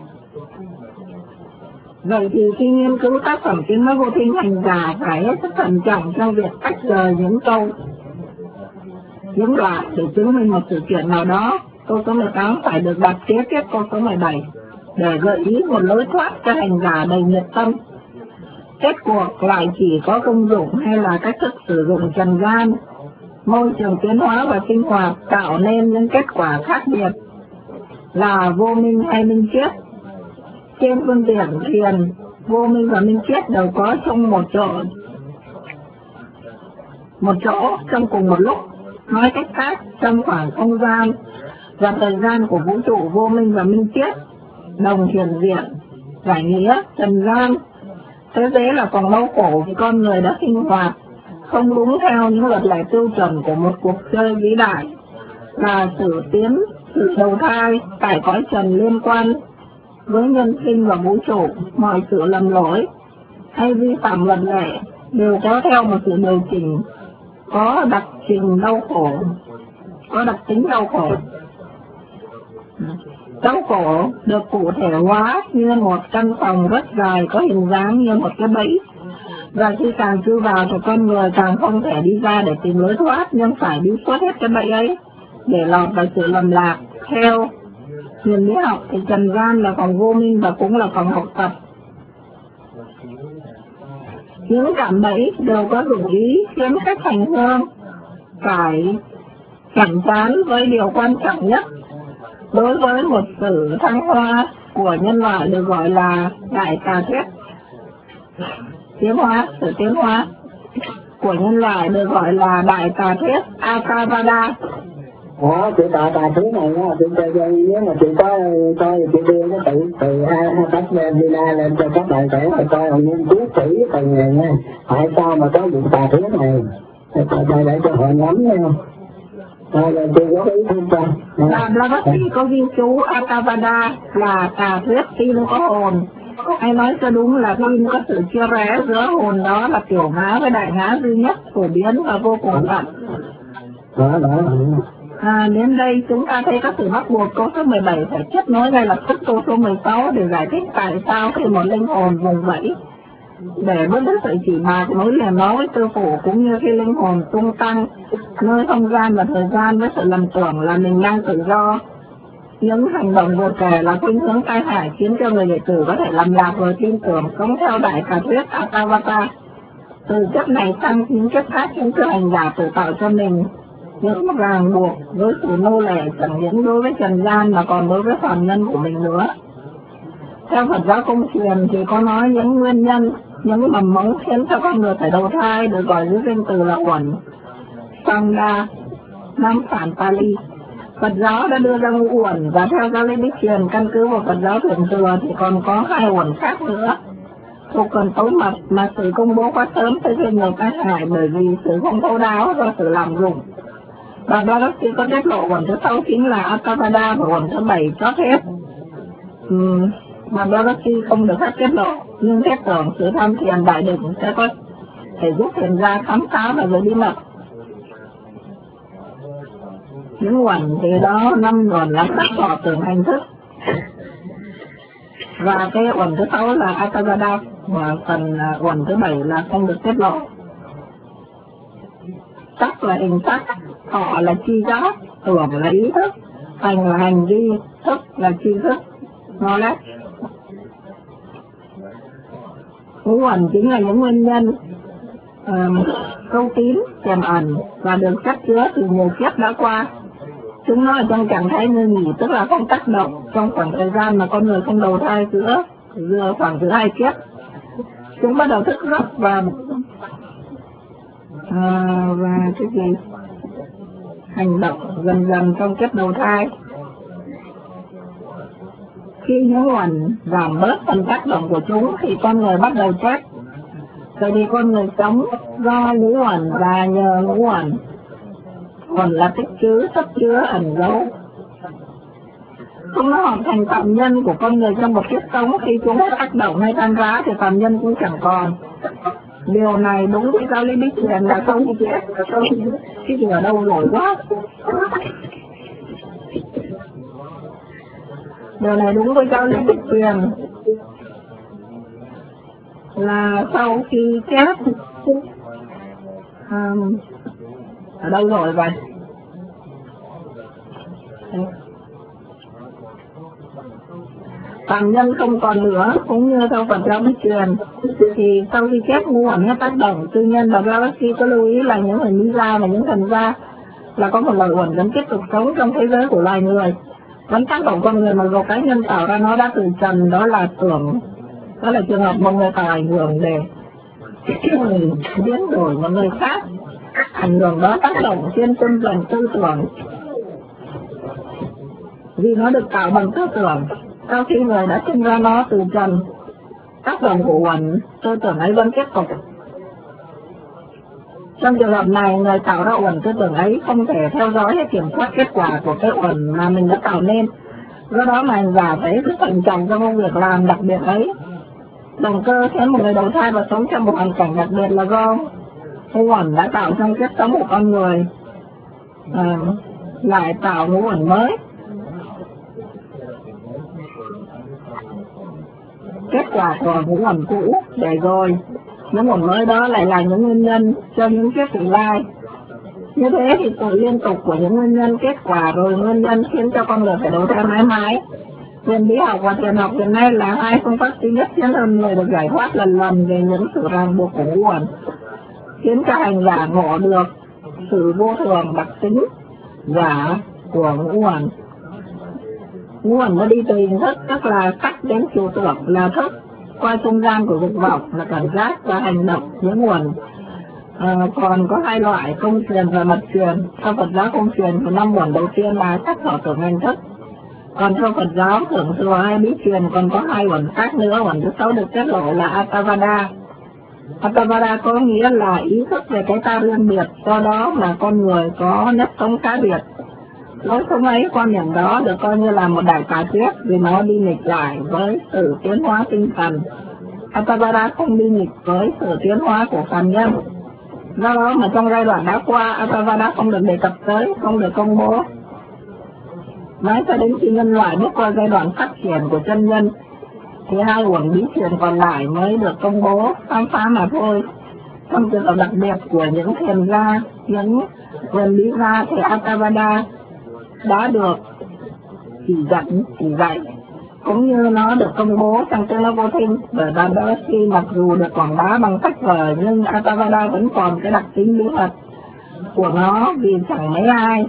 Speaker 1: Vậy thì khi nghiên cứu tác phẩm Tiếng Nói Vô Thinh, hành giả phải hết sức thận trọng trong việc tách rời những câu, những đoạn để chứng minh một sự kiện nào đó. Câu số 18 phải được đặt kế tiếp câu số 17 để gợi ý một lối thoát cho hành giả đầy nhiệt tâm. Kết cuộc lại chỉ có công dụng hay là cách thức sử dụng trần gian, môi trường tiến hóa và sinh hoạt tạo nên những kết quả khác biệt là vô minh hay minh triết. Trên phương tiện thiền, vô minh và minh triết đều có trong một chỗ trong cùng một lúc. Nói cách khác, trong khoảng không gian và thời gian của vũ trụ, vô minh và minh triết đồng hiện diện, giải nghĩa trần gian. Thế giới là còn đau khổ vì con người đã sinh hoạt không đúng theo những luật lệ tiêu chuẩn của một cuộc chơi vĩ đại, là sự đầu thai tại cõi trần liên quan với nhân sinh và vũ trụ. Mọi sự lầm lỗi hay vi phạm luật lệ đều có theo một sự điều chỉnh có đặc tính đau khổ. Đau khổ được cụ thể hóa như một căn phòng rất dài có hình dáng như một cái bẫy, và khi càng chui vào thì con người càng không thể đi ra để tìm lối thoát, nhưng phải đi suốt hết cái bẫy ấy để lọt vào sự lầm lạc. Theo huyền lý học thì trần gian là phòng vô minh và cũng là phòng học tập. Những cạm bẫy đều có dụng ý khiến khách hành hương phải cảnh giác với điều quan trọng nhất đối với một sự thăng hoa của nhân loại được gọi là đại tà thuyết. Sự tiến hóa của nhân loại được gọi là đại tà thuyết Atavada.
Speaker 2: Chị tà thuyết này nha, chị nếu mà chị có coi chị đưa nó từ Atavada lên cho các bạn trẻ phải coi hồng nghiên cứu kỹ phần này nha. Tại sao mà có vụ tà thuyết này? Để cho họ nắm nha.
Speaker 1: Là Blavatsky có ghi chú Atavada là tà thuyết tin có hồn, hay nói cho đúng là tin có sự chia rẽ giữa hồn đó là tiểu ngã với đại ngã duy nhất, phổ biến và vô cùng thật. Đến đây chúng ta thấy các sự bắt buộc câu số 17 phải kết nối ngay lập tức câu số 16 để giải thích tại sao khi một linh hồn vùng vẫy để bất đắc sự chỉ bạc nối liền nó với tư phủ, cũng như khi linh hồn tung tăng nơi không gian và thời gian với sự lầm tưởng là mình đang tự do. Những hành động vừa kể là khuynh hướng tai hại khiến cho người đệ tử có thể lầm lạc rồi tin tưởng sống theo đại tà thuyết Atavada. Từ chất này sang những chất khác khiến cho hành giả tự tạo cho mình những ràng buộc với sự nô lệ chẳng những đối với trần gian mà còn đối với phàm nhân của mình nữa. Theo Phật giáo Công truyền thì có nói những nguyên nhân, những mầm mống khiến cho con người phải đầu thai được gọi dưới danh từ là uẩn, Sangha, Nam Phản Pali. Phật giáo đã đưa ra ngũ uẩn, và theo giáo lý Bích truyền căn cứ vào Phật giáo Thượng thừa thì còn có 2 uẩn khác nữa thuộc phần tối mật mà sự công bố quá sớm sẽ gây nhiều tai hại bởi vì sự không thấu đáo do sự lạm dụng. Và Blavatsky có tiết lộ uẩn thứ 6 chính là Atavada và uẩn thứ 7 chót hết. Mà Blavatsky không được phép tiết lộ, nhưng thép tưởng sự tham thiền đại định sẽ có thể giúp thiền gia khám phá và giữ bí mật. Những uẩn thì đó 5 uẩn là sắc thọ tưởng hành thức, và cái uẩn thứ 6 là Atavada, và phần uẩn thứ 7 là không được tiết lộ. Sắc là hình sắc, thọ là chi giác, tưởng là ý thức, hành là hành vi, thức là tri thức, knowledge. Ngũ uẩn chính là những nguyên nhân câu tín, tiềm ẩn và được chất chứa từ nhiều kiếp đã qua. Chúng nó ở trong trạng thái ngưng nghỉ, tức là không tác động trong khoảng thời gian mà con người không đầu thai giữa khoảng giữa 2 kiếp. Chúng bắt đầu thức giấc và cái gì hành động dần dần trong kiếp đầu thai. Khi những uẩn giảm bớt phần tác động của chúng thì con người bắt đầu chết. Vậy thì con người sống do ngũ uẩn và nhờ ngũ uẩn. Uẩn là tích chứa, tích chứa, ẩn giấu. Chúng nó hoàn thành phạm nhân của con người trong một kiếp sống, khi chúng tác động hay tan rã thì phạm nhân cũng chẳng còn. Điều này đúng với giáo lý bí truyền là không như thế. Cái gì ở đâu nổi quá. Điều này đúng với giáo lý bí truyền là sau khi chết ở đâu rồi vậy? Phạm nhân không còn nữa, cũng như theo Phật giáo bí truyền, thì sau khi chết ngu uẩn hay tác động, tư nhân và Galaxy có lưu ý là những người lý gia và những thần gia là có một loại uẩn vẫn tiếp tục sống trong thế giới của loài người, vẫn tác động con người, mặc dù cá nhân tạo ra nó đã từ trần. Đó là trường hợp một người tạo ảnh hưởng để biến đổi một người khác. Ảnh hưởng đó tác động trên tinh thần tư tưởng, vì nó được tạo bằng tư tưởng. Sau khi người đã sinh ra nó từ trần, tác động của uẩn tư tưởng ấy vẫn tiếp tục. Trong trường hợp này, người tạo ra uẩn tư tưởng ấy không thể theo dõi hay kiểm soát kết quả của cái uẩn mà mình đã tạo nên. Do đó mà hành giả phải rất thận trọng trong công việc làm đặc biệt ấy. Động cơ khiến một người đầu thai và sống trong một hoàn cảnh đặc biệt là do uẩn đã tạo trong kiếp sống của con người, lại tạo ngũ uẩn mới. Kết quả của ngũ uẩn cũ để rồi những uẩn mới đó lại là những nguyên nhân cho những kiếp tương lai. Như thế thì sự liên tục của những nguyên nhân, kết quả rồi nguyên nhân khiến cho con người phải đấu tranh mãi mãi. Thiền bí học và thiền học hiện nay là hai phương pháp duy nhất khiến hơn người được giải thoát lần lần về những sự ràng buộc của ngũ uẩn, khiến cho hành giả ngộ được sự vô thường đặc tính giả của ngũ uẩn. Ngũ uẩn nó đi từ hình thức, tức là sắc đến trừu tưởng là thức, qua trung gian của dục vọng là cảm giác và hành động những uẩn. Còn có hai loại, công truyền và mật truyền. Trong Phật giáo công truyền của 5 uẩn đầu tiên là sắc thọ tưởng hành thức. Còn trong Phật giáo thượng thừa hay bí truyền còn có 2 uẩn khác nữa. Uẩn thứ 6 được tiết lộ là Atavada. Atavada có nghĩa là ý thức về cái ta riêng biệt, do đó mà con người có nếp sống khác biệt. Lối sống ấy, quan điểm đó được coi như là một đại tà thuyết vì nó đi nghịch lại với sự tiến hóa tinh thần. Atavada không đi nghịch với sự tiến hóa của phàm nhân. Do đó mà trong giai đoạn đã qua, Atavada không được đề cập tới, không được công bố. Mãi cho đến khi nhân loại bước qua giai đoạn phát triển của chân nhân, thì 2 uẩn bí truyền còn lại mới được công bố, khám phá mà thôi. Trong trường hợp đặc biệt của những thiền gia, những uẩn bí gia thì Atavada đã được chỉ dẫn, chỉ dạy, cũng như nó được công bố trong Tương Lai Vô Thinh. Bởi Galaxy mặc dù được quảng bá bằng sách vở, nhưng Atavada vẫn còn cái đặc tính bí mật của nó, vì chẳng mấy ai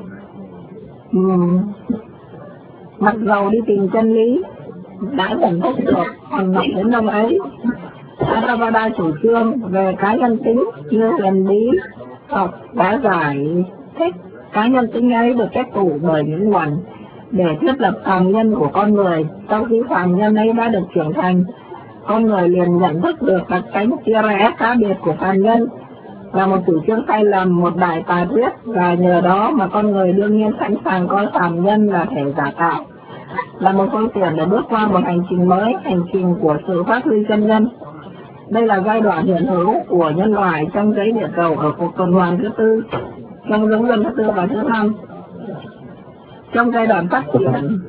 Speaker 1: mặc dầu đi tìm chân lý đã nhận thức được hành động đến đâu ấy. Atavada chủ trương về cá nhân tính như huyền bí học đã giải thích cá nhân tính ấy được kết tụ bởi những uẩn để thiết lập phàm nhân của con người. Sau khi phàm nhân ấy đã được trưởng thành, con người liền nhận thức được đặc tính chia rẽ cá biệt của phàm nhân, là một chủ trương sai lầm, một đại tà thuyết, và nhờ đó mà con người đương nhiên sẵn sàng coi phàm nhân là thể giả tạo, là một phương tiện để bước qua một hành trình mới, hành trình của sự phát huy chân nhân. Đây là giai đoạn hiện hữu của nhân loại trong giấy địa cầu ở cuộc tuần hoàn thứ 4, trong giống luân thứ 4 và thứ 5. Trong giai đoạn phát triển,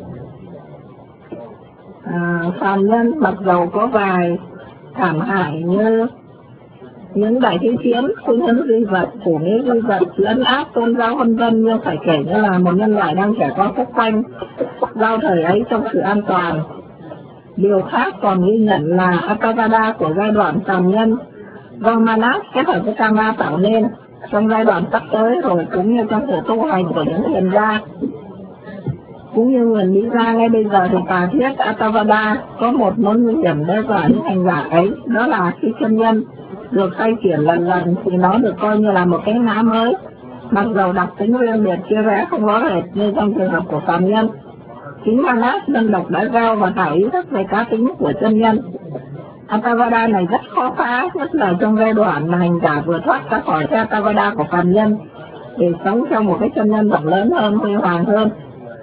Speaker 1: phàm nhân mặc dầu có vài thảm hại như những đại thế chiến, khuynh hướng duy vật, phổ nghĩa duy vật, lấn áp tôn giáo vân vân, nhưng phải kể như là một nhân loại đang trải qua phúc quanh giao thời ấy trong sự an toàn. Điều khác còn ghi nhận là Atavada của giai đoạn phàm nhân do Manas kết hợp với Kama tạo nên trong giai đoạn sắp tới, rồi cũng như trong sự tu hành của những thiền gia cũng như người lý gia ngay bây giờ, thì tà thuyết Atavada có một mối nguy hiểm đe dọa những hành giả ấy. Đó là khi chân nhân được khai triển lần lần thì nó được coi như là một cái ngã mới, mặc dầu đặc tính riêng biệt chia rẽ không rõ rệt như trong trường hợp của phàm nhân. Chính Manas đơn độc đã giao và tạo ý thức về cá tính của chân nhân. Atavada này rất khó phá, nhất là trong giai đoạn mà hành giả vừa thoát ra khỏi Atavada của phàm nhân. để sống trong một cái chân nhân rộng lớn hơn, huy hoàng hơn.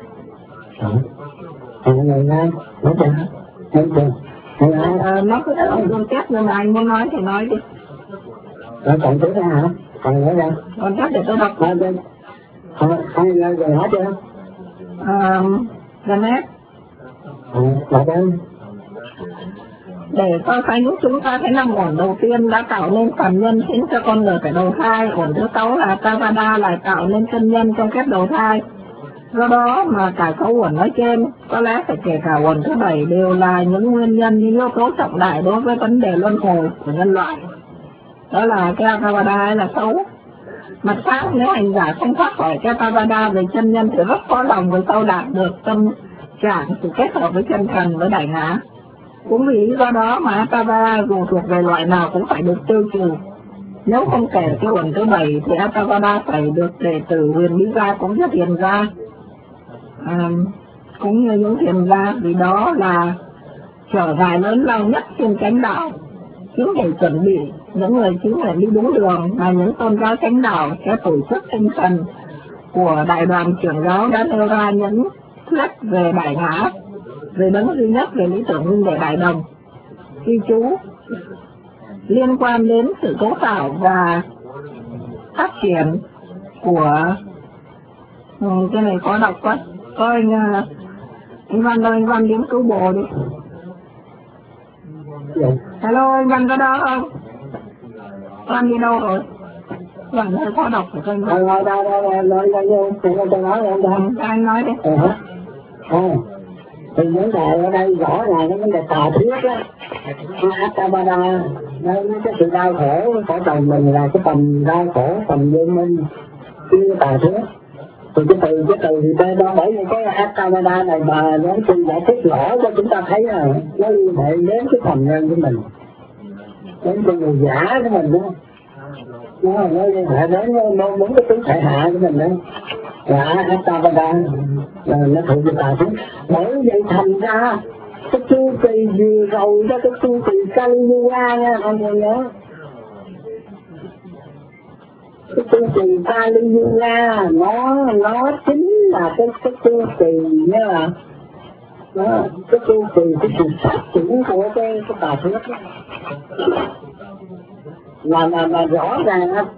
Speaker 1: Nó cứ được chết nhưng mà anh muốn nói thì nói đi.
Speaker 2: Còn tiếp ra hả? Còn nữa ra?
Speaker 1: Còn chắc để tôi đọc.
Speaker 2: Hai lời rồi hết chưa?
Speaker 1: Gần hết.
Speaker 2: Đọc ơn.
Speaker 1: Để so sánh chúng ta thấy 5 ổn đầu tiên đã tạo nên phàm nhân khiến cho con người phải đầu thai. Ổn thứ 6 là Tavada lại tạo nên chân nhân trong phép đầu thai. Do đó mà cả 6 uẩn nói trên, có lẽ phải kể cả uẩn thứ 7 đều là những nguyên nhân, những yếu tố trọng đại đối với vấn đề luân hồi của nhân loại. Đó là cái Tavada hay là xấu. Mặt khác, nếu hành giả không thoát khỏi cái Tavada về chân nhân thì rất khó lòng về sau đạt được tâm trạng sự kết hợp với chân thần với đại ngã. Cũng vì lý do đó mà Atavada dù thuộc về loại nào cũng phải được tiêu trừ. Nếu không kể cái uẩn thứ 7 thì Atavada phải được đệ tử huyền bí gia cũng như thiền gia, cũng như những thiền gia, vì đó là trở ngại lớn lao nhất trên chánh đạo. Chính để chuẩn bị những người chính là đi đúng đường mà những tôn giáo chánh đạo sẽ tổ chức tinh thần của đại đoàn trưởng giáo đã nêu ra những thuyết về đại ngã, về đấng duy nhất, về lý tưởng huynh đệ đại đồng. Ghi chú liên quan đến sự cấu tạo và phát triển của cái này có đọc quá. Có anh Văn đâu, anh Văn đến cứu bồ đi. Hello, anh Văn có đó không? Văn đi đâu rồi? Văn hơi khó đọc phải không? Anh nói đi.
Speaker 2: Thì vấn đề ở đây rõ ràng cái vấn đề tà thiết á, Atavada, cái sự đau khổ của chồng mình là cái tầm đau khổ, tầm vô minh, cái tà thiết. Thì cái từ thì đây đó, bởi vì cái Atavada này mà nó xin giải thích rõ cho chúng ta thấy là nó liên hệ đến cái phần nhân của mình, đến cái người giả của mình đó. Nó liên hệ đến bốn cái tính thể hạ của mình đó. Là Atavada nó thuộc về tà thiết. Bởi vậy thành ra cái chu kỳ vừa rồi đó, cái chu kỳ Kali Yuga nha mọi người nhớ. Cái chu kỳ Kali Yuga nó chính là cái chu kỳ như là cái chu kỳ cái sự phát triển của cái tà thiết là rõ ràng á.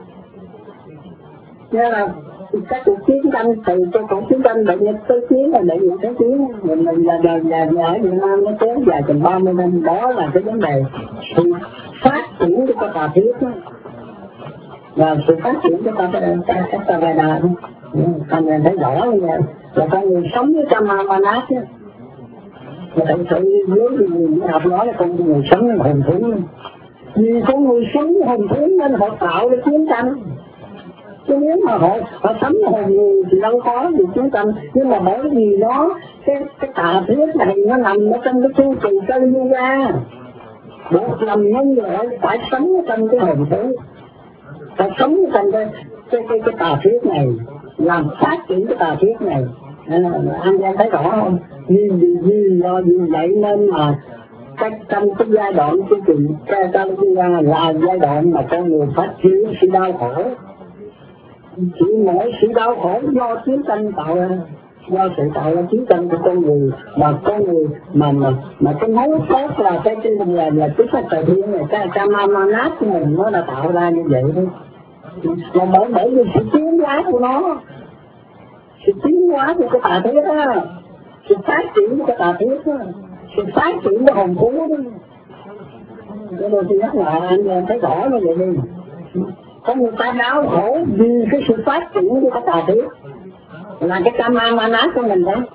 Speaker 2: Như là các cuộc chiến tranh, từ cái cuộc chiến tranh đệ nhị tới chiến là đệ nhị tới chiến, mình là đời nhà ở Việt Nam nó kéo dài chừng 30 năm. Đó là cái vấn đề sự phát triển của cái tà thiết đó, và sự phát triển của cái Atavada đó. Con người thấy rõ như vậy là con người sống với Brahmanat đó. Mà thật sự với người học nói là con người sống với hồn thú, vì con người sống với hồn thú nên họ tạo ra chiến tranh. Chứ nếu mà họ sống hồn người thì đâu có gì chiến tranh. Nhưng mà bởi vì đó cái tà thiết này nó nằm ở trong cái chu kỳ Kali Yuga, buộc làm nhân loại phải sống trong cái hồn thú, phải sống trong cái tà thiết này, làm phát triển cái tà thiết này. Anh em thấy rõ không? Vì vậy nên mà trong cái giai đoạn chu kỳ Kali Yuga là giai đoạn mà con người phát triển sự đau khổ. Chỉ mỗi sự đau khổ do chiến tranh tạo ra, do sự tạo ra chiến tranh của con người, mà con người mà cái mấu chốt là cái là cái thời thiên này, cái Brahmanat của mình nó đã tạo ra như vậy thôi. Mà bởi vì sự tiến hóa của nó, sự tiến hóa của cái tà thiết đó, sự phát triển của cái tà thiết đó, sự phát triển của hồn thú đó. Cái đôi khi nhắc lại anh em thấy rõ như vậy đi. Có người ta đau khổ vì cái sự phát triển của cái tà thiết, là cái Brahmanat của mình đó.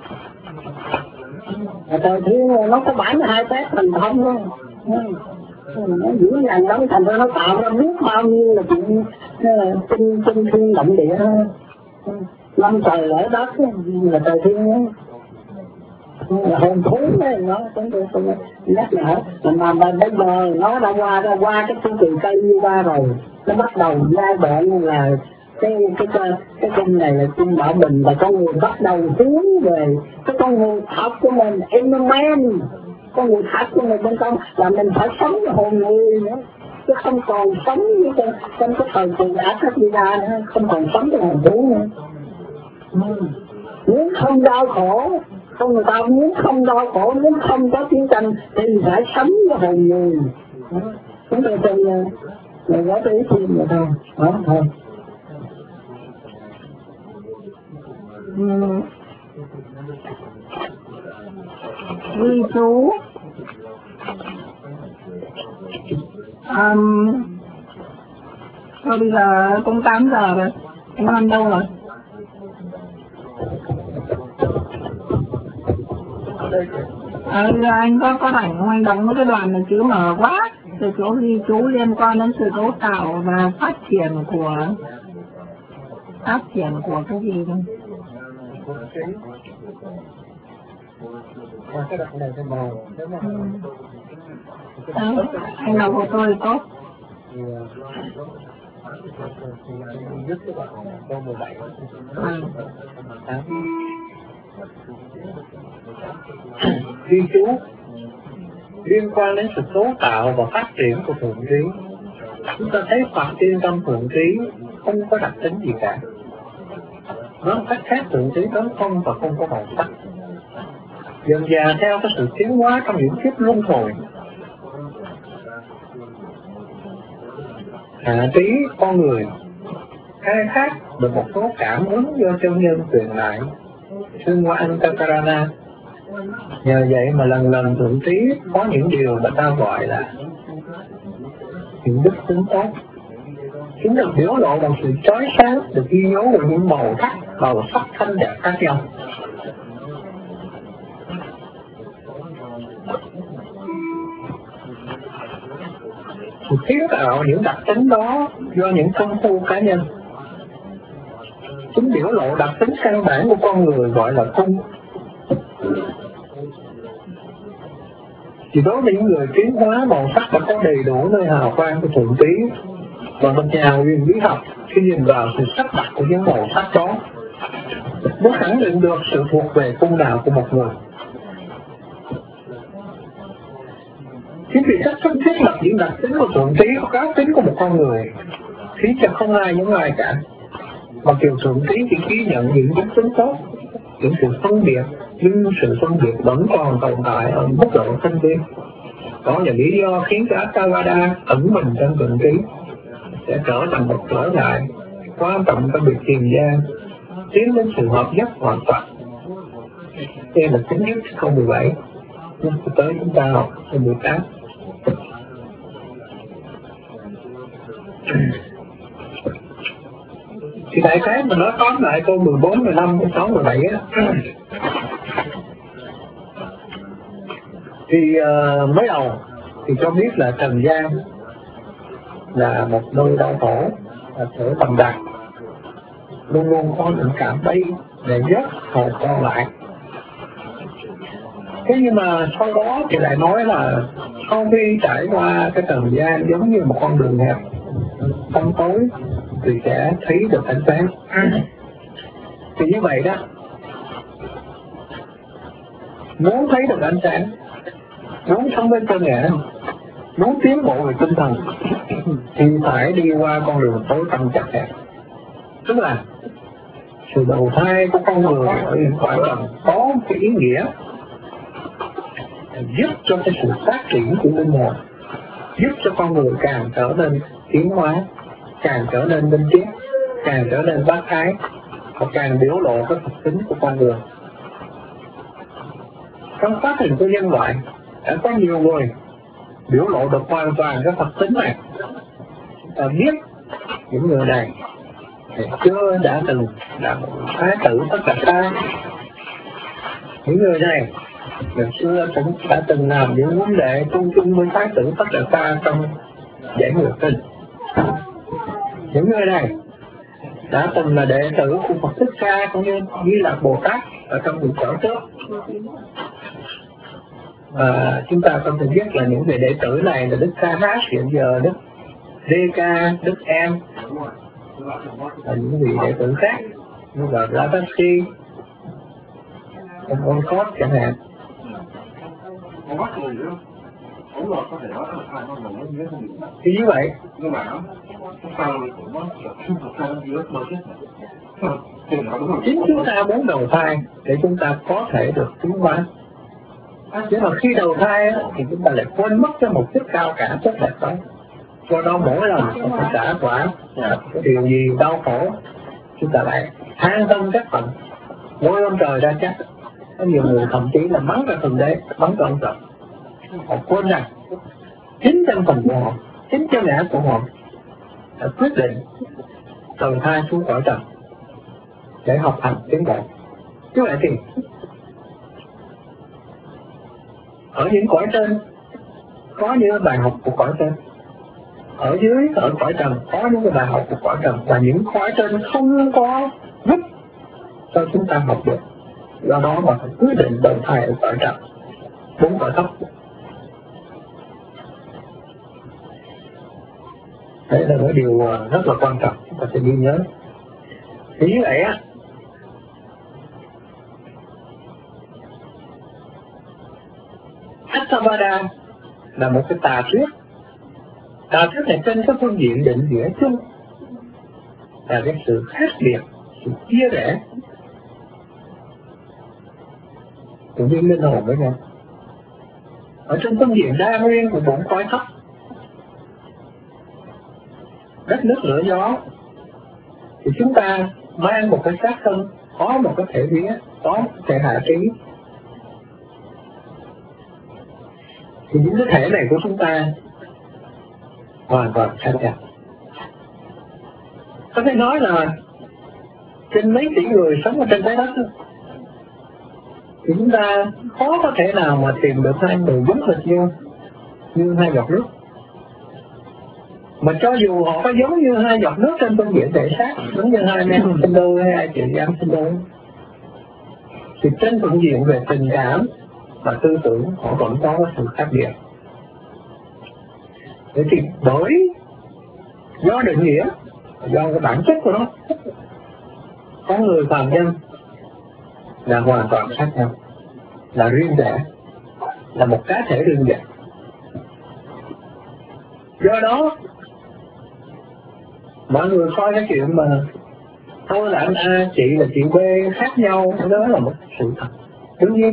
Speaker 2: Trời thiên nó có 72 phép thành thông đó. Nó dữ dằn lắm, thành ra nó tạo ra biết bao nhiêu là chuyện tinh thiên động địa, lâm trời lỡ đất là trời thiên đó. Là hồn thú đấy, nó nhắc nhở. Mà bây giờ nó đã qua cái chu kỳ Kali Yuga rồi, nó bắt đầu giai đoạn là cái cung này là cung Bảo Bình, và con người bắt đầu tiến về cái con người thật của mình, inner man, con người thật của mình bên trong, là mình phải sống với hồn người nữa. chứ không còn sống như trong cái thời kỳ đã thất đi ra nữa, không còn sống trong hồn thú nữa. Muốn không đau khổ, không người ta muốn không đau khổ, muốn không có chiến tranh thì phải sống với hồn người. Chúng tôi từng là có cái ý kiến vậy thôi. Đó thôi.
Speaker 1: Ghi chú thôi bây giờ cũng 8 giờ rồi, anh ăn đâu rồi? Anh có rảnh không? Anh đóng cái đoàn này chữ mở quá, từ chỗ ghi chú liên quan đến sự cấu tạo và phát triển của cái gì đây?
Speaker 3: Cái đoạn này cái màu
Speaker 1: anh đọc của tôi tốt.
Speaker 3: Giúp các bạn câu 17 ghi chú liên quan đến sự cấu tạo và phát triển của thuận trí. Chúng ta thấy Phật tiên tâm thuận trí không có đặc tính gì cả. Nó cách khác thuận trí tấn không và không có màu sắc. Dần dà theo cái sự tiến hóa trong những kiếp luân hồi, hạ trí con người khai thác được một số cảm ứng do chân nhân truyền lại xưng qua Antakarana. Nhờ vậy mà lần lần thuận trí có những điều mà ta gọi là những đức tính tốt. Chúng được biểu lộ bằng sự chói sáng, được ghi dấu bằng những màu sắc thanh đẹp khác nhau. Sự kiến tạo những đặc tính đó do những công phu cá nhân. Chúng biểu lộ đặc tính căn bản của con người gọi là cung. Chỉ đối với những người tiến hóa, màu sắc đã có đầy đủ nơi hào quang của thuận trí, và một nhà huyền bí học khi nhìn vào sự sắp đặt của những màu sắc đó mới khẳng định được sự thuộc về cung nào của một người. Chính vì cách sắp thiết lập những đặc tính của thuận trí có cá tính của một con người khiến cho không ai giống ai cả. Mặc dù thuận trí chỉ ghi nhận những đức tính tốt, những sự phân biệt, nhưng sự phân biệt vẫn còn tồn tại ở mức độ thân biên. Đó là lý do khiến cho Attavada ẩn mình trong thuận trí sẽ trở thành một trở ngại quan trọng trong việc tìm ra tiến đến sự hợp nhất hoàn toàn. Đây là tính nhất câu 17, nhưng tới chúng ta học câu 18. Thì đại khái mình nói tóm lại câu 14, 15, 16, 17 á. Thì mới đầu thì cho biết là trần gian là một nơi đau khổ, là chỗ tầm đặc, luôn luôn có những cảm thấy để dứt hồn con lại. Thế nhưng mà sau đó thì lại nói là sau khi trải qua cái trần gian giống như một con đường hẹp tăm tối thì sẽ thấy được ánh sáng. Thì như vậy đó, muốn thấy được ánh sáng, muốn sống bên cơ nghệ, muốn tiến bộ về tinh thần thì phải đi qua con đường tối tăm chặt hẹp. Tức là sự đầu thai của con người ở hiện tại cần có cái ý nghĩa giúp cho cái sự phát triển của linh hồn, giúp cho con người càng trở nên tiến hóa, càng trở nên minh triết, càng trở nên bác ái, và càng biểu lộ cái thực tính của con người. Trong phát triển của nhân loại đã có nhiều người biểu lộ được hoàn toàn cái thực tính này. Ta biết những người này chưa đã từng là một thái tử tất cả ta. Những người này ngày xưa cũng đã từng làm những vấn đề chung chung với thái tử tất cả ta trong giải nguyệt tinh. Những người này đã từng là đệ tử của Phật Thích Ca cũng như Di Lặc Bồ Tát ở trong những chỗ trước. Và chúng ta không thể biết là những vị đệ tử này là Đức Ca Hát hiện giờ, Đức Đê Ca, Đức Em và những vị đệ tử khác như là Blavatsky, ông Oncott chẳng hạn.
Speaker 4: Đúng rồi, có thể nói là sai con mình nó nhớ không được.
Speaker 3: Thì như vậy.
Speaker 4: Nhưng mà nó sao nó sai nó nhớ đâu chứ.
Speaker 3: Chính chúng ta muốn đầu thai để chúng ta có thể được tiến hóa. Nhưng mà khi đầu thai thì chúng ta lại quên mất cái mục đích cao cả tốt đẹp đó. Do đó mỗi lần chúng ta trả quả cái điều gì đau khổ, chúng ta lại than thân trách phận, ngôi ông trời ra trách. Có nhiều người thậm chí là mắng ra Thượng Đế, mắng ra ông trời. Họ quên rằng chính chân phần của họ, chính chân ngã của họ đã quyết định đầu thai xuống cõi trần để học hành tiến bộ. Chứ vậy thì ở những cõi trên có những bài học của cõi trên, ở dưới ở cõi trần có những cái bài học của cõi trần, và những cõi trên không có giúp cho chúng ta học được. Do đó mà phải quyết định đầu thai ở cõi trần, 4 cõi thấp. Đấy là cái điều rất là quan trọng chúng ta phải ghi nhớ. Thì như vậy á, Attavada là một cái tà thuyết. Tà thuyết này trên cái phương diện định nghĩa chung là cái sự khác biệt, sự chia rẽ của những linh hồn với nhau. Ở trên phương diện đa nguyên của 4 cõi thấp, đất nước lửa gió, thì chúng ta mang một cái xác thân, có một cái thể vía, có một cái thể hạ trí. Thì những cái thể này của chúng ta hoàn toàn khác nhau. Có thể nói là trên mấy tỷ người sống ở trên trái đất thì chúng ta khó có thể nào mà tìm được hai người giống hệt nhau như hai giọt nước. Mà cho dù họ có giống như hai giọt nước trên phương diện thể xác, giống như hai anh em sinh đôi hay hai chị em sinh đôi, thì trên phương diện về tình cảm và tư tưởng họ vẫn có sự khác biệt. Thế thì bởi do định nghĩa, do cái bản chất của nó, con người phàm nhân là hoàn toàn khác nhau, là riêng rẽ, là một cá thể riêng rẽ. Do đó mọi người coi cái chuyện mà tôi là anh A, chị là chị B khác nhau, đó là một sự thật. Đương nhiên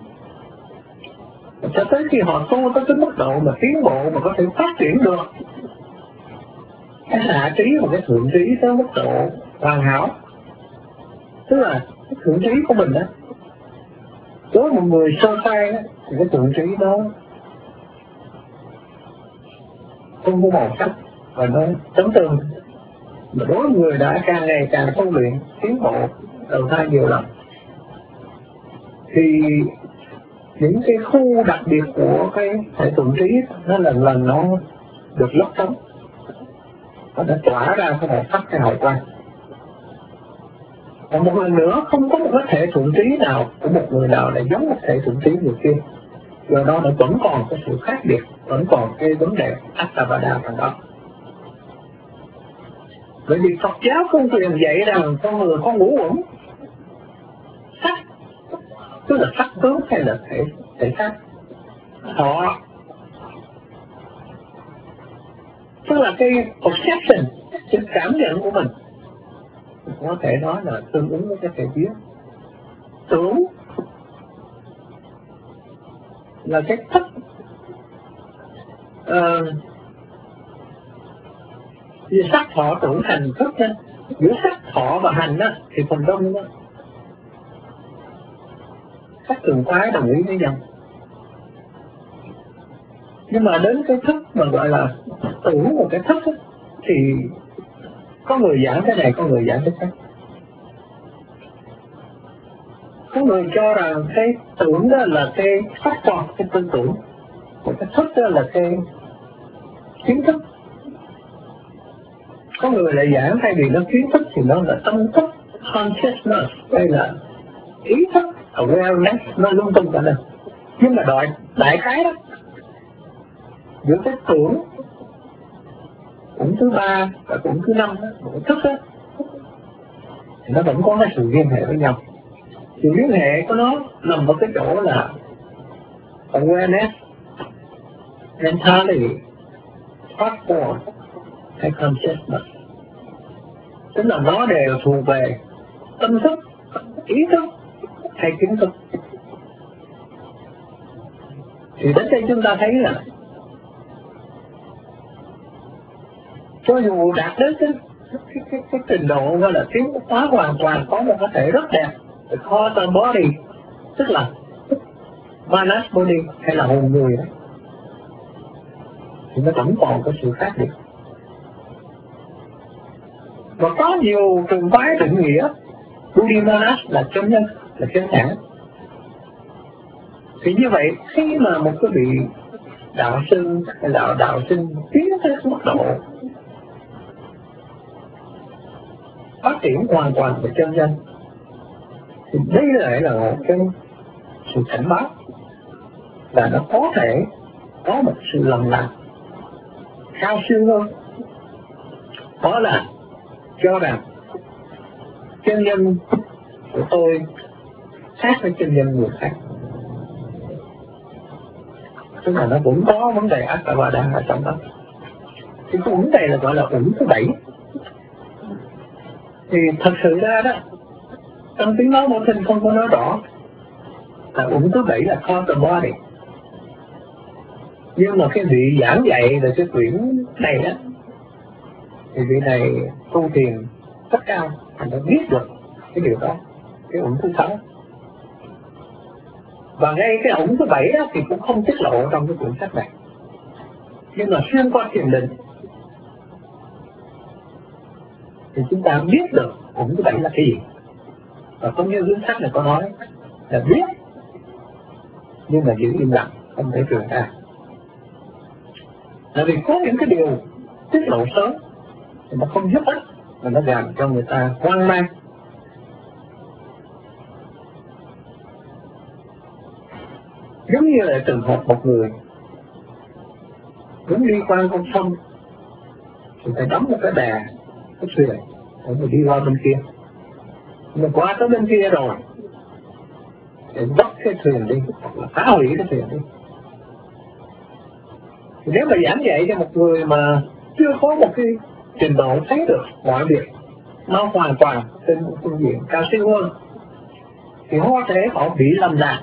Speaker 3: cho tới khi họ tu tới cái mức độ mà tiến bộ mà có thể phát triển được cái hạ trí và cái thượng trí tới mức độ hoàn hảo, tức là cái thượng trí của mình đó, đối với một người sơ khai đó, thì cái thượng trí đó không có màu sắc và nó chấm tương. Mà đối với người đã càng ngày càng tu luyện, tiến bộ, đầu thai nhiều lần, thì những cái khu đặc biệt của cái thể thượng trí nó lần lần nó được lấp trống, nó đã tỏa ra cái màu sắc, cái hào quang. Còn một lần nữa, không có một cái thể thượng trí nào của một người nào lại giống một thể thượng trí người kia. Do đó nó vẫn còn cái sự khác biệt, vẫn còn cái vấn đề Attavada trong đó. Bởi vì Phật giáo không truyền dạy rằng con người có ngũ uẩn sắc, tức là sắc tướng hay là thể xác, thọ, tức là cái perception, cái cảm nhận của mình, có thể nói là tương ứng với cái thể vía. Tưởng là cái thức, sắc thọ tưởng hành thức đó. Giữa sắc thọ và hành đó, thì phần đông đó các trường phái đồng ý với nhau. Nhưng mà đến cái thức mà gọi là tưởng một cái thức đó, thì có người giảng cái này, có người giảng cái khác. Có người cho rằng cái tưởng đó là cái phát quan, cái tư tưởng, còn cái thức đó là cái kiến thức. Có người lại giảng thay vì nó kiến thức thì nó là tâm thức, consciousness, đây là ý thức, awareness, nó lung tung cả lên. Nhưng mà đại khái đó, giữa cái tưởng cũng thứ 3 và cũng thứ 5 đó, một cái thức đó, thì nó vẫn có cái sự liên hệ với nhau. Sự liên hệ của nó nằm ở cái chỗ là awareness, mentality, thought form hay consciousness. Tức là nó đều thuộc về tâm thức, ý thức hay kiến thức. Thì đến đây chúng ta thấy là cho dù đạt đến cái trình độ gọi là tiến hóa hoàn toàn, có một cái thể rất đẹp, the causal body, tức là manas body hay là hồn người đó, thì nó vẫn còn có sự khác biệt. Và có nhiều trường phái định nghĩa Buddhi Manas là chân nhân, là chân thản. Thì như vậy khi mà một cái vị đạo sư hay là đạo sinh tiến tới mức độ phát triển hoàn toàn về chân nhân, thì đây lại là một cái sự cảnh báo là nó có thể có một sự lầm lạc cao siêu hơn, đó là cho rằng chân nhân của tôi khác với chân nhân người khác. Tức là nó cũng có vấn đề Attavada ở trong đó. Thì cái vấn đề là gọi là uẩn thứ 7. Thì thật sự ra đó, trong tiếng nói Mô Sinh không có nói rõ là uẩn thứ 7 là causal body. Nhưng mà cái vị giảng dạy về cái quyển này á, thì vị này tu thiền rất cao, thành đã biết được cái điều đó, cái uẩn thứ 6. Và ngay cái uẩn thứ 7 đó thì cũng không tiết lộ trong cái quyển sách này. Nhưng mà xuyên qua thiền định thì chúng ta biết được uẩn thứ 7 là cái gì. Và không như cuốn sách này có nói là biết nhưng mà giữ im lặng, không thể truyền ra. Tại vì có những cái điều tiết lộ sớm thì nó không giúp ích, mà nó làm cho người ta hoang mang. Giống như là trường hợp một người muốn đi qua con sông thì phải đóng một cái bè, cái thuyền để mà đi qua bên kia. Nhưng mà qua tới bên kia rồi để bắt cái thuyền đi, hoặc là phá hủy cái thuyền đi. Thì nếu mà giảng dạy cho một người mà chưa có một cái trình độ thấy được mọi việc nó hoàn toàn trên một phương diện cao siêu hơn, thì có thể họ bị lầm lạc.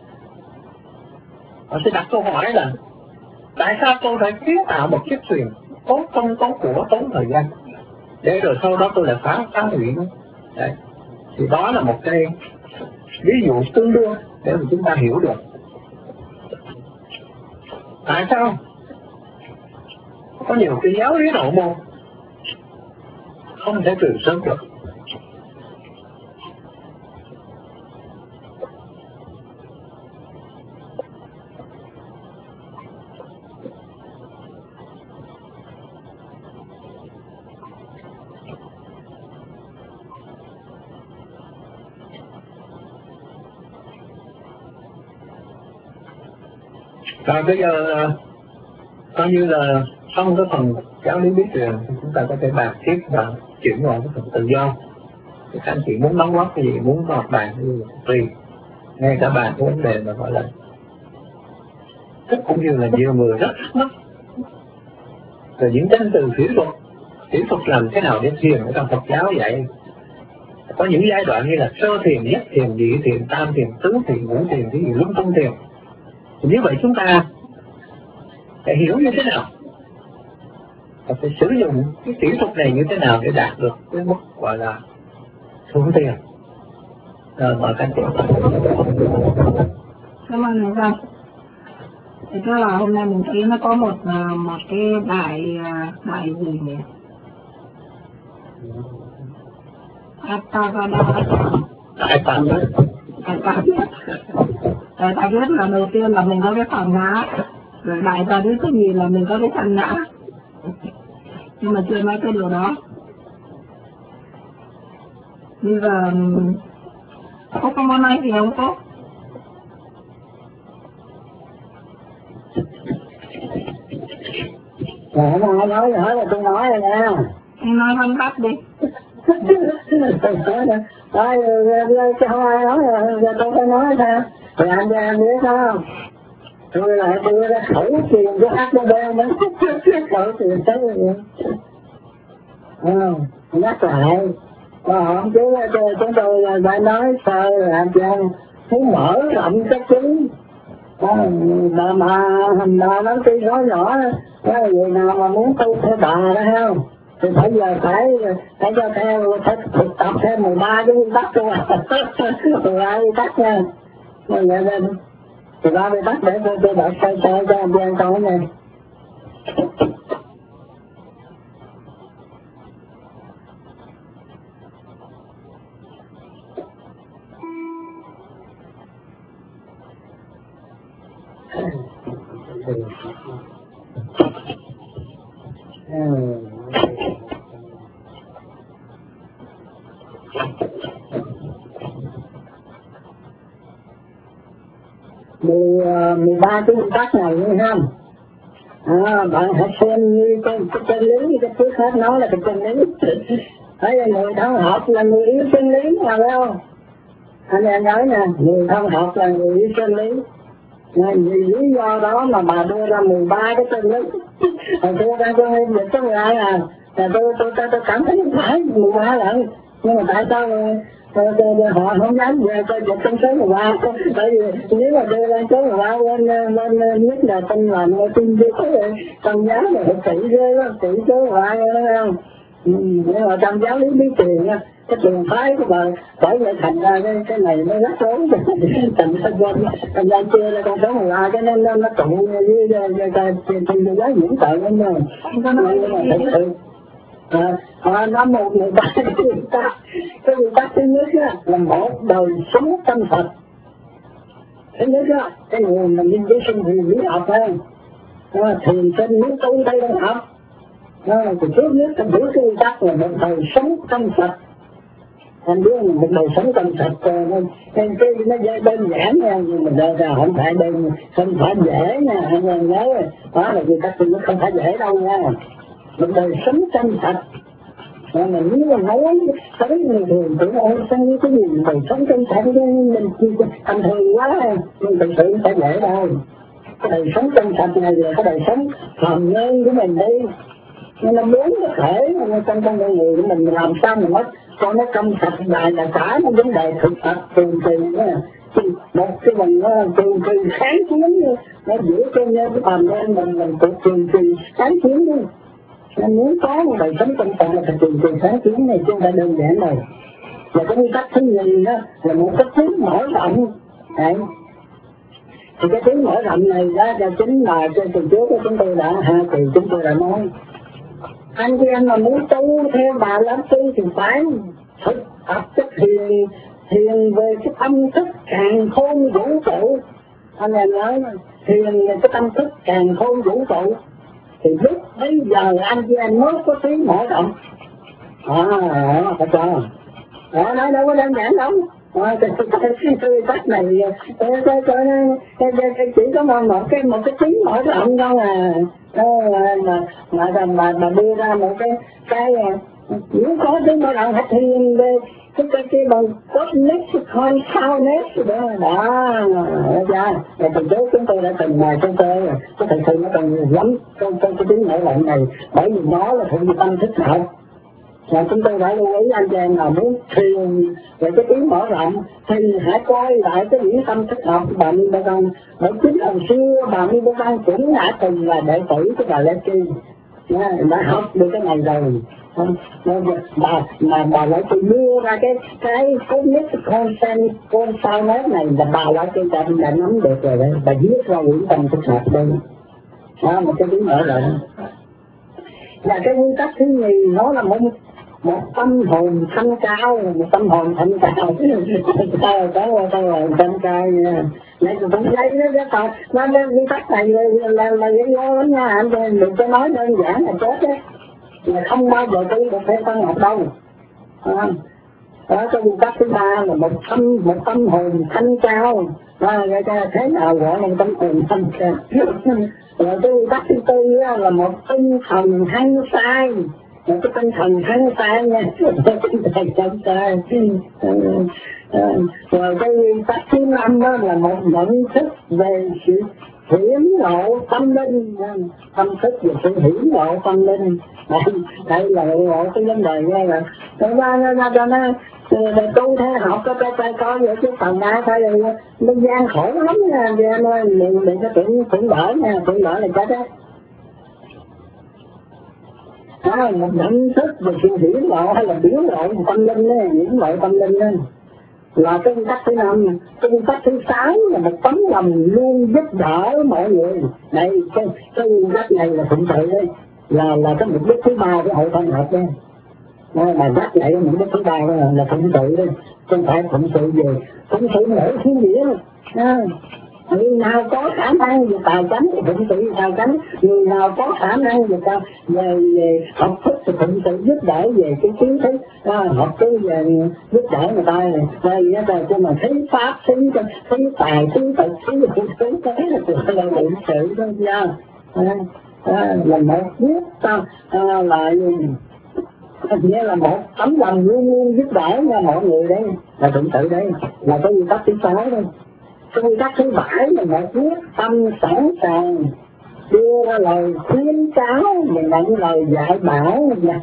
Speaker 3: Họ sẽ đặt câu hỏi là tại sao tôi phải kiến tạo một chiếc thuyền tốn công tốn của tốn thời gian để rồi sau đó tôi lại phá hủy nó. Đấy. Thì đó là một cái ví dụ tương đương để mà chúng ta hiểu được tại sao có nhiều cái giáo lý nội môn không thể trừ sớm được. Rồi bây giờ coi như là xong cái phần giáo lý bí truyền, chúng ta có thể bàn tiếp và chuyển vào cái phần tự do. Thì các anh chị muốn đóng góp cái gì, muốn họp bàn cái gì tùy. Ngay cả bàn cái vấn đề mà gọi là cũng như là nhiều người rất thắc mắc về những danh từ kỹ thuật làm thế nào để thiền ở trong Phật giáo vậy. Có những giai đoạn như là sơ thiền, nhất thiền, nhị thiền, tam thiền, tứ thiền, ngũ thiền, cái gì lung tung thiền. Thì như vậy chúng ta phải hiểu như thế nào và phải sử dụng cái kỹ thuật này như thế nào để đạt được cái mức gọi là thượng thiền. Mời các anh chị.
Speaker 1: Cảm ơn thầy Văn. Thì tức là hôm nay mình thấy nó có một cái bài gì nhỉ? Attavada.
Speaker 3: Đại tạng
Speaker 1: viết là đầu tiên là mình có cái phản ngã, rồi đại tạng viết cái gì là mình có cái thân ngã, nhưng mà chưa nói cái điều đó. Bây giờ Phúc có muốn nói gì không Phúc?
Speaker 2: Không ai nói nữa là tôi nói rồi nha.
Speaker 1: Anh nói văn tắt đi.
Speaker 2: Thôi, không ai nói rồi, giờ tôi phải nói sao? Thì anh cho em biết không? tôi lại đưa ra khẩu truyền của HDB nữa, khẩu truyền tới rồi. Nhắc lại, hôm trước chúng tôi đã nói sơ làm cho thấy mở rộng các chứng. Mà nói tuy nói nhỏ, người nào mà muốn tu theo bà đó không? Thì bây giờ phải cho theo, phải thực tập theo 13 cái nguyên tắc luôn. 13 nguyên tắc nha. Rồi vậy nên, 13 nguyên tắc để tôi đọc sơ cho anh chị em coi nha. Ba cái nguyên tắc này nữa không? Bạn hãy xem như cái chân lý, cái trước hết nói là cái chân lý. Thấy người thân học là người yêu chân lý mà phải không? Anh em nói nè, người thân học là người yêu chân lý. Vì lý do đó mà bà đưa ra 13 cái chân lý. Tôi ra cho em dịch cho người ai tôi cảm thấy phải 13 lần. Nhưng mà tại sao họ không dám về cho dịch trong số 13? Tại vì nếu mà đưa ra số 13 lên nhất là tin làm tin viết trong giáo là tỷ số 13 đó không? Nhưng mà trong giáo lý bí truyền á, cái trường phái của bà bởi vậy thành ra cái này nó rất lớn. Thành ra chia ra con số 13 cái nên nó tụ với trên giáo nhiễm tận lắm rồi. Nó một người ta cái nguyên tắc thứ nhất là một đời sống tâm Phật. Thứ nhất cái người mà nghiên cứu sinh thì lý học hơn, thiền sinh muốn tu đây đang học. Thì trước nhất trong hiểu cái nguyên tắc là một đời sống tâm Phật. Anh biết một đời sống tâm Phật nên cái nó đơn giản nha, nhưng mà đời ra không phải dễ nha, anh em nhớ đó là nguyên tắc thứ nhất, không phải dễ đâu nha. Một đời sống tâm Phật. Mà nếu mà nói tới người thường tưởng ôi sao cái gì đời sống tâm Phật mình thành thường quá, nhưng thực sự không phải dễ đâu. Cái đời sống tâm Phật này là cái đời sống hồn nhân của mình đi. Nhưng mà muốn có thể trong con người của mình làm sao mà mất cho nó trong sạch bài là cả nó vấn đề thực tập thường kỳ nha. Một cái mình nó thường kỳ kháng chiến nó giữ cho nhân cái bàn lên mình cũng thường kỳ kháng chiến đi. Nên muốn có một đời sống tâm Phật là phải thường kỳ kháng chiến này chứ không phải đơn giản rồi. Và cái nguyên tắc thứ nhì đó là một cái tiếng mở rộng. Đấy. Thì cái tiếng mở rộng này đó là chính là trên tuần trước chúng tôi đã chúng tôi đã nói. Anh chị em mà muốn tu theo bà Lám Sư thì phải thực tập cái thiền về cái tâm thức càng khôn vũ trụ. Anh em nói thiền về cái tâm thức càng khôn vũ trụ thì lúc bây giờ anh chị em mới có tiếng mở rộng. Phải cho. Nói đâu có đơn giản đâu. Cái cách này chỉ có một cái tiếng mở rộng đâu mà đưa ra một cái nếu có tiếng mở rộng phải thiền về cái bằng cosmic consciousness đó ra. Và từ trước chúng tôi đã từng mời chúng tôi có thật sự nó còn nhiều lắm trong cái tiếng mở rộng này, bởi vì nó là thuộc về tâm thức học. Và chúng tôi đã lưu ý anh chị em nào muốn thiền về cái tiếng mở rộng thì hãy coi lại cái điển tâm thức học bà Minh Bá Văn. Bởi chính hồi xưa bà Minh Bá Văn cũng đã từng là đệ tử của bà Lê Chi, đã học được cái này rồi. Bà Lê Chi đưa ra cái cosmic consciousness này là bà Lê Chi đã nắm được rồi đấy, bà viết ra điển tâm thức học đây. Một cái tiếng mở rộng. Và cái nguyên tắc thứ nhì nó là một tâm hồn thanh cao, một tâm hồn thanh cao. Có một tâm hồn thanh cao nha. Này cũng giấy đó chứ còn nó nguyên tắc này là dễ vô lắm nha. Anh đừng có nói đơn giản là chết á, là không bao giờ tu được theo tăng học đâu. Đó, cái nguyên tắc thứ ba là một tâm hồn thanh cao. Thế nào gọi là tâm hồn thanh cao? Rồi cái nguyên tắc thứ tư là một tinh thần hăng say. Một cái tinh thần hăng say nha. Tinh thần hăng say. Rồi cái nguyên tắc thứ năm đó là một nhận thức về sự hiển lộ tâm linh, tâm thức về sự hiển lộ tâm linh. Đây là ngộ cái vấn đề nghe là nó tu theo học có vậy chứ phần đa thôi là nó gian khổ lắm nha, đừng có tưởng đỡ nha, tưởng đỡ là chết á. Một nhận thức về sự hiển lộ hay là biểu lộ tâm linh á, hiển lộ tâm linh á là cái nguyên tắc thứ 5. Cái nguyên tắc thứ 6 là một tấm lòng luôn giúp đỡ mọi người. Đây cái nguyên tắc này là phụng sự đấy, là cái mục đích thứ 3 của hội thanh học đấy. Mà nhắc lại cái mục đích thứ 3 là phụng sự đấy, không phải phụng sự về phụng sự mỗi thiên địa. Người nào có khả năng về tài chánh thì phụng sự tài chánh, người nào có khả năng về học thức thì phụng sự giúp đỡ về cái kiến thức, học cái về giúp đỡ người ta này. Đây đó cho mà thấy pháp, thấy tài, thấy tật, thấy cái là phụng sự đó nha. Là một biết là nghĩa là một tấm lòng luôn luôn giúp đỡ nha mọi người đấy, là phụng sự đấy, là cái nguyên tắc thứ 6 đấy. Cái nguyên tắc thứ 7 là một quyết tâm sẵn sàng đưa ra lời khuyến cáo và nhận lời dạy bảo là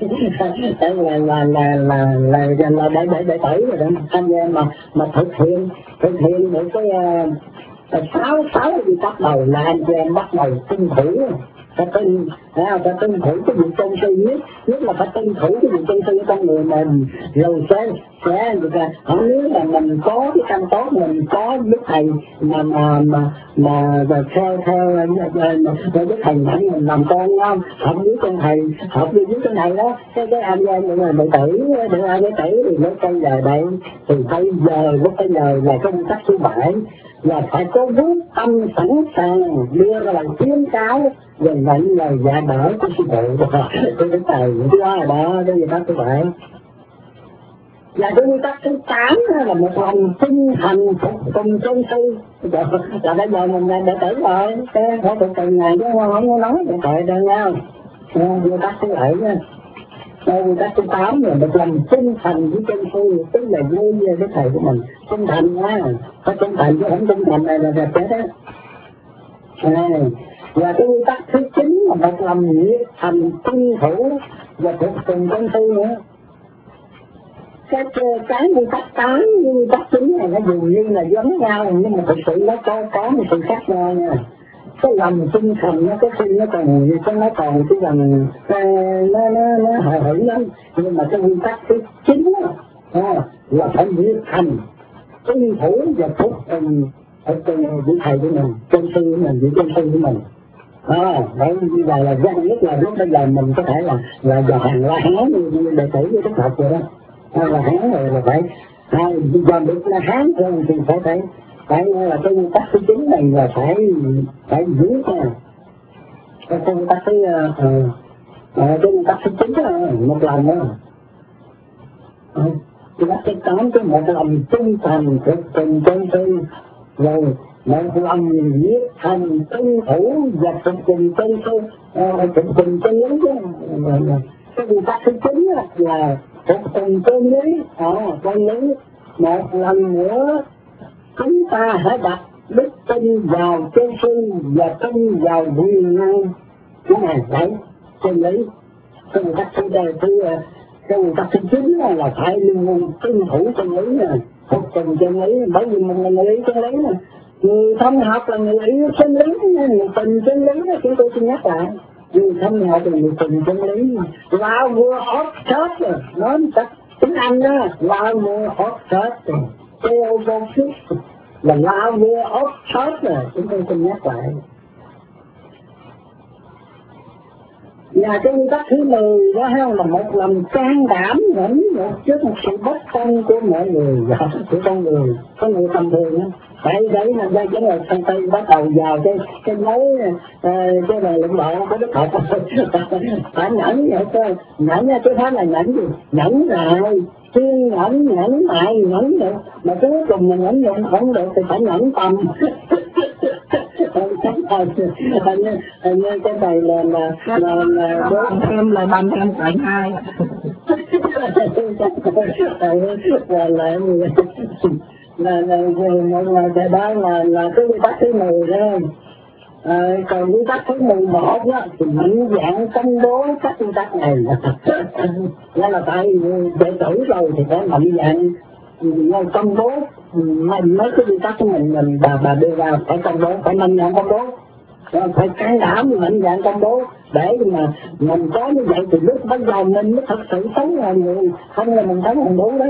Speaker 2: đệ tử rồi đó, anh em mà thực hiện những cái 6 quy tắc đầu là anh em bắt đầu tuân thủ. Phải tuân thủ cái việc chân sư nhất là phải tuân thủ cái việc chân sư ở trong người mình, rồi sẽ được là nếu là mình có cái tâm tốt, mình có đức thầy mà theo đức thầy dẫn mình làm con không, học với con thầy, học với con thầy đó, cái anh em những người đệ tử thì lúc bây giờ đây thì lúc bây giờ là cái nguyên tắc thứ 7 là phải có quyết tâm sẵn sàng đưa ra lời khuyến cáo về nhận lời dạy bảo của sư phụ. Cái thầy thứ đó cái gì đó thứ 7. Và cái nguyên tắc thứ 8 là một lòng tinh thần phục tùng chân sư. Là bây giờ mình là đệ tử rồi, phải phục tùng này chứ không có nói để tội đâu nha. Nguyên tắc thứ 7 nha. Nguyên tắc thứ 8 là một lòng tinh thần với chân sư, tức là vui với cái thầy của mình. Tinh thần nha, phải tinh thần chứ không tinh thần này là chết á. Và cái nguyên tắc thứ 9 là một lòng nhiệt thành tuân thủ và phục tùng chân sư nữa. Cái nguyên tắc 8 với nguyên tắc 9 này nó dường như là giống nhau, nhưng mà thực sự nó có một sự khác nhau nha. Cái lòng tinh thần nó nó còn cái lòng nó hờ hững lắm, nhưng mà cái nguyên tắc thứ 9 là phải nhiệt thành tuân thủ và phục tùng vị thầy của mình, chân sư của mình, vị chân sư của mình. Đấy như vậy là dân nhất là lúc bây giờ mình có thể là giờ hàng la hán như đệ tử với Đức Phật rồi đó. Là hán rồi là phải giờ được là hán rồi thì phải là cái nguyên tắc thứ 9 này là phải giữ nha. Cái nguyên tắc thứ cái nguyên tắc thứ 9 đó, một lần đó. Cái nguyên tắc thứ 8 cái một lòng tinh thần phục tùng chân sư, rồi một lòng nhiệt thành tuân thủ và phục tùng chân sư, phục tùng chân lý chứ. Cái nguyên tắc thứ 9 là phục tùng chân lý, chân lý. Một lần nữa chúng ta hãy đặt đức tin vào chân sư và tin vào quyền năng của Ngài. Đấy, chân lý. Cái nguyên tắc thứ 9 là phải luôn luôn tuân thủ chân lý nè, phục tùng chân lý, bởi vì mình là người ý chân lý nè. Người thông học là người yêu chân lý, người tình chân lý đó, chúng tôi xin nhắc lại. Người thông học là người tình chân lý. Lao vua ốp chết rồi, nói chắc tiếng Anh đó, lao vua ốp chết rồi. Theodosis là lao vua ốp chết rồi, chúng tôi xin nhắc lại. Và cái nguyên tắc thứ 10 đó là một lòng can đảm nhẫn nhục trước một sự bất công của mọi người, của con người tầm thường đó. Đấy là đây chính là thằng Tây bắt đầu vào cái mối cái này lụng độ của Đức Phật. Phải nhẫn vậy thôi, nhẫn chứ thế là nhẫn gì? Nhẫn lại, kiên nhẫn, nhẫn lại, nhẫn được. Mà cuối cùng mình nhẫn nhẫn không được thì phải nhẫn tâm. Hình như cái này là
Speaker 1: thêm là bằng thêm cạnh 2.
Speaker 2: Là cái đó là cái nguyên tắc thứ 10 đó. Còn quy tắc thứ 11 đó thì mạnh dạng công bố các quy tắc này. Nên là tại đệ tử rồi thì phải mạnh dạng công bố mấy cái quy tắc của mình bà đưa ra, phải công bố, phải mạnh dạng công bố, phải can đảm mạnh dạng công bố, để mà mình có như vậy thì lúc bắt đầu mình mới thật sự sống là người, không là mình sống không đủ đấy.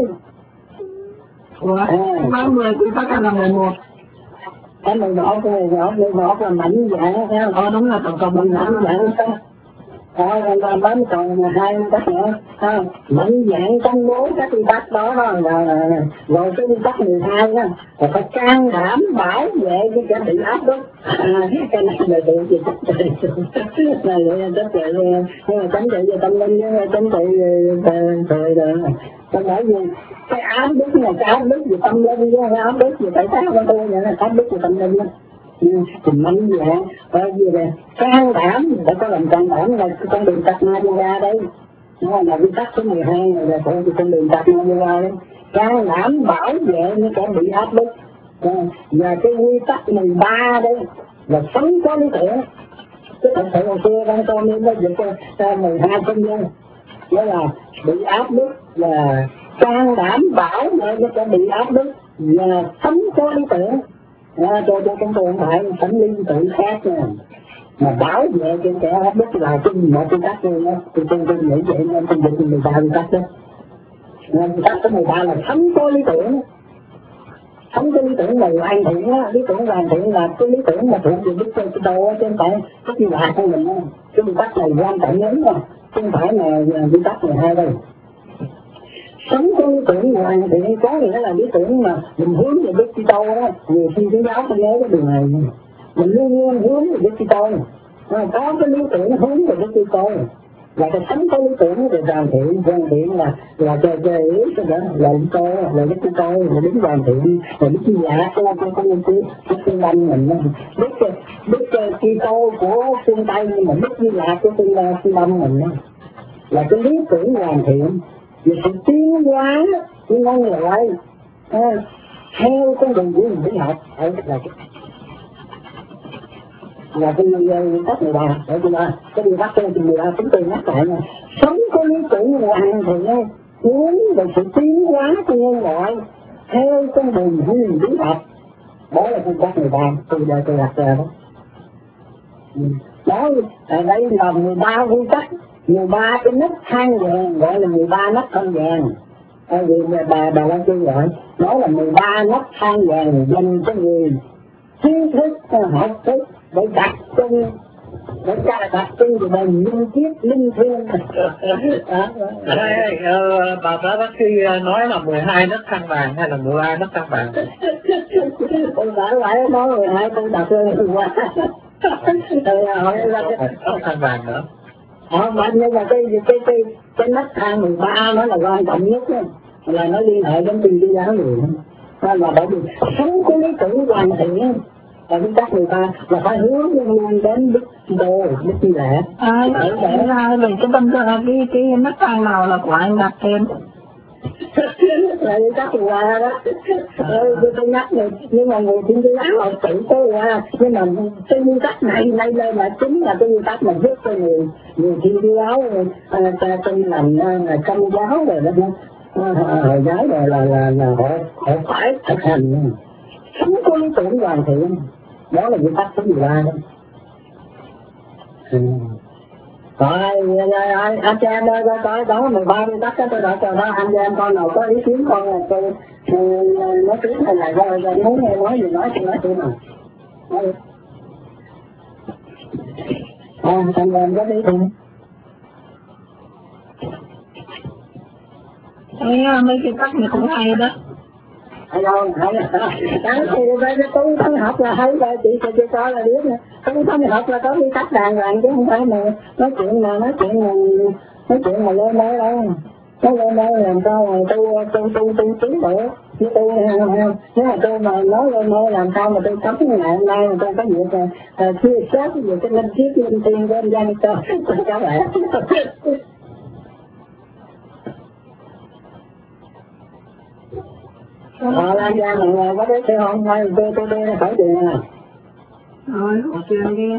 Speaker 1: Bao 10 quy tắc là 11.
Speaker 2: Cái 11 là mạnh dạng theo.
Speaker 1: Đúng là tổng cộng
Speaker 2: mình mạnh dạng sao? Còn bấm còn 2 cách nữa. Mạnh dạng công bố các quy tắc đó rồi cái quy tắc 12 đó là phải can đảm bảo vệ cái kẻ bị áp bức. Cái này là được gì chắc trị. Này là chắc trị, nhưng mà tránh trị về tâm linh, tránh trị về bởi vì cái áp bức này, cái áp bức về tâm linh, cái áp bức về tại sao của tôi vậy là áp bức về tâm linh đó. Thì mạnh dạng gì là can đảm, để có lòng can đảm là con đường tạc ma yoga đấy, là quy tắc số 12 này là con đường tạc ma yoga đấy, can đảm bảo vệ những kẻ bị áp bức. Và cái quy tắc 13 đấy là sống có lý tưởng. Cái thật sự hồi xưa đang cho nên nó dịch cho 12 công nhân, đó là bị áp bức là can đảm bảo vệ những kẻ bị áp bức và sống có lý tưởng. Cho chúng tôi không phải sống lý tưởng khác nè, mà bảo vệ trên kẻ áp bức là chung một quy tắc luôn đó. Tôi nghĩ vậy nên tôi dịch 13 quy tắc đó. Quy tắc số 13 là sống có lý tưởng. Sống cái lý tưởng là hoàn thiện á, lý tưởng hoàn thiện là cái lý tưởng mà thuộc về Đức Kitô á, chứ không phải cái gì lạ của mình á. Cái quy tắc này quan trọng lắm rồi, chứ không phải là quy tắc 12 đâu. Sống cái lý tưởng hoàn thiện có nghĩa là lý tưởng mà mình hướng về Đức Kitô đó. Nhiều khi cái giáo phải nhớ cái điều này, mình luôn luôn hướng về Đức Kitô, có cái lý tưởng hướng về Đức Kitô, và cái sống có lý tưởng về hoàn thiện là ý cái đó là Đức Kitô, là Đức Kitô, là Đức hoàn thiện, là Đức Chi Dạ của Đức Phương Đông mình, Đức Kitô của phương Tây, nhưng mà Đức Chi Dạ của phương Đông mình là cái lý tưởng hoàn thiện. Vì sự tiến hóa của nhân loại theo con đường của mình học là cái tắc 13 để chúng ta cái điều bắt trên 13 chúng tôi nhắc lại là sống có lý tưởng hoàn thiện hướng về sự tiến hóa của nhân loại theo con đường của mình học. Đó là cái tắc 13 tôi đặt ra đó. Đó ở đây là 13 quy tắc, 13 cái nấc thang vàng, gọi là 13 nấc thang vàng. Vì bà Lan Chương gọi đó là 13 nấc thang vàng dành cho người kiến thức học thức để đặt chân của mình linh kiếp linh thiêng.
Speaker 3: Bà bác sĩ nói là 12 nấc thang vàng hay là 13 nấc thang vàng?
Speaker 2: Tôi phải nói 12 tôi đặt lên qua.
Speaker 3: Nấc thang vàng nữa.
Speaker 2: Nhưng mà cái nấc thang 13 nó là quan trọng nhất đó, là nó liên hệ đến tình giáo rồi. Là bởi vì sống có lý tưởng hoàn thiện và quy tắc 13 là phải hướng luôn đến Đức Kitô, Đức Chi Lễ.
Speaker 1: Để ra về cái tâm cái nấc thang nào là của anh đặt thêm.
Speaker 2: Là quy tắc 13 đó. Tôi nhắc này, nhưng mà người Thiên Chúa giáo họ tự tôi qua, nhưng mà cái quy tắc này lên là chính là cái quy tắc mà giúp cho người Thiên Chúa giáo tin lành Công giáo rồi đó. Hồi giáo rồi là họ phải thực hành sống có lý tưởng hoàn thiện, đó là quy tắc số 13 đó. Rồi anh chị em ơi, đó 13 quy tắc đó, tôi đã chờ đó. Anh chị em con nào có ý kiến con là tôi nói tiếng này lại rồi muốn nghe nói gì nói tôi nào. Anh em có ý không?
Speaker 1: Mấy cái cách này cũng hay đó.
Speaker 2: Hay không? Hay thì cái tu thân học là hay rồi, chị cho là biết nè. Tu thân học là có quy tắc đàng hoàng chứ không phải mà nói chuyện mà lên đây đâu. Nói lên đây làm sao mà tu tiến bộ. Chứ tôi nếu mà tôi mà nói lên đây làm sao mà tôi cấm ngày hôm nay mà tôi có việc chia sẻ về cái linh kiếp linh tiên của anh Giang cho các bạn. Lan Giang mà có đấy không? Tôi đi khỏi tiền à.
Speaker 1: Rồi, họ truyền đi.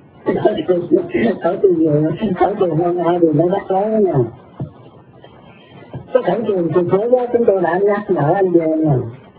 Speaker 2: Khởi trường hôm nay thì nó đắt lớn nha. Cái khởi trường thì thế đó chúng tôi đã nhắc nhở anh về nè.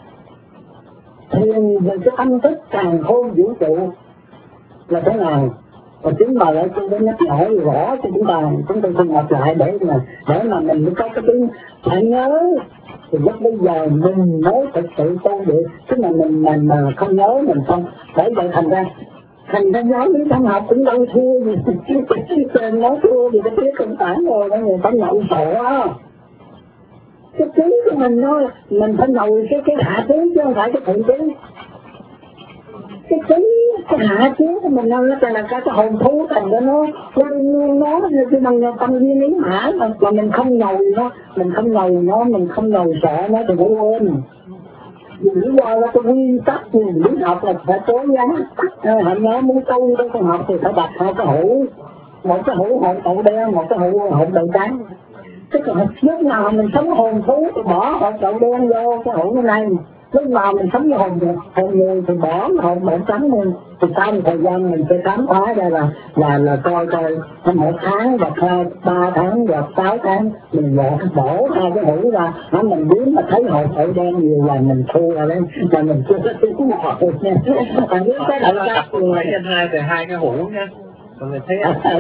Speaker 2: Thiền về cái tâm thức càng khôn vũ trụ là thế nào? Và chính bà lại tôi đã nhắc nhở rõ cho chúng tôi không lặp lại để mà mình có cái tính phải nhớ. Thì lúc bây giờ mình mới thực sự tu được, tức là mình mà không nhớ mình không. Bởi vậy thành ra giáo lý tâm học cũng đâu thua gì. Nói thua thì cái tiết không phải rồi, người ta nhậu sổ á. Cái trí của mình thôi, mình phải ngồi cái hạ trí chứ không phải cái thượng trí. Cái trí, cái hạ trí của mình nó là cái hồn thú thành ra nó như bằng tâm duy lý hả, mà mình không ngồi nó, mình không ngồi sợ nó thì nó quên. Vì lý do là cái nguyên tắc lý học là phải cố gắng. Hạnh nhớ muốn tu để con học thì phải đặt hai cái hũ, một cái hũ hồn đậu đen, một cái hũ hồn đậu trắng. Tức là lúc nào mình sống hồn thú thì bỏ hồn đậu đen vô cái hũ này, lúc nào mình sống với hồn người thì bỏ hồn đậu trắng lên. Thì sau một thời gian mình sẽ khám phá ra là coi 1 tháng hoặc 3 tháng hoặc 6 tháng mình bỏ hai cái hũ ra, mình biến mà thấy hồn đậu đen nhiều là mình thua rồi đấy, là mình chưa có tiếng rồi nha. Còn nếu cái đậu trắng
Speaker 3: phải nhân hai về hai cái hũ nha. Còn mình thấy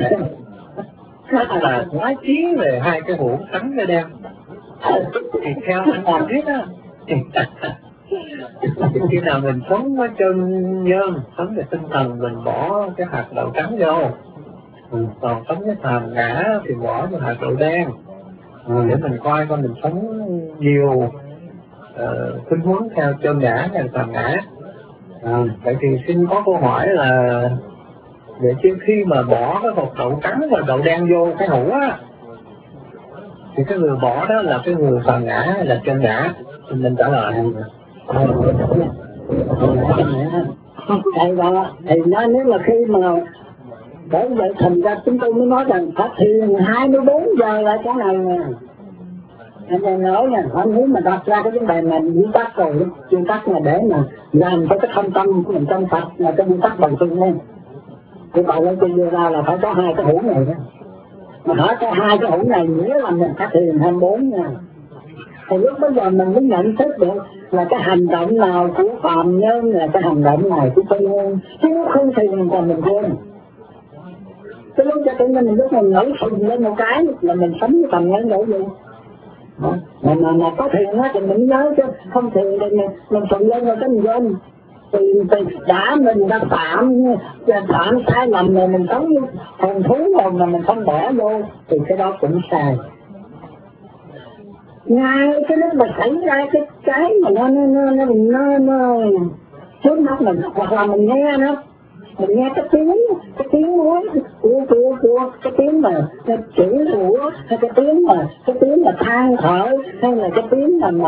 Speaker 3: rất là nói chí về hai cái hũ trắng với đen. Thì theo anh biết á, thì khi nào mình sống với chân nhân, sống về tinh thần, mình bỏ cái hạt đậu trắng vô. Còn sống với phàm ngã thì bỏ cái hạt đậu đen. Để mình coi coi mình sống nhiều khuynh hướng theo chân ngã hay phàm ngã. Vậy thì xin có câu hỏi là để trước khi mà bỏ cái hột đậu trắng và đậu đen vô cái hũ á, thì cái người bỏ đó là cái người phàm ngã hay là chân ngã? Mình trả lời.
Speaker 2: Thì nó nếu mà khi mà bởi vậy thành ra chúng tôi mới nói rằng phải thiền 24 giờ lại cái này nè. Anh em nói nha, anh muốn mà đặt ra cái vấn đề này nguyên tắc rồi, nguyên tắc là để mà làm cho cái thông tâm của mình trong Phật là cái nguyên tắc đầu tiên lên. Thì bà lên tôi đưa ra là phải có hai cái hũ này đó. Mà hỏi có hai cái hũ này nghĩa là mình phải thiền 24 nha. Thì lúc bây giờ mình mới nhận thức được là cái hành động nào của phàm nhân là cái hành động này của tôi nhân. Chứ nếu không thì mình còn mình quên. Cái lúc cho tự nhiên mình lúc mình nổi phình lên một cái là mình sống với phàm nhân đổ vô. Mà có thiền á thì mình nhớ chứ không thiền thì mình phình lên rồi cái mình quên. Thì đã mình đã phạm sai lầm rồi mình sống với hồn thú rồi mà mình không bỏ vô thì cái đó cũng sai. Ngay cái lúc mà xảy ra cái mà nó trước mắt mình hoặc là mình nghe nó, mình nghe cái tiếng nói của cái tiếng mà cái chữ của hay cái tiếng mà than thở hay là cái tiếng mà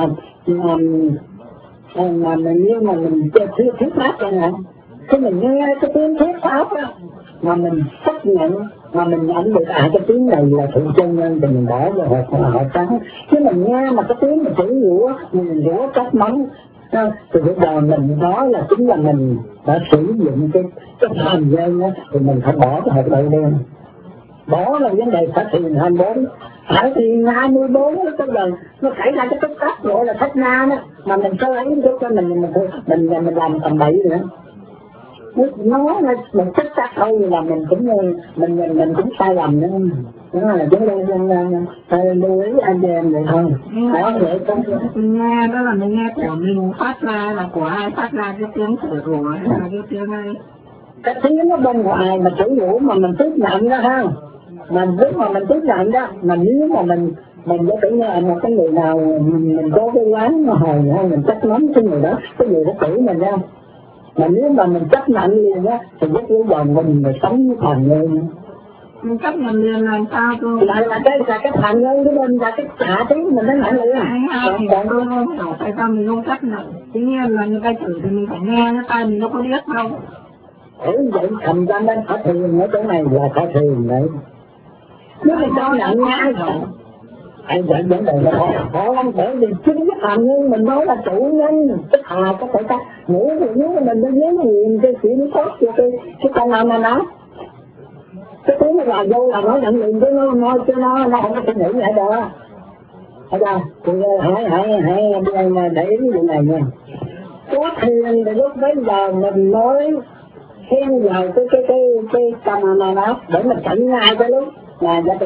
Speaker 2: như mà mình thuyết pháp chẳng hạn. Khi mình nghe cái tiếng thuyết pháp đó mà mình xác nhận mà mình nhận được cái tiếng này là sự chân nhân thì mình bỏ vào hộp trắng. Chứ mình nghe mà cái tiếng mà chữ rủa, mình rủa trách mắng thì bây giờ mình nói là chính là mình đã sử dụng cái thời gian đó thì mình phải bỏ cái hộp đậu đen. Bỏ là vấn đề phải thiền 24. Phải thiền 24 tức là nó xảy ra cái tích tắc gọi là thất na đó, mà mình có lấy chút cho mình làm tầm bậy nữa. Nó là một tích tắc thôi là mình cũng sai lầm nữa. Đó là vấn đề phải lưu ý anh em vậy thôi. Đó vậy thôi.
Speaker 1: Mình nghe đó là mình nghe của mình phát ra là của ai phát ra cái tiếng thở rủa hay là cái tiếng này.
Speaker 2: Cái tiếng nó bên ngoài mà chữ rủa mà mình tiếp nhận đó ha. Mình lúc mà mình tiếp nhận đó, mà nếu mà mình có thể nghe một cái người nào mình có cái quán mà hồi hay mình trách mắng cái người đó chửi mình ra. Mà nếu mà mình chấp nhận liền á thì rất lý do mình sống với thần nhân.
Speaker 1: Mình chấp nhận liền là sao tôi?
Speaker 2: Là cái thần nhân của mình là cái hạ trí mình nó lại liền.
Speaker 1: Thì tôi không hiểu tại sao mình không chấp nhận. Tuy nhiên là người ta chửi thì mình phải nghe, nó tay mình đâu có biết đâu.
Speaker 2: Vậy thành ra nên phải thiền ở chỗ này là phải thiền đấy. Nếu mình chấp nhận ngay rồi. anh dẫn vấn đề là họ không thể vì chính cái hàm nhân mình nói là chủ nhân tức là có thể ta ngủ thì nếu mà mình nó nhớ nhiều cái chuyện nó tốt cho cái con nào nó cái tiếng nó là vô là nó nhận liền cái nó cho nó không có suy nghĩ lại được. Thấy không? Thì hãy để ý cái này nha. Có thiền thì lúc bấy giờ mình nói khen vào cái camera đó để mình chỉnh ngay cái lúc là cho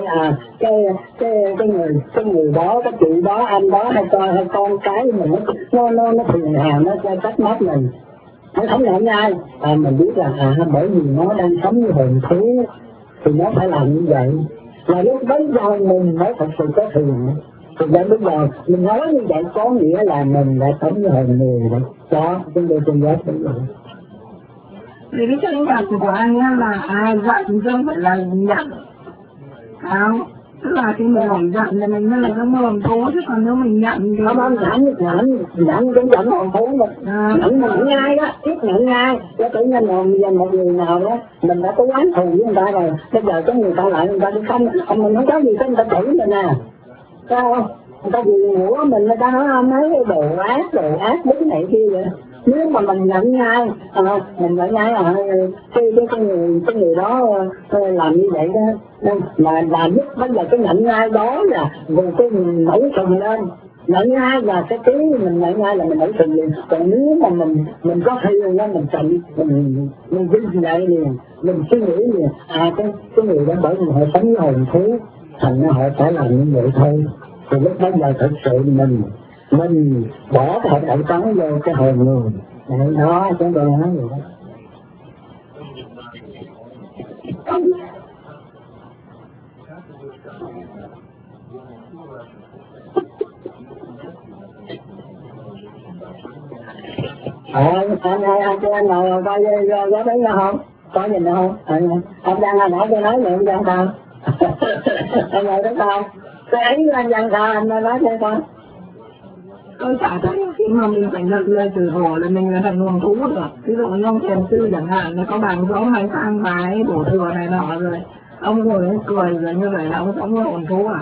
Speaker 2: cái người đó, cái chị đó, anh đó hay con cái mình nó phiền hà, nó trách móc mình. Nó không nhận ai mình biết là bởi vì nó đang sống như hồn thú thì nó phải làm như vậy. Là lúc bấy giờ mình mới thật sự có thiền. Thì đến bây giờ mình nói như vậy có nghĩa là mình đã sống như hồn người đấy. Đó, chúng tôi tin giác đúng rồi.
Speaker 1: Vì cái chân thật của anh á là ai giận chứ không phải là nhận. Không? Tức là khi mình nổi giận thì mình mới là cái hồn thú, chứ còn nếu mình nhận thì...
Speaker 2: Không, nhận cũng giận hồn thú mà. Nhận mình ngay đó, tiếp nhận ngay. Cho tự nhiên một người nào đó, mình đã có quán thù với người ta rồi. Bây giờ có người ta lại người ta đi không mình không có gì cái người ta chửi mình à. Thấy không? Người ta vì ngủ mình, người ta nói mấy đồ ác, đúng này kia vậy. Nếu mà mình nhận ngay, mình nhận ngay cái người đó làm như vậy đó, là giúp bây giờ cái nhận ngay đó là vùng cái mình nổi trùng lên, nhận ngay là cái tiếng mình nhận ngay là mình nổi trùng liền. Còn nếu mà mình có khi đó mình chậm, mình vinh dậy liền, mình suy nghĩ liền, cái người đó bởi vì họ sống hồn thú, thành ra họ phải làm như vậy thôi. Thì lúc bây giờ thật sự mình bỏ cái hộp đậu trắng vô cái hồn người. Đó, chúng tôi nói vậy đó. Anh nào coi có thấy nhau không? Có nhìn đâu không? Anh đang hỏi tôi nói vậy anh đang sao? Anh ngồi đó sao? Cái ấy anh đang sao? Anh nói cho con.
Speaker 1: Tôi chả thấy khi mà mình phải lật lên từ hồ là mình là thành nguồn thú được. Ví dụ như ông thiền sư chẳng hạn, nó có bằng rõ hay sang bài bổ thừa này nọ rồi. Ông ngồi ông cười rồi như vậy là ông sống với hồn thú à?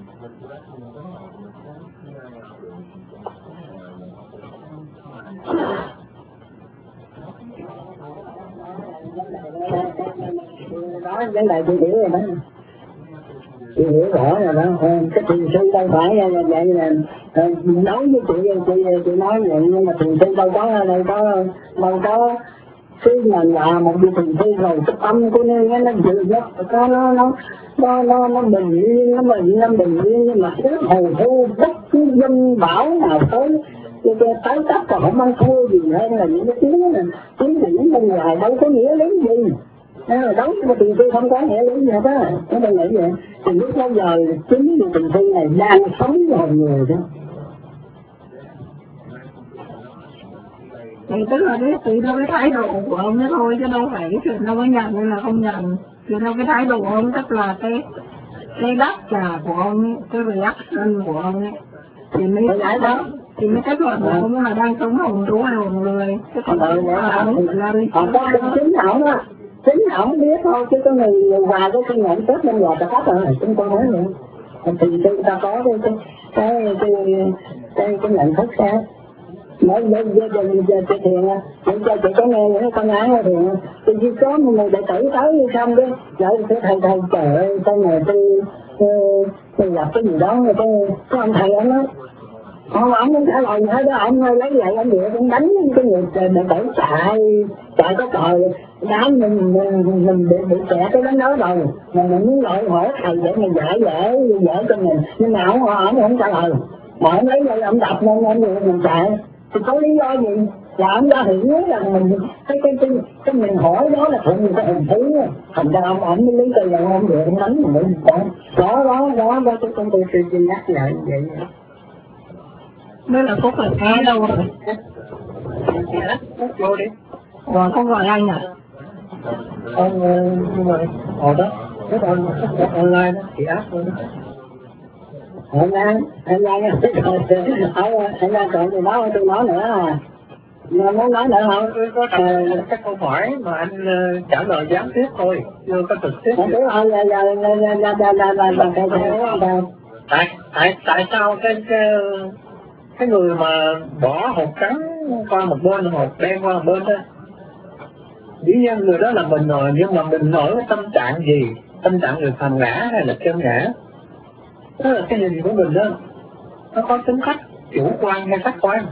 Speaker 2: Đó, vấn đề chị hiểu rồi đó. Chị hiểu rõ rồi đó. Cái thiền sư đâu phải vậy là nói với chị nói vậy, nhưng mà thiền sư đâu có khi mà là một vị thiền sư rồi cái tâm của nó dự nhất nó bình yên, nó bình yên, nhưng mà cái hồn thú bất cứ dân bảo nào tới tới cấp còn không ăn thua gì hơn là những cái tiếng biển bên ngoài đâu có nghĩa lý gì. Đó mà thiền sư không có nghĩa lý gì hết á, nó đang nghĩ vậy. Thì lúc bao giờ chính vì thiền sư này đang sống với hồn người đó.
Speaker 1: Thì tức là cái tùy theo cái thái độ của ông ấy thôi, chứ đâu phải cái chuyện đâu có nhận hay là không nhận. Tùy theo cái thái độ của ông, tức là cái đáp trả của ông ấy, cái reaction của ông ấy thì mới kết luận là ông là đang sống hồn thú hay hồn người. Chứ còn ông là đi
Speaker 2: chính ổng biết thôi, chứ có người ngoài cái kinh nghiệm tốt nên là ta phát rồi chúng tôi nói vậy. Thì chúng ta có cái nhận thức khác. Nói về thiền cho chị có nghe những con ái ở thiền thì chỉ có một người đệ tử tới như xong đó rồi thầy trời ơi sao mà tôi gặp cái gì đó rồi cái ông thầy ông nói ông không trả lời gì hết đó, ông lấy lại ông địa ông đánh cái người đệ tử chạy có trời đám mình bị trẻ cái đánh đó rồi mà mình muốn gọi hỏi thầy để mình giải cho mình, nhưng mà ông không trả lời mà ông lấy lại ông đập nên mình chạy. Thì có lý do gì? Là ông ra hiểu là mình cái mình hỏi đó là thuận người ta hình thú, thành ra ông mới lý do là ông được ông đánh mình đó chúng tôi xin nhắc lại vậy.
Speaker 1: Mới là có phải nghe đâu rồi.
Speaker 3: Vô đi.
Speaker 1: Không gọi anh à?
Speaker 3: Nhưng mà đó cái online đó thì áp thôi.
Speaker 2: Anh đang chọn gì đó tôi nói nữa à. Mà muốn nói nữa không?
Speaker 3: Có các câu hỏi mà anh trả lời gián tiếp thôi, chưa có trực tiếp. Tại sao cái người mà bỏ hột trắng qua một bên, hột đen qua một bên đó, dĩ nhiên người đó là mình rồi, nhưng mà mình ở cái tâm trạng gì? Tâm trạng người phàm ngã hay là chân ngã? Đó là cái nhìn của mình đó, nó có tính cách chủ quan hay khách quan.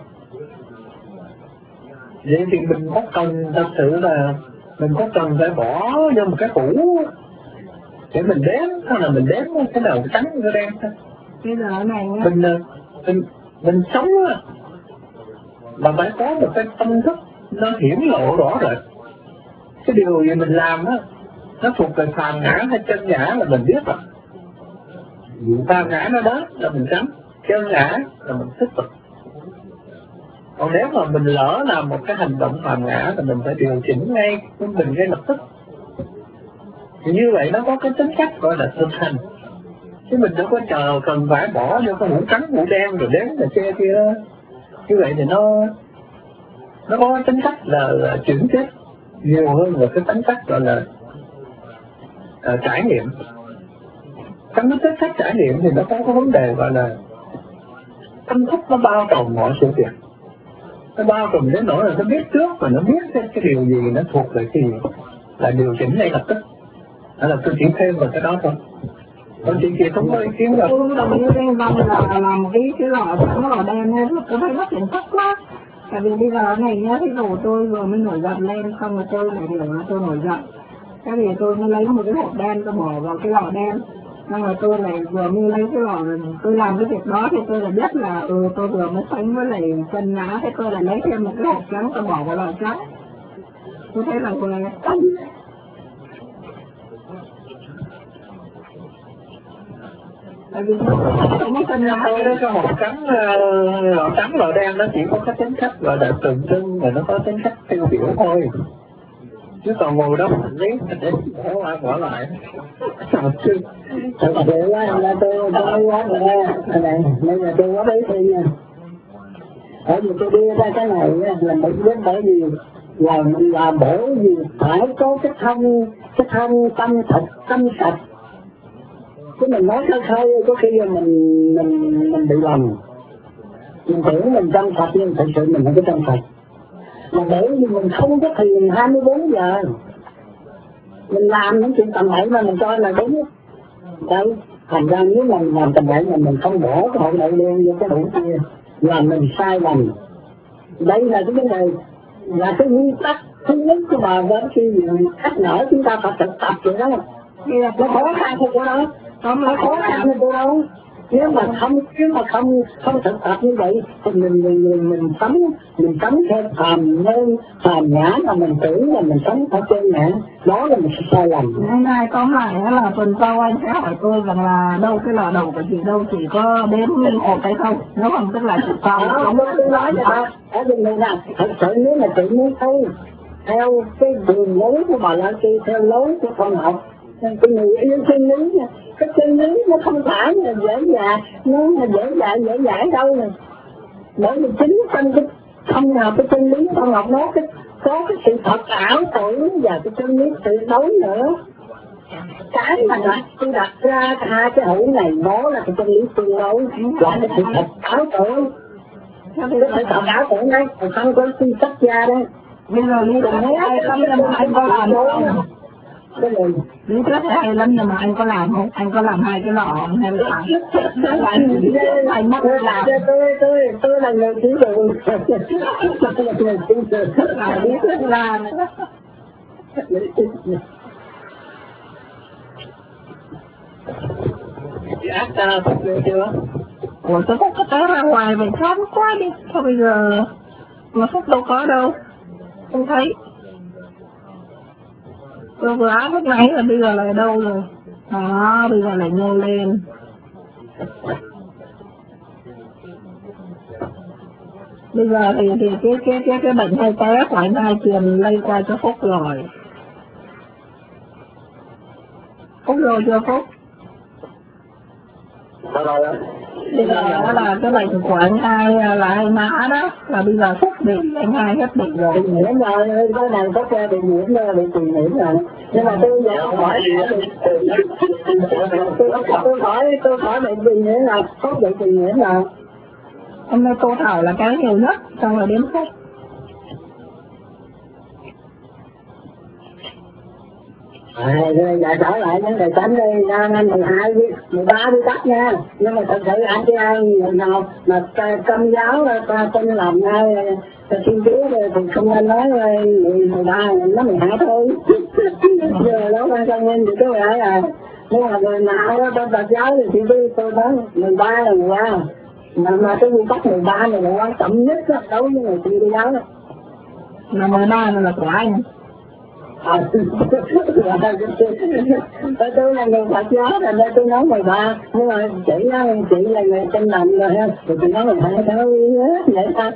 Speaker 3: Vậy thì mình có cần thật sự là mình có cần phải bỏ vô một cái tủ để mình đếm, hay là mình đếm cái đầu trắng cái đen thôi?
Speaker 1: Bây giờ này
Speaker 3: mình sống á, mà phải có một cái tâm thức nó hiển lộ rõ rệt. Cái điều gì mình làm á, nó thuộc về phàm ngã hay chân ngã là mình biết rồi. Phàm ngã nó đó là mình tránh, chân ngã là mình tích cực. Còn nếu mà mình lỡ làm một cái hành động phàm ngã thì mình phải điều chỉnh ngay mình ngay lập tức. Thì như vậy nó có cái tính cách gọi là thực hành. Chứ mình đâu có chờ cần phải bỏ vô cái hũ trắng hũ đen rồi đếm rồi kia đó. Như vậy thì nó có tính cách là chuyển tiếp nhiều hơn là cái tính cách gọi là trải nghiệm. Trong cái tính cách trải nghiệm thì nó có cái vấn đề gọi là tâm thức nó bao trùm mọi sự việc. Nó bao trùm đến nỗi là nó biết trước và nó biết cái điều gì nó thuộc về cái gì là điều chỉnh ngay lập tức. Đó là tôi chỉ thêm vào cái đó thôi. Còn chị không có ý kiến đâu.
Speaker 1: Tôi đồng ý với anh Văn là làm cái lọ trắng lọ đen ấy, tôi thấy nó phiền phức quá. Tại vì bây giờ này nhá, cái đồ tôi vừa mới nổi giận lên, xong rồi tôi lại hiểu là tôi nổi giận. Thế thì tôi mới lấy một cái hộp đen tôi bỏ vào cái lọ đen. Xong rồi tôi lại vừa mới lấy cái lọ, tôi làm cái việc đó thì tôi lại biết là tôi vừa mới sánh với lại chân ngã, thế tôi lại lấy thêm một cái hộp trắng tôi bỏ vào lọ trắng. Tôi thấy là vừa tại vì không có chân ngã.
Speaker 3: Cái hộp trắng, lọ trắng lọ đen nó chỉ có cái tính cách gọi là tượng trưng và nó có tính cách tiêu biểu thôi. Chứ còn ngồi đó mình lấy để bỏ lại.
Speaker 2: Thật sự quá, là tôi quá này, bây giờ tôi quá đấy thôi nha. Bởi vì tôi đưa ra cái này là mục đích bởi vì là bởi vì phải có cái thân tâm thật, tâm sạch. Chứ mình nói khơi có khi mình bị lầm. Mình tưởng mình tâm sạch nhưng thật sự mình không có tâm sạch. Mà bởi vì mình không có thiền 24 giờ. Mình làm những chuyện tầm bậy mà mình cho là đúng. Đấy, thành ra nếu mình làm tầm bậy mà mình không bỏ cái hậu đậu đen vô cái hũ kia là mình sai lầm. Đây là cái vấn đề, là cái nguyên tắc thứ nhất của bà với khi cách nở chúng ta phải thực tập vậy đó. Nó khó khăn thôi của đó, không nó khó khăn thôi của đó. Nếu mà không thực tập như vậy thì mình sống theo phàm ngã mà mình tưởng là mình sống theo chân ngã, đó là một sai lầm.
Speaker 1: Hôm nay tóm lại là tuần sau anh sẽ hỏi tôi rằng là đâu cái lò đầu của chị đâu, chỉ có đếm hộp hay không, nếu không tức là chị sao
Speaker 2: không tôi nói vậy ta. Ở bên này nè, thật sự nếu mà chị muốn thấy theo cái đường lối của bà La Chi, theo lối của con học, cái người yêu chân lý nha, cái chân lý nó không phải là dễ dàng, nó là dễ dãi đâu nè. Bởi vì chính trong cái không nào cái chân lý con học nó có cái sự thật ảo tưởng và cái chân lý tuyệt đối nữa. Cái mà tôi đặt ra hai cái hữu này nó là cái chân lý tương đối và cái sự thật ảo tưởng. Cái sự thật ảo tưởng đấy, không có suy sách ra đấy.
Speaker 1: Bây giờ đi cùng thấy hay lắm nhưng mà anh có làm không?
Speaker 2: Cái gì?
Speaker 1: Lý thuyết hay lắm nhưng mà anh có làm không? Anh có làm hai cái lọ không? Hay là anh mất làm?
Speaker 2: Tôi là người chỉ đường. Tôi là người chỉ đường.
Speaker 1: Là lý thuyết làm.
Speaker 3: Chị ác ta phục vụ chưa?
Speaker 1: Ủa tôi có tới ra ngoài vậy chán quá đi. Sao bây giờ mà Phúc đâu có đâu. Không thấy. Tôi vừa áp lúc nãy rồi bây giờ lại đâu rồi. Đó, bây giờ lại nhô lên. Bây giờ thì cái bệnh hay té của anh hai truyền lây qua cho Phúc rồi. Phúc rồi chưa Phúc? Bây giờ đó là cái bệnh của anh ai là anh Mã đó, là bây giờ sắp bị anh ai hết bệnh rồi.
Speaker 2: Bị nhiễm rồi, cái này có xe bị nhiễm rồi, bị truyền nhiễm rồi. Nhưng mà tôi hỏi tôi hỏi bệnh truyền nhiễm là có bị truyền nhiễm nào?
Speaker 1: Hôm nay cô Thảo là cái nhiều nhất, xong rồi đến khách.
Speaker 2: Rồi giờ trở lại vấn đề tránh đi, năm 12, 13 đi tắt nha. Nhưng mà thật sự anh chứ ai người nào mà Công giáo, tin làm ngay Thiên Chúa thì không nên nói 13, nó 12 thôi. Giờ đó ban công nhân thì có vậy à. Nhưng mà người nào đó Phật giáo thì tôi nói 13 là 13. Mà cái nguyên tắc 13 này là quan trọng nhất đó, đối với người Thiên giáo đó.
Speaker 1: Là 13 là của anh.
Speaker 2: Tôi là người Phật giáo rồi nên tôi nói 13, nhưng mà chị là người tin lành rồi ha, thì tôi nói 12 thôi vậy ta.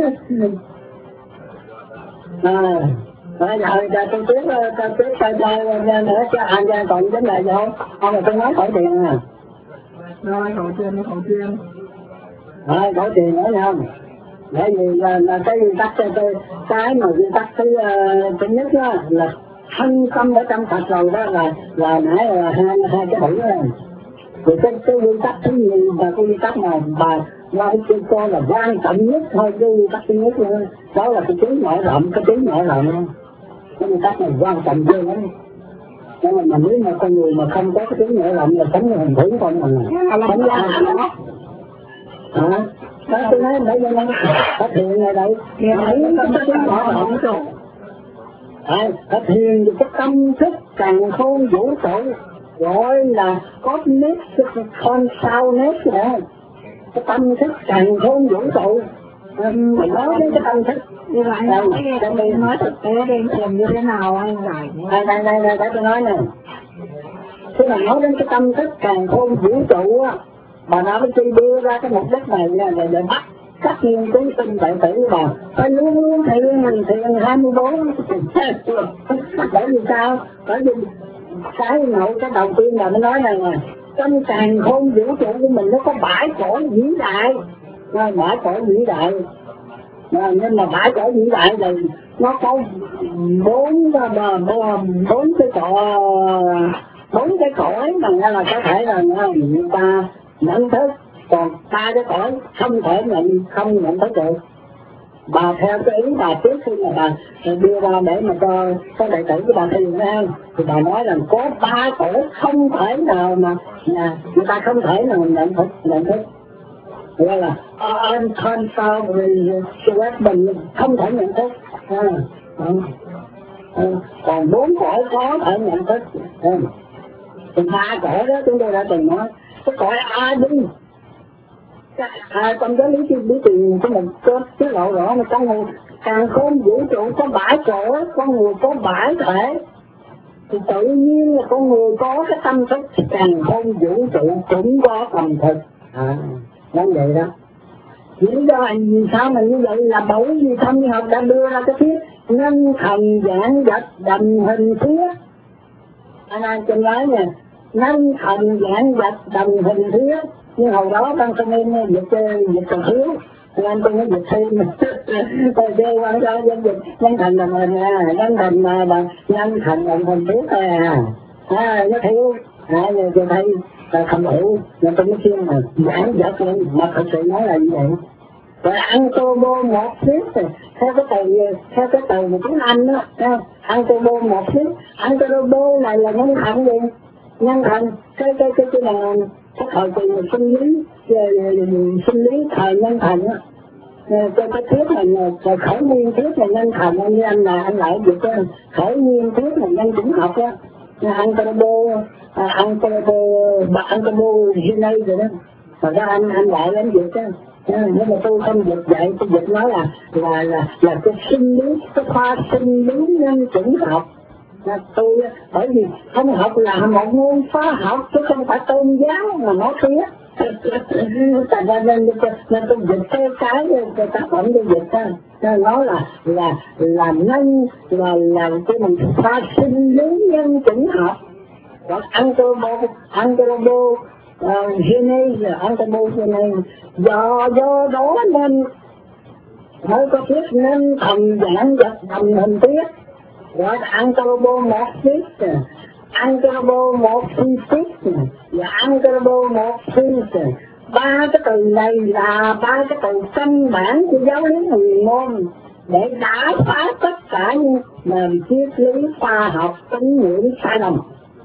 Speaker 2: Rồi tôi tiếp nữa cho anh ra còn vấn đề gì không? Không là tôi nói khỏi tiền à.
Speaker 1: Rồi khỏi tiền.
Speaker 2: Rồi khỏi tiền nữa nha. Bởi vì là cái nguyên tắc cho tôi, cái mà nguyên tắc thứ nhất đó là thân tâm ở trong Phật rồi đó là nãy là hai cái bụi đó. Thì cái nguyên tắc thứ nhì và cái nguyên tắc mà bà nói cho cô là quan trọng nhất thôi, cái nguyên tắc thứ nhất đó là cái trí mở rộng, cái nguyên tắc này quan trọng hơn lắm. Nhưng mà nếu mà con người mà không có cái trí mở rộng là sống như hình thủy con mà sống ra hả? Đó tôi nói bởi vì nó có thiền này đây, thấy nó cái mở rộng rồi. Có thiền thì cái tâm thức càng khôn vũ trụ gọi là cosmic consciousness này, cái tâm thức càng khôn vũ trụ. Mình nói đến cái tâm thức
Speaker 1: như vậy nói thực tế đi, thiền như thế nào anh giải?
Speaker 2: Đây tôi nói nè. Khi mà nói đến cái tâm thức càng khôn vũ trụ á, bà nói với tôi đưa ra cái mục đích này để bắt các nghiên cứu sinh đại tử bà phải luôn luôn thiền 24. Bởi vì sao? Bởi vì cái đầu tiên là nó nói này nè, trong càng khôn vũ trụ của mình nó có bãi cõi vĩ đại, bãi cõi vĩ đại. Nhưng mà bãi cõi vĩ đại thì nó có bốn cái cõi mà là có thể là người ta nhận thức, còn 3 cái cõi không thể nhận thức được. Bà theo cái ý bà trước khi mà bà đưa ra để mà cho đệ tử của bà thiền ra, thì bà nói rằng có 3 cõi không thể nào mà người ta không thể nào nhận thức. Gọi là mình không thể nhận thức. Còn 4 cõi có thể nhận thức. Thì 3 cõi đó chúng tôi đã từng nói. Cái cõi A đi. Trong cái lý tiền của mình có tiết lộ rõ là con người càng khôn vũ trụ có 7 cõi, con người có 7 thể. Thì tự nhiên là con người có cái tâm thức càng khôn vũ trụ cũng có tâm thức. Nói vậy đó. Lý do vì sao mà như vậy là bởi vì tâm lý học đã đưa ra cái thuyết nhân thần giảng vật đầm hình thuyết. Anh trên nói nè, nhân thần giảng vật đầm hình thuyết. Nhưng hồi đó ban công em dịch còn thiếu, anh tôi nói dịch thêm. Rồi kêu quan cho dịch nhân thần đầm hình nhân thần đầm hình thuyết thôi nó thiếu. Rồi tôi thấy không hiểu, nên tôi mới khuyên mà giảng vật mà thật sự nói là như vậy. Rồi anthropomorphic theo cái từ của tiếng Anh đó, anthropomorphic, anthropo này là nhân thần gì? Nhân thần cái là cái thời kỳ sinh lý thời nhân thần á. Cái thuyết này khởi nguyên thuyết này nhân thần, như anh lại được cái khởi nguyên thuyết này nhân chủng học á, anthropogenesis rồi đó. Rồi đó anh lại đến dịch á. Nhưng mà tôi không dịch dạy, tôi dịch nói là cái sinh lý, cái khoa sinh lý nhân chủng học. Tôi bởi vì không học là một môn khoa học chứ không phải tôn giáo mà nói thuyết. Nên tôi dịch theo cái tác phẩm tôi dịch đó. Nó là nhân là cái mình khoa sinh lý nhân chủng học. Rồi anthropo genese, anthropogeny. Do đó nên mới có thuyết nên thần dạng vật đồng hình thuyết, gọi là anthropomorphic, anthropomorphic và anthropomorphism. Ba cái từ này là ba cái từ căn bản của giáo lý huyền môn để đả phá tất cả những nền triết lý khoa học tín ngưỡng sai lầm.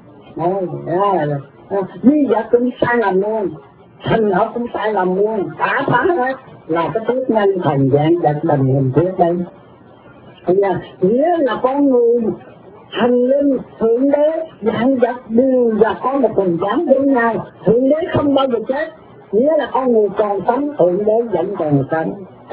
Speaker 2: Duy vật cũng sai lầm luôn, thần học cũng sai lầm luôn, đả phá hết là cái thuyết nhân thần dạng vật đồng hình thuyết đây. Nghĩa là con người, thần linh, thượng đế, dạng vật đều và có một hình dáng giống nhau. Thượng đế không bao giờ chết, nghĩa là con người còn sống, thượng đế vẫn còn sống.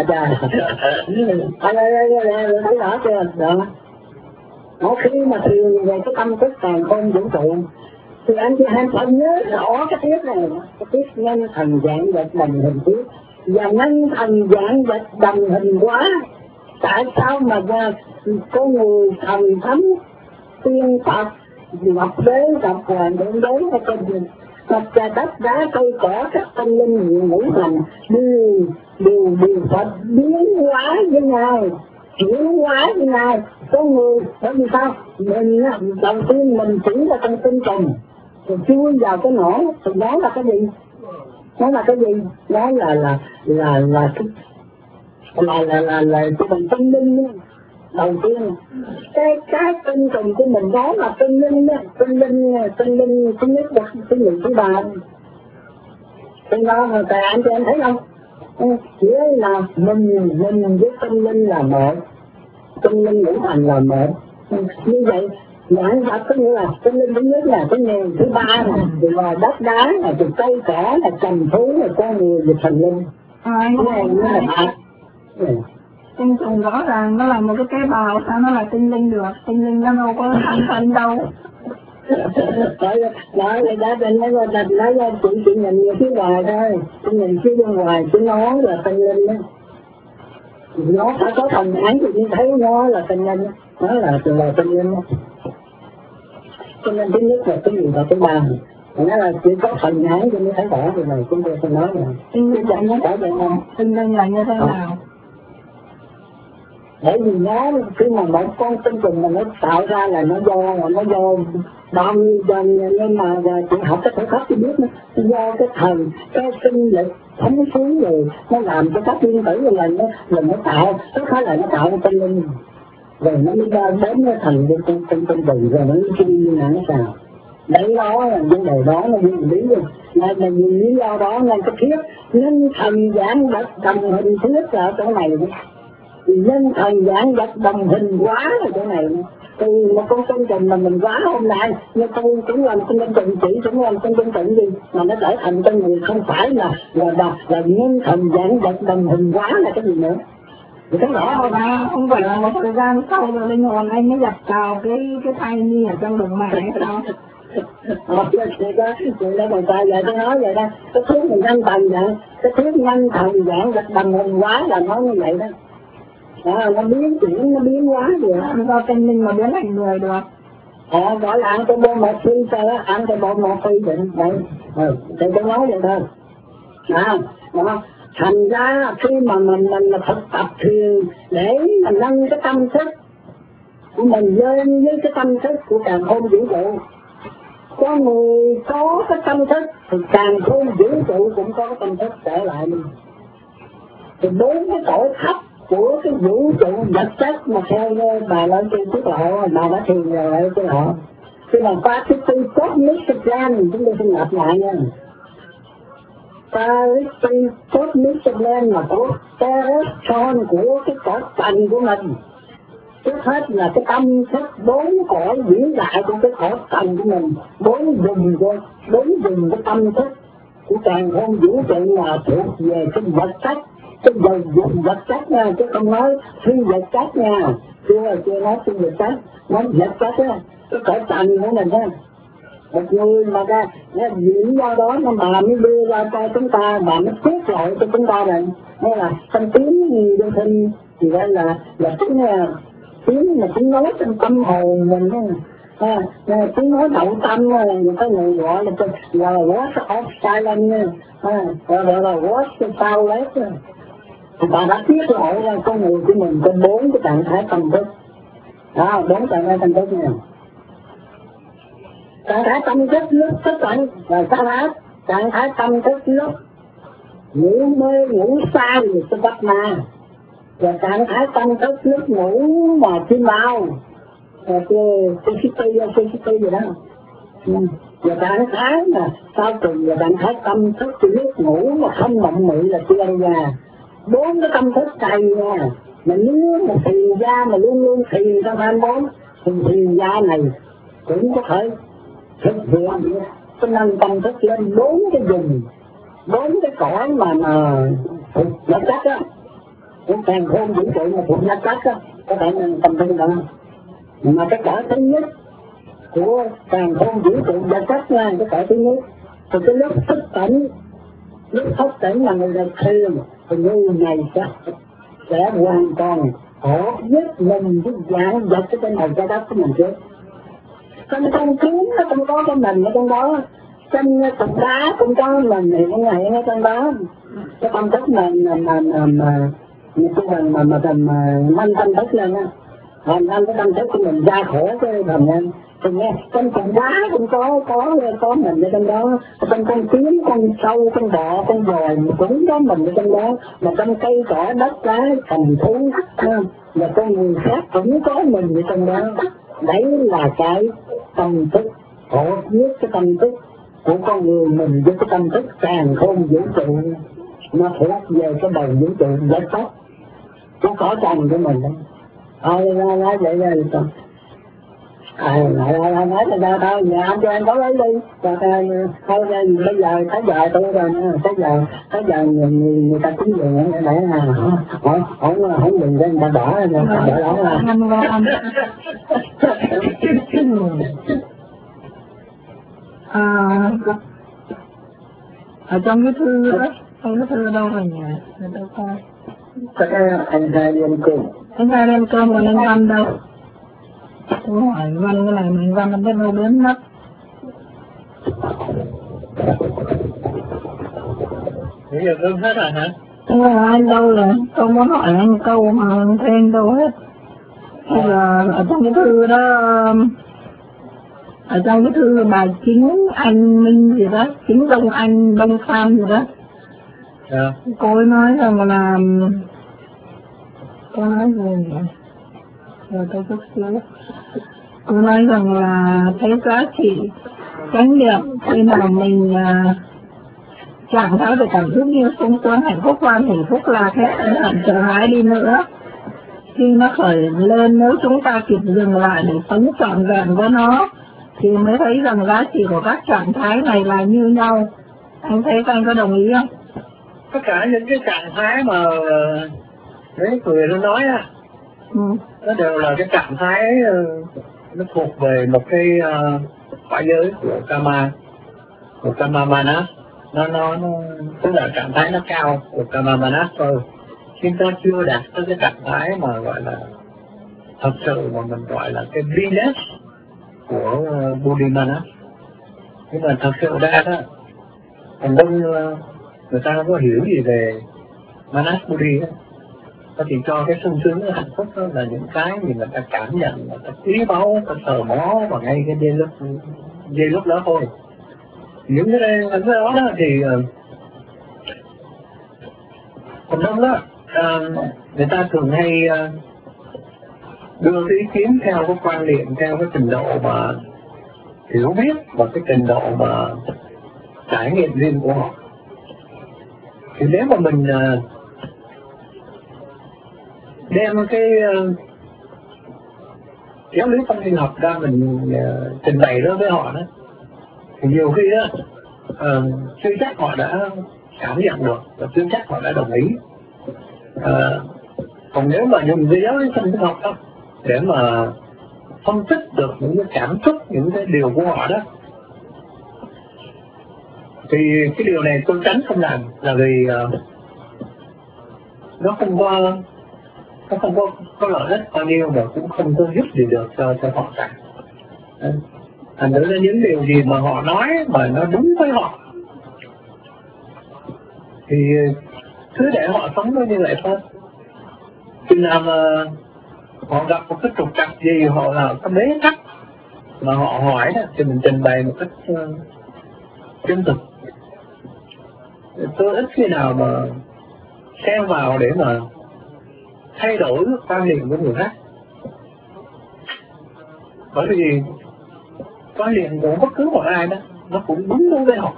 Speaker 2: Thấy rõ chưa? Đó. Khi mà thiền về cái tâm thức càng không vũ trụ thì anh chị em phải nhớ rõ cái tiết này, cái tiết nhân thần dạng vật đồng hình thuyết và nhân thần dạng vật đồng hình hóa. Tại sao mà có người thần thánh tiên Phật ngọc đế gặp hoàng đế hay cái gì Phật trời đất đá cây cỏ các tâm linh ngũ hành đều Phật biến hóa với nhau, chuyển hóa với nhau. Có người bởi vì sao mình đầu tiên mình chỉ là trong tinh trùng rồi chui vào cái nổ thì đó là cái gì? Nó là cái gì? Đó là cái bằng tâm linh đầu tiên. Cái tinh trùng của mình đó là tinh linh đó, tinh linh thứ nhất là tinh linh thứ ba. Tinh đó mà anh chị em thấy không? Chỉ là mình với tinh linh là một, tinh linh ngũ hành là một. Như vậy nhãn vật có nghĩa là tinh linh thứ nhất là cái nghề, thứ ba là đất đá, là từ cây cỏ, là trầm thú, là con người, là thần linh. Cái này nó là thật.
Speaker 1: Tinh trùng rõ ràng nó là một cái tế bào, sao nó là tinh linh được? Tinh linh nó đâu có thân đâu.
Speaker 2: Nói là đã định nói ra chị nhìn như phía ngoài thôi, chị nhìn phía bên ngoài chị nói là tinh linh đó. Nó phải có thần án thì chị thấy nó là tinh linh, nó là tinh linh đó. Tinh linh thứ nhất là cái gì là thứ ba. Nó là chỉ có thần án thì mới thấy rõ điều này, chúng tôi không nói rồi.
Speaker 1: Tinh linh là như thế nào?
Speaker 2: Bởi vì nó khi mà một con tinh trùng mà nó tạo ra là nó do bao nhiêu dần, nhưng mà chị học cái thể pháp chị biết nó do cái thần, cái sinh lực thống phú rồi nó làm cho các nguyên tử rồi nó tạo, tất cả là nó tạo tinh linh rồi nó mới ra đến cái thần tinh trùng rồi nó suy như là nó sao. Đấy đó là vấn đề đó nó nguyên lý rồi. Là vì lý do đó nên cái thuyết nên thần giảng vật đồng hình thuyết là ở chỗ này đó. Nhân thần dạng vật đồng hình hóa ở chỗ này. Từ một con tinh trùng mà mình hóa hôm nay, nhưng tôi cũng làm con tinh trùng, chỉ cũng làm con tinh trùng gì mà nó trở thành con người, không phải là nhân thần dạng vật đồng hình hóa là cái gì nữa. Thì thấy rõ không?
Speaker 1: Không phải là một thời gian sau rồi linh hồn anh mới dập vào cái thai nhi ở trong bụng mẹ hay sao?
Speaker 2: Chị đã bằng tay vậy tôi nói vậy đó. Cái thuyết mình nhân thần dạng, cái thuyết nhân thần dạng vật đồng hình hóa là nói như vậy đó. Nó biến chuyển, nó biến hóa gì đó.
Speaker 1: Do tinh linh mà biến thành người được.
Speaker 2: Gọi là anthropomorphism, anthropomorphism đấy. Thì tôi nói vậy thôi. Đó. Thành ra khi mà mình thực tập thiền để mình nâng cái tâm thức của mình lên với cái tâm thức của càn khôn vũ trụ. Có người có cái tâm thức thì càn khôn vũ trụ cũng có cái tâm thức trở lại luôn. Thì bốn cái cõi thấp của cái vũ trụ vật chất mà theo như bà nói trên tiết lộ, bà đã thiền rồi ở tiết lộ. Khi mà qua cái tư cosmic plan, chúng tôi xin lặp lại nha. Qua cái cosmic plan là của terrestron của cái cõi trần của mình. Trước hết là cái tâm thức bốn cõi vĩ đại của cái cõi trần của mình, bốn vùng cái tâm thức của càn khôn vũ trụ là thuộc về cái vật chất. Cái dùng vật chất nha, chứ không nói phi vật chất nha. Chưa nói phi vật chất, nói vật chất á, cái cõi trần của mình á. Một người mà ra, lý do đó mà bà mới đưa ra cho chúng ta, bà mới thuyết lại cho chúng ta rằng hay là trong tiếng gì đôi khi thì gọi là tiếng mà tiếng nói trong tâm hồn mình á. Tiếng nói đậu tâm, người ta người gọi là what's off silent, gọi là what's silent. Thì bà đã tiết lộ ra con người của mình có 4 cái trạng thái tâm thức. 4 trạng thái tâm thức nha. Trạng thái tâm thức lúc thức tỉnh là sao hết? Trạng thái tâm thức lúc ngủ mê ngủ say thì tôi bắt ma. Và trạng thái tâm thức lúc ngủ mà chim bao, CCT gì đó. Và trạng thái mà sau cùng là trạng thái tâm thức lúc ngủ mà không mộng mị là tiên gia. 4 cái tâm thức này nha. Mà nếu một thiền gia mà luôn luôn thiền trong 24 thì thiền gia này cũng có thể thực hiện cái năng tâm thức lên 4 cái vùng, 4 cái cõi mà thuộc vật chất á, cũng càng khôn vũ trụ mà thuộc vật chất á, có thể năng tâm thức đó. Mà cái cõi thứ nhất của càng khôn vũ trụ vật chất nha, cái cõi thứ nhất thì cái lúc thức tỉnh là người này thiền thì người này sẽ hoàn toàn hổ nhất mình với dạng vật cái trên này trái đất của mình trước. Trong kiến nó không có cái mình ở trong đó, trong cục đá cũng có mình thì nó ngày ở trong đó. Cái tâm thức mà nâng tâm thức lên á, nâng cái tâm thức của mình ra khỏi cái thần nhân. Thì nghe trong cục đá cũng có mình ở trong đó, trong con kiến, con sâu, con bọ, con vòi cũng có mình ở trong đó, mà trong cây cỏ đất đá cầm thú và con người khác cũng có mình ở trong đó. Đấy là cái tâm thức hộ nhất, cái tâm thức của con người mình với cái tâm thức càng khôn vũ trụ, nó thuộc về cái đầu vũ trụ vật chất, nó có chồng của mình. Nói vậy là nói cho ra thôi, nhà anh cho anh có lấy đi, thôi bây giờ tới giờ tôi rồi, tới giờ người ta tính về để không đừng cho người ta bỏ đó
Speaker 1: ở trong cái thư đó, trong cái thư đâu rồi nhỉ? Đâu coi.
Speaker 2: Anh hai đem cơm.
Speaker 1: Anh hai đem cơm còn anh Văn đâu? Tôi hỏi Văn cái này mình Văn nó biết đâu biến mất.
Speaker 3: Bây giờ cơm hết rồi hả?
Speaker 1: Đúng rồi, anh đâu rồi? Tôi muốn hỏi anh câu mà anh thấy anh đâu hết. Bây giờ ở trong cái thư đó, ở trong cái thư bài chính anh Minh gì đó, chính Đông Anh Đông Phan gì đó. Cô ấy nói rằng là, cô nói gì nhỉ? Rồi tôi chút xíu. Cô nói rằng là thấy giá trị chánh niệm khi nào mình trạng thái về cảm xúc như sung sướng, hạnh phúc, hoan hỷ, phúc lạc hết hẳn sợ hãi đi nữa, khi nó khởi lên, nếu chúng ta kịp dừng lại để sống trọn vẹn với nó thì mới thấy rằng giá trị của các trạng thái này là như nhau. Anh thấy anh có đồng ý không?
Speaker 3: Tất cả những cái trạng thái mà mấy người nó nói á, nó đều là cái trạng thái nó thuộc về một cái quả giới của Kama, của Kama Manas. Nó tức là trạng thái nó cao của Kama Manas thôi. Chúng ta chưa đạt tới cái trạng thái mà gọi là thật sự mà mình gọi là cái bliss của Buddhi Manas. Nhưng mà thật sự ra đó, phần đông người ta không có hiểu gì về Manas Buddhi đó. Nó chỉ cho cái sung sướng, cái hạnh phúc đó là những cái gì người ta cảm nhận, người ta quý báu, người ta sờ mó vào ngay cái giây lúc đó thôi. Những cái đó thì phần đông đó người ta thường hay đưa cái ý kiến theo cái quan niệm, theo cái trình độ mà hiểu biết và cái trình độ mà trải nghiệm riêng của họ. Thì nếu mà mình đem cái giáo lý tâm linh học ra mình trình bày đó với họ đó, thì nhiều khi đó chưa chắc họ đã cảm nhận được và chưa chắc họ đã đồng ý. Còn nếu mà dùng cái giáo lý tâm linh học đó để mà phân tích được những cái cảm xúc, những cái điều của họ đó, thì cái điều này tôi tránh không làm, là vì nó không có lợi ích bao nhiêu mà cũng không có giúp gì được cho họ cả. Thành thử là những điều gì mà họ nói mà nó đúng với họ thì cứ để họ sống nó như vậy thôi. Khi nào mà họ gặp một cái trục trặc gì, họ là cái bế tắc mà họ hỏi đó, thì mình trình bày một cách chân thực. Tôi ít khi nào mà xen vào để mà thay đổi quan điểm của người khác, bởi vì quan điểm của bất cứ một ai đó nó cũng đúng đối với họ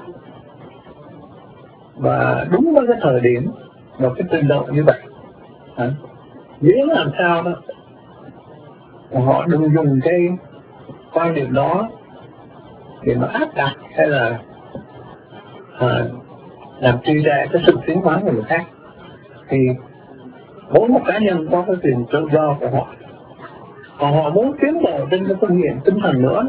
Speaker 3: và đúng với cái thời điểm một cái trình độ như vậy. Miễn làm sao đó họ đừng dùng cái quan điểm đó để mà áp đặt hay là làm suy ra cái sự tiến hóa của người khác. Thì mỗi một cá nhân có cái quyền tự do của họ, còn họ muốn tiến bộ trên cái phương diện tinh thần nữa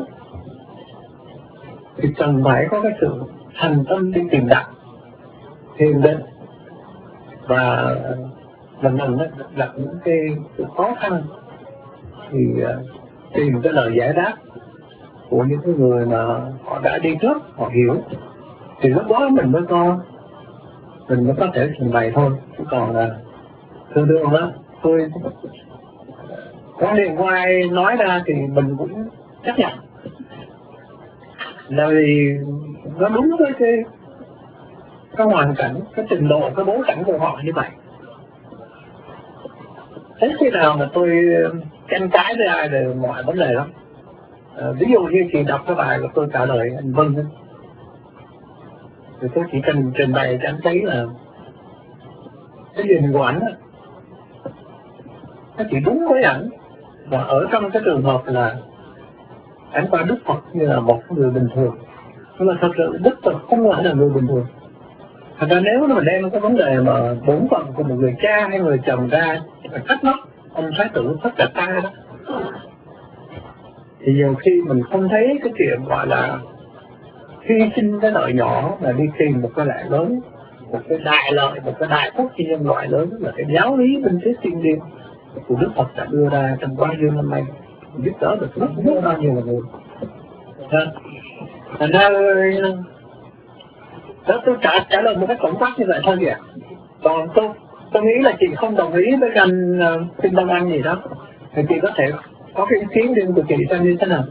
Speaker 3: thì cần phải có cái sự thành tâm đi tìm đọc, thiền định và lần đặt những cái sự khó khăn thì tìm cái lời giải đáp của những cái người mà họ đã đi trước, họ hiểu, thì lúc đó mình mới có thể trình bày thôi. Chứ còn là thường đó tôi có liên của ai nói ra thì mình cũng chấp nhận, là vì nó đúng với cái hoàn cảnh, cái trình độ, cái bối cảnh của họ như vậy. Thế khi nào mà tôi tranh cãi với ai về mọi vấn đề lắm. Ví dụ như chị đọc cái bài của tôi trả lời anh Vân ấy, thì tôi chỉ cần trình bày cho anh thấy là cái nhìn của ảnh nó chỉ đúng với ảnh, và ở trong cái trường hợp là ảnh qua Đức Phật như là một người bình thường, nhưng mà thật sự Đức Phật không phải là người bình thường. Thật ra nếu mà đem cái vấn đề mà bổn phận của một người cha hay người chồng ra phải trách móc ông Thái tử Tất Cả Ta đó, thì nhiều khi mình không thấy cái chuyện gọi là hy sinh cái lợi nhỏ mà đi tìm một cái lợi lớn, một cái đại lợi, một cái đại phúc cho nhân loại lớn, là cái giáo lý minh triết thiên liêng của Đức Phật đã đưa ra trong bao nhiêu năm nay, giúp đỡ được rất bao nhiêu người. Thành ra đó, tôi trả lời một cái tổng quát như vậy thôi kìa. Còn tôi nghĩ là chị không đồng ý với anh Kinh Đông Anh gì đó, thì chị có thể có cái ý kiến riêng của chị xem như thế nào.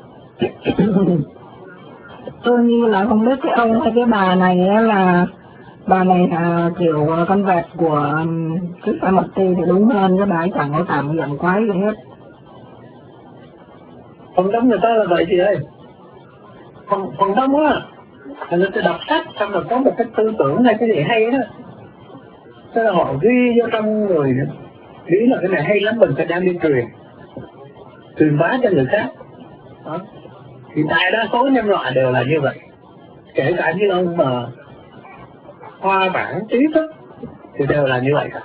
Speaker 1: Tôi như là không biết cái ông hay cái bà này là bà này là kiểu con vẹt của cái sa mật thì đúng hơn, cái bà ấy chẳng có cảm nhận quái gì hết.
Speaker 3: Phần đông người ta là vậy chị ơi. Phần đông á, người ta đọc sách xong rồi có một cái tư tưởng hay cái gì hay đó, thế là họ ghi vô trong người, nghĩ là cái này hay lắm, mình phải đem đi truyền bá cho người khác. Đó. Thì đại đa số nhân loại đều là như vậy, kể cả những ông mà hoa bản trí thức thì đều là như vậy cả.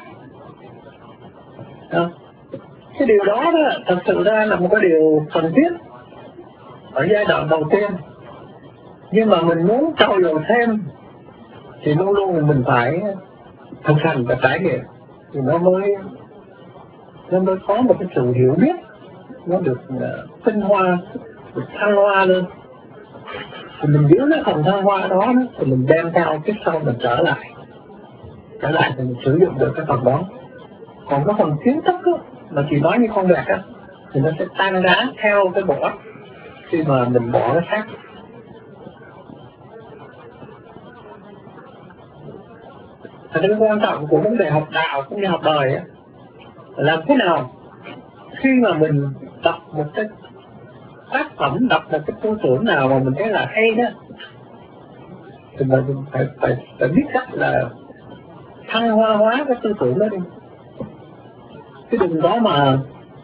Speaker 3: Đó. Cái điều đó thật sự ra là một cái điều cần thiết ở giai đoạn đầu tiên, nhưng mà mình muốn trau dồi thêm thì luôn luôn mình phải thực hành và trải nghiệm, thì nó mới có một cái sự hiểu biết, nó được tinh hoa, được thăng hoa lên. Thì mình giữ cái phần thăng hoa đó thì mình đem theo cái sau mình trở lại thì mình sử dụng được cái phần đó. Còn cái phần kiến thức mà chỉ nói như con vẹt thì nó sẽ tan rã theo cái bộ óc khi mà mình bỏ cái xác. Và cái quan trọng của vấn đề học đạo cũng như học đời là làm thế nào khi mà mình đọc một cái tác phẩm, đọc một cái tư tưởng nào mà mình thấy là hay đó, thì mình phải biết cách là thăng hoa hóa cái tư tưởng đó đi. Chứ đừng có mà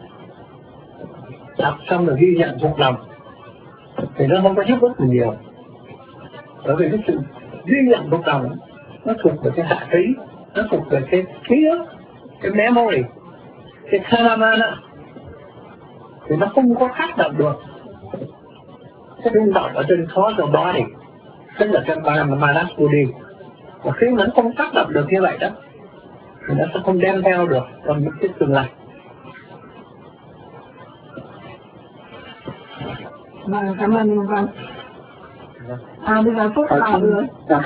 Speaker 3: đọc xong rồi ghi nhận thuộc lòng thì nó không có giúp ích gì nhiều. Bởi vì cái sự ghi nhận thuộc lòng nó thuộc về cái hạ trí, nó thuộc về cái ký ức, cái memory, cái phenomena, thì nó không có tác động được cái rung động ở trên causal body, tức là trên Manas Buddhi. Và khi nó không tác động được như vậy đó thì nó sẽ không đem theo được trong những cái tương lai.
Speaker 1: Vâng, cảm ơn vâng. Bây giờ Phúc hỏi rồi.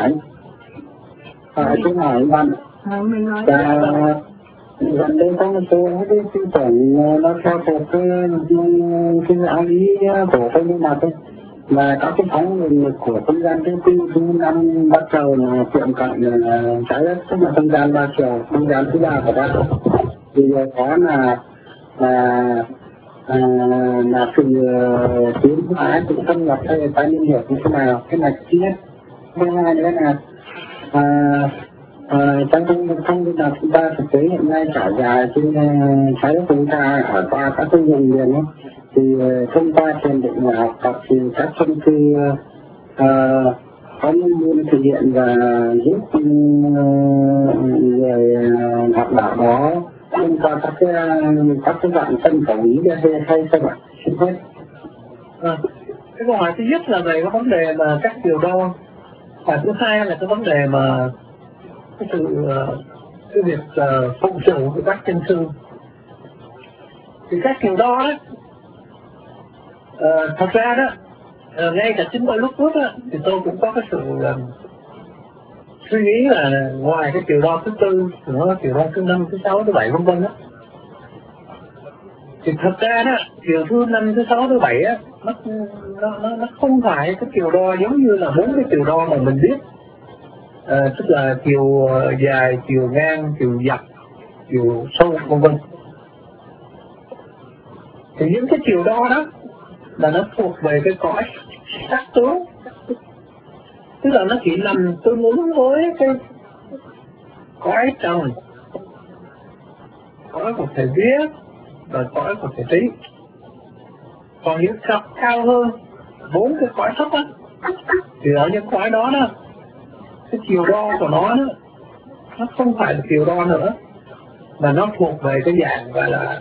Speaker 2: Tôi hỏi bạn.
Speaker 1: Mình nói.
Speaker 2: Gần đây có một số cái tư tưởng nó theo thuộc cái giáo lý của Tây Nguyên Đạt ấy. Và các cái phóng nguồn của không gian thứ tư, thứ năm bắt đầu là tiệm cận trái đất, tức là không gian ba chiều, không gian thứ ba của ta. Thì có là sự tiến hóa, sự xâm nhập hay tái liên hiệp như thế nào, cái này thứ nhất. Thứ hai nữa là trong không gian chúng ta thực tế hiện nay trải dài trên trái đất chúng ta ở qua các cái vùng miền ấy, thì thông qua thiền định và học tập thì các công ty có muốn thực hiện và giúp người học đạo đó thông qua các cái dạng tân khẩu ý hay sao ạ? Xin hết.
Speaker 3: Cái câu hỏi thứ nhất là về cái vấn đề mà các chiều đo, và thứ hai là cái vấn đề mà cái việc phụng sự của các chân sư. Thì các chiều đo đó, thật ra đó, ngay cả chính tôi lúc trước đó, thì tôi cũng có cái sự suy nghĩ là ngoài cái chiều đo thứ tư, nó chiều đo thứ 5, thứ 6, thứ 7 vân vân đó. Thì thật ra đó, chiều thứ 5, thứ 6, thứ 7 á, nó không phải cái chiều đo giống như là 4 cái chiều đo mà mình biết. Tức là chiều dài, chiều ngang, chiều dọc, chiều sâu vân vân. Thì những cái chiều đo đó là nó thuộc về cái cõi sắc tướng, tức là nó chỉ nằm tương ứng với cái cõi trần, cõi của thể viết và cõi của thể trí. Còn những cấp cao hơn 4 cái cõi thấp á, thì ở những cõi đó đó, cái chiều đo của nó không phải là chiều đo nữa, mà nó thuộc về cái dạng gọi là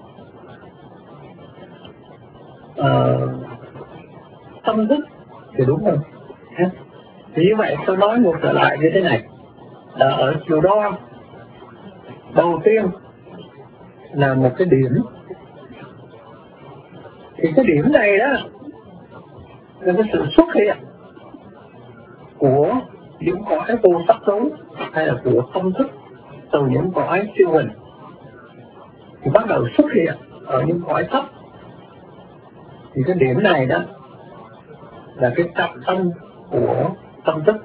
Speaker 3: tâm thức thì đúng rồi. Thì như vậy tôi nói ngược trở lại như thế này, là ở chiều đo đầu tiên là một cái điểm. Thì cái điểm này đó là cái sự xuất hiện của những cõi vô sắc số hay là của tâm thức từ những cõi siêu hình, thì bắt đầu xuất hiện ở những cõi thấp. Thì cái điểm này đó là cái trọng tâm của tâm thức.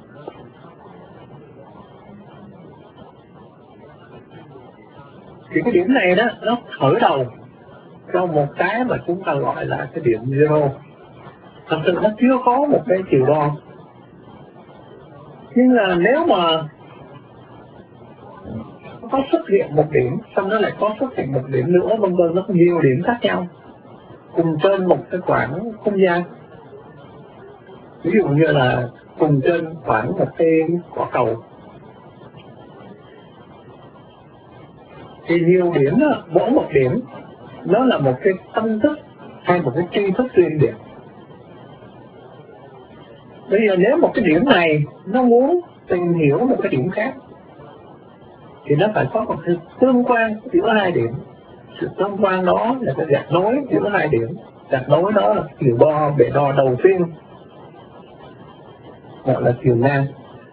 Speaker 3: Thì cái điểm này đó nó khởi đầu cho một cái mà chúng ta gọi là cái điểm zero. Thật sự nó chưa có một cái chiều đo. Nhưng là nếu mà có xuất hiện một điểm, xong nó lại có xuất hiện một điểm nữa, vân vân, nó có nhiều điểm khác nhau cùng trên một cái khoảng không gian. Ví dụ như là cùng trên khoảng một cái quả cầu. Thì nhiều điểm đó, mỗi một điểm nó là một cái tâm thức hay một cái tri thức riêng biệt. Bây giờ nếu một cái điểm này nó muốn tìm hiểu một cái điểm khác, thì nó phải có một sự tương quan giữa hai điểm. Sự tương quan đó là cái gạch nối giữa hai điểm. Gạch nối đó là chiều đo, bề đo đầu tiên, gọi là chiều ngang.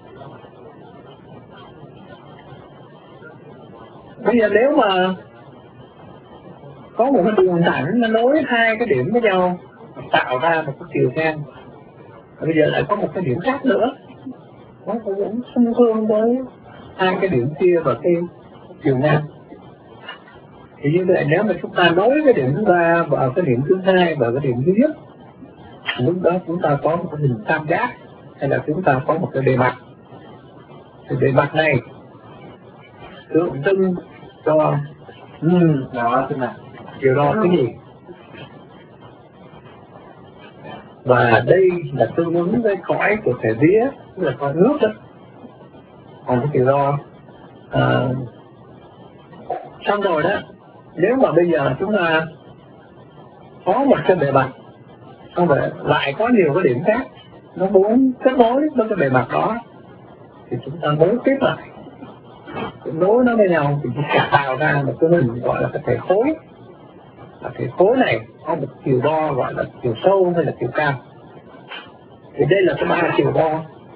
Speaker 3: Bây giờ nếu mà có một cái đường thẳng nó nối hai cái điểm với nhau, tạo ra một cái chiều ngang, bây giờ lại có một cái điểm khác nữa, nó cũng xung hương với hai cái điểm kia và cái chiều ngang. Thì như vậy nếu mà chúng ta nối cái điểm thứ ba vào cái điểm thứ hai và cái điểm thứ nhất, lúc đó chúng ta có một cái hình tam giác, hay là chúng ta có một cái bề mặt. Thì bề mặt này tượng trưng cho đó thế nào, chiều đo cái gì. Và đây là tương ứng với cõi của thể vía, tức là cõi nước đó. Còn cái chiều đo xong rồi đó, nếu mà bây giờ chúng ta có một cái bề mặt, xong rồi lại có nhiều cái điểm khác, nó muốn kết nối với cái bề mặt đó, thì chúng ta nối tiếp lại, nối nó với nhau, thì chúng ta tạo ra một cái hình gọi là cái thể khối. là cái khối này có một chiều đo gọi là chiều sâu hay là chiều cao. Thì đây là cái 3 chiều đo,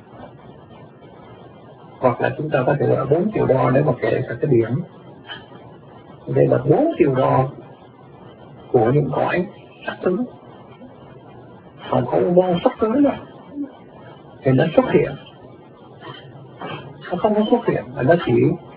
Speaker 3: hoặc là chúng ta có thể gọi 4 chiều đo nếu mà kể cả cái điểm. Thì đây là 4 chiều đo của những cõi sắc tướng. Còn có vô sắc tướng này thì nó xuất hiện, nó không có xuất hiện mà nó chỉ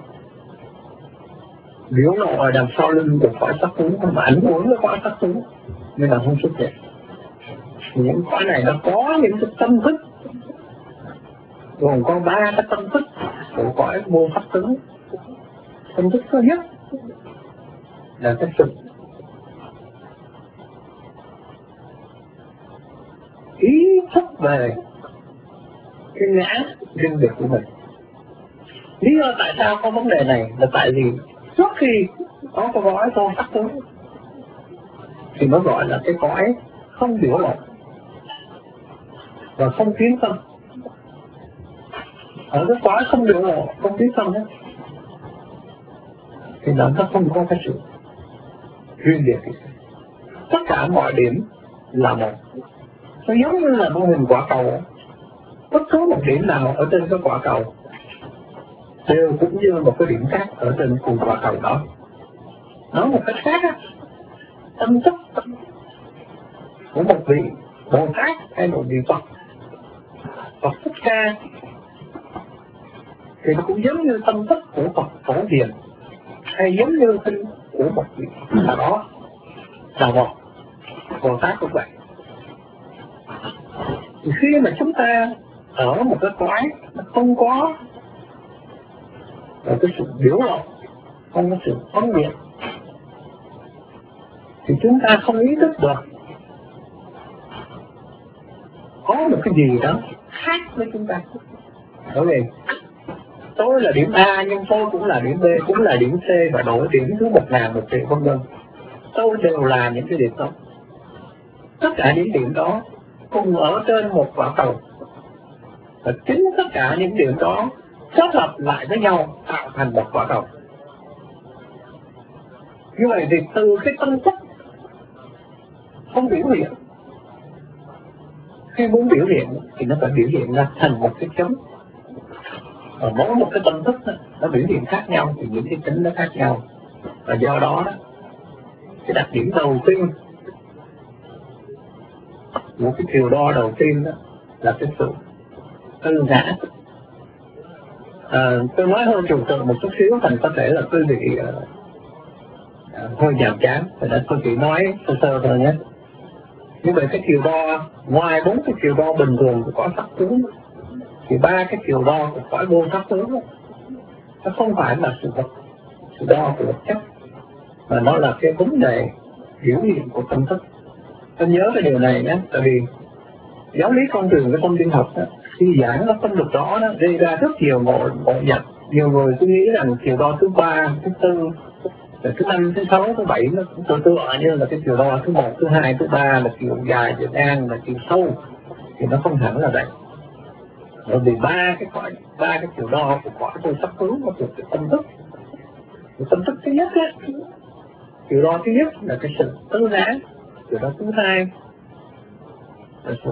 Speaker 3: biểu lộ ở đằng sau lưng của cõi sắc tướng, mà ảnh hưởng với cõi sắc tướng nên là không xuất hiện. Thì những cõi này nó có những cái tâm thức, gồm có 3 cái tâm thức của cõi vô sắc tướng. Tâm thức thứ nhất là cái sự ý thức về cái ngã riêng biệt của mình. Lý do tại sao có vấn đề này là tại vì trước khi có cái cõi vô sắc tướng thì nó gọi là cái cõi không biểu lộ và không kiến tâm. Ở cái cõi không biểu lộ, không kiến tâm ấy, thì nó không có cái sự riêng biệt. Tất cả mọi điểm là một. Nó giống như là mô hình quả cầu. Bất cứ một điểm nào ở trên cái quả cầu đều cũng như một cái điểm khác ở trên cùng quả cầu đó. Nói một cách khác á, tâm thức của một vị Bồ Tát hay một vị Phật Thích Ca thì nó cũng giống như tâm thức của Phật Phổ Hiền, hay giống như tinh của một vị nào đó nào một Bồ Tát cũng vậy. Thì khi mà chúng ta ở một cái cõi nó không có một cái sự biểu lộ, không có sự phân biệt, thì chúng ta không ý thức được có một cái gì đó khác với chúng ta. Bởi vì tôi là điểm A nhưng tôi cũng là điểm B, cũng là điểm C và đổi điểm thứ 1.000, 1 triệu vân vân. Tôi đều là những cái điểm đó. Tất cả những điểm đó cùng ở trên một quả cầu. Và chính tất cả những điểm đó kết hợp lại với nhau tạo thành một quả cầu. Như vậy thì từ cái tâm thức không biểu hiện, khi muốn biểu hiện thì nó phải biểu hiện ra thành một cái chấm. Và mỗi một cái tâm thức đó, nó biểu hiện khác nhau thì những cái tính nó khác nhau. Và do đó, cái đặc điểm đầu tiên, một cái chiều đo đầu tiên đó là cái sự tư ngã. Tôi nói hơn trừu tượng một chút xíu, thành có thể là quý vị hơi nhàm chán, vậy nên tôi chỉ nói sơ sơ thôi nhé. Như vậy cái chiều đo, ngoài 4 cái chiều đo bình thường của cõi sắc tướng, thì 3 cái chiều đo của cõi vô sắc tướng đó, nó không phải là sự vật, sự đo của vật chất, mà nó là cái vấn đề biểu hiện của tâm thức. Tôi nhớ cái điều này nhé, tại vì giáo lý con đường cái tâm linh học đó, khi giảng nó không được rõ, nó gây ra rất nhiều ngộ nhập. Nhiều người cứ nghĩ rằng chiều đo thứ 3, thứ 4, thứ 5, thứ 6, thứ 7 nó cũng tựa như là cái chiều đo thứ 1, thứ 2, thứ 3 là chiều dài, chiều ngang, là chiều sâu, thì nó không hẳn là vậy. Bởi vì ba cái chiều đo của cõi vô sắc tướng nó thuộc cái tâm thức. Cái tâm thức thứ nhất á, chiều đo thứ nhất là cái sự tư ngã, chiều đo thứ hai là sự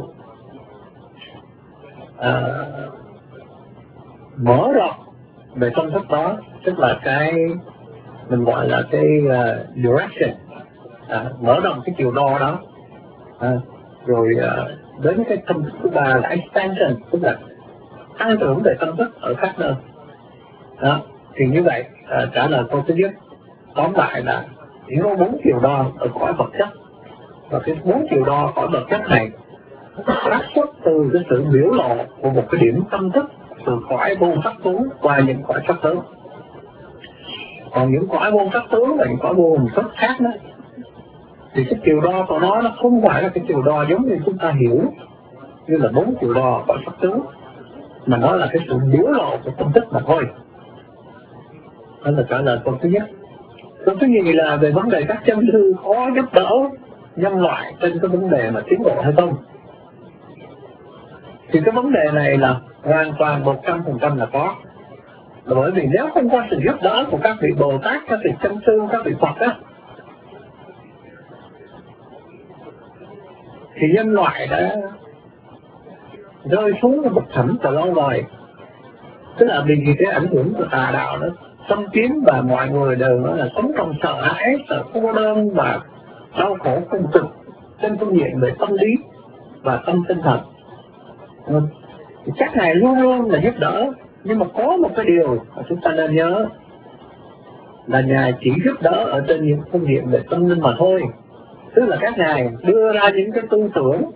Speaker 3: mở rộng về tâm thức đó, tức là cái mình gọi là cái direction, mở rộng cái chiều đo đó. Rồi đến cái tâm thức thứ ba là expansion, tức là tăng trưởng về tâm thức ở các nơi. Đó, thì như vậy trả lời câu thứ nhất, tóm lại là chỉ có 4 chiều đo ở cõi vật chất, và cái 4 chiều đo cõi vật chất này phát xuất từ cái sự biểu lộ của một cái điểm tâm thức từ cõi vô sắc tướng qua những cõi sắc tướng. Còn những cõi vô sắc tướng và những cõi vô hình thức khác đó, thì cái chiều đo của nó không phải là cái chiều đo giống như chúng ta hiểu như là 4 chiều đo cõi sắc tướng, mà nó là cái sự biểu lộ của tâm thức mà thôi. Đó là trả lời câu thứ nhất. Câu thứ nhì là về vấn đề các chân sư có giúp đỡ nhân loại trên cái vấn đề mà tiến bộ hay không. Thì cái vấn đề này là hoàn toàn 100% là có. Là bởi vì nếu không có sự giúp đỡ của các vị Bồ Tát, các vị chân sư, các vị Phật á, thì nhân loại đã rơi xuống cái vực thẳm từ lâu rồi. Tức là vì cái ảnh hưởng của tà đạo nó xâm chiếm và mọi người đều nói là sống trong sợ hãi, sợ cô đơn và đau khổ cùng cực trên phương diện về tâm lý và tâm tinh thần. Thì các ngài luôn luôn là giúp đỡ, nhưng mà có một cái điều mà chúng ta nên nhớ là ngài chỉ giúp đỡ ở trên những phương diện về tâm linh mà thôi. Tức là các ngài đưa ra những cái tư tưởng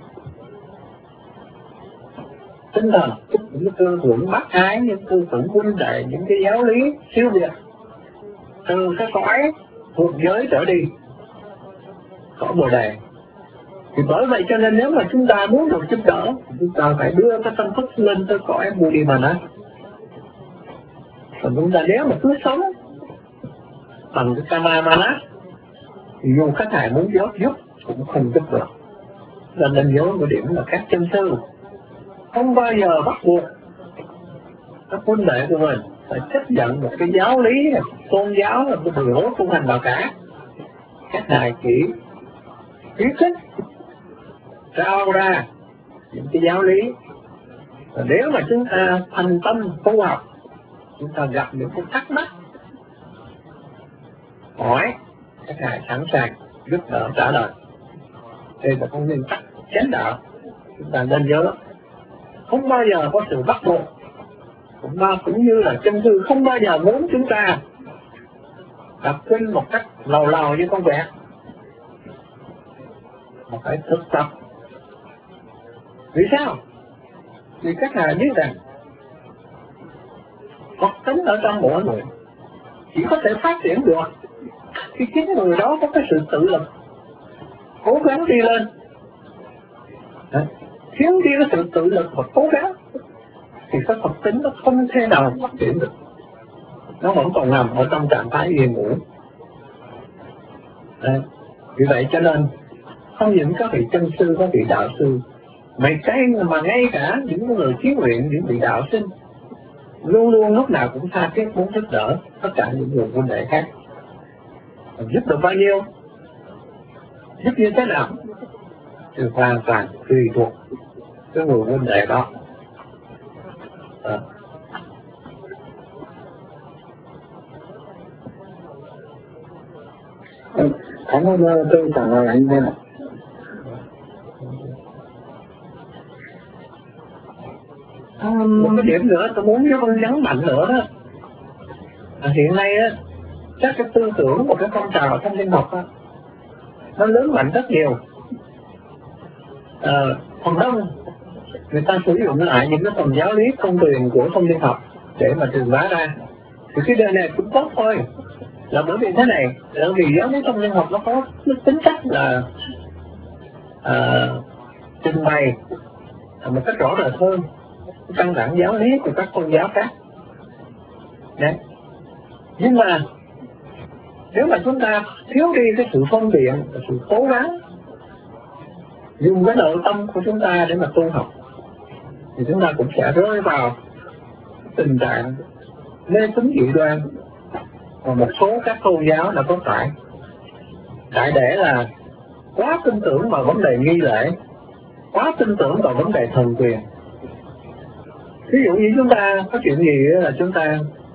Speaker 3: tinh thần, những cái tư tưởng bác ái, những tư tưởng huynh đệ, những cái giáo lý siêu việt từ cái cõi thuộc giới trở đi, cõi Bồ Đề. Thì bởi vậy cho nên nếu mà chúng ta muốn được giúp đỡ, chúng ta phải đưa cái tâm thức lên tới cõi Bodhimana. Còn chúng ta nếu mà cứ sống bằng cái Kamamana thì dù các thầy muốn giúp cũng không giúp được. Nên nhớ một điểm là các chân sư không bao giờ bắt buộc các huynh đệ của mình phải chấp nhận một cái giáo lý, tôn giáo là một đường lối tu hành nào cả. Các thầy chỉ khuyến khích trao ra những cái giáo lý. Và nếu mà chúng ta thành tâm tu học, chúng ta gặp những cái thắc mắc hỏi, các ngài sẵn sàng giúp đỡ trả lời. Đây là con nguyên tắc chánh đạo. Chúng ta nên nhớ, không bao giờ có sự bắt buộc, cũng như là chân sư không bao giờ muốn chúng ta đọc kinh một cách lầu lầu như con vẹt, mà phải thực tập. Vì sao? Vì các ngài biết rằng Phật tính ở trong mỗi người chỉ có thể phát triển được khi chính người đó có cái sự tự lực, cố gắng đi lên. Thiếu đi cái sự tự lực và cố gắng thì cái Phật tính nó không thể nào phát triển được. Nó vẫn còn nằm ở trong trạng thái yên ngủ. Vì vậy cho nên không những các vị chân sư, các vị đạo sư, mà ngay cả những người thí nguyện, những vị đạo sinh luôn luôn lúc nào cũng tha thiết muốn giúp đỡ tất cả những người huynh đệ khác. Giúp được bao nhiêu, giúp như thế nào thì hoàn toàn tùy thuộc cái người huynh đệ đó.
Speaker 2: Cảm ơn tôi trả lời anh em ạ.
Speaker 3: Một cái điểm nữa tôi muốn nhấn mạnh nữa đó, hiện nay á, các cái tư tưởng của cái phong trào tâm linh học á, nó lớn mạnh rất nhiều. Phần đông người ta sử dụng lại những cái phần giáo lý công truyền của tâm linh học để mà truyền bá ra. Thì cái điều này cũng tốt thôi, là bởi vì thế này, bởi vì giáo lý tâm linh học nó có tính chất là trình bày một cách rõ ràng hơn căn bản giáo lý của các tôn giáo khác. Đấy. Nhưng mà nếu mà chúng ta thiếu đi cái sự phân biệt, sự cố gắng dùng cái nội tâm của chúng ta để mà tu học, thì chúng ta cũng sẽ rơi vào tình trạng mê tín dị đoan. Và một số các tôn giáo đã có đại để là quá tin tưởng vào vấn đề nghi lễ, quá tin tưởng vào vấn đề thần quyền. Ví dụ như chúng ta có chuyện gì là chúng ta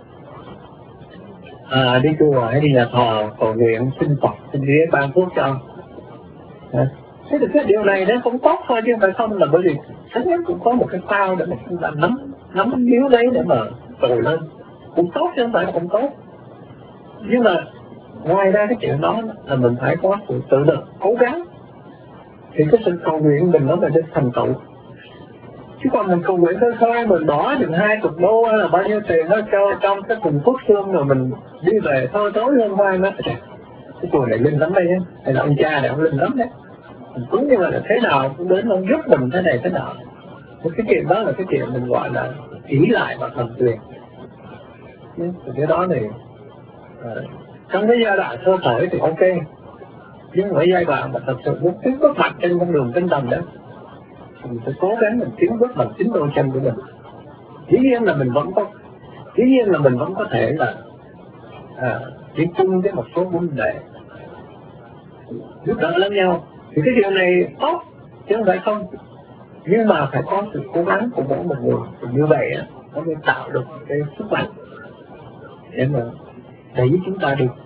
Speaker 3: đi chùa hay đi nhà thờ cầu nguyện xin Phật, xin Đế ban phước cho. Thế thì cái điều này nó cũng tốt thôi, chứ không phải không, là bởi vì tất nhiên cũng có một cái phao để mà chúng ta nắm miếu đấy để mà trồi lên, cũng tốt chứ không phải không tốt. Nhưng mà ngoài ra cái chuyện đó là mình phải có sự tự lực, cố gắng, thì cái sự cầu nguyện mình nó phải được thành tựu. Chứ còn mình cầu nguyện thôi, mình bỏ chừng 20 đô hay là bao nhiêu tiền nó cho trong cái cùng phước xương rồi mình đi về thôi tối hơn hoang đó. Cái chùa này linh lắm đây á, hay là ông cha này ông linh lắm đấy. Cũng như là thế nào cũng đến ông giúp mình thế này thế nào. Cái chuyện đó là cái chuyện mình gọi là ỷ lại vào thần quyền. Cái đó thì trong cái giai đoạn sơ khởi thì ok, nhưng ở giai đoạn mà thật sự muốn tiến bước mạnh trên con đường tinh thần đó, mình phải cố gắng mình tiến bước bằng chính đôi chân của mình. Dĩ nhiên là mình vẫn có thể là đi chung với một số vấn đề giúp đỡ lẫn nhau, thì cái điều này tốt. chứ không phải không. Nhưng mà phải có sự cố gắng của mỗi một người, như vậy nó mới tạo được cái sức mạnh để mà đẩy chúng ta đi.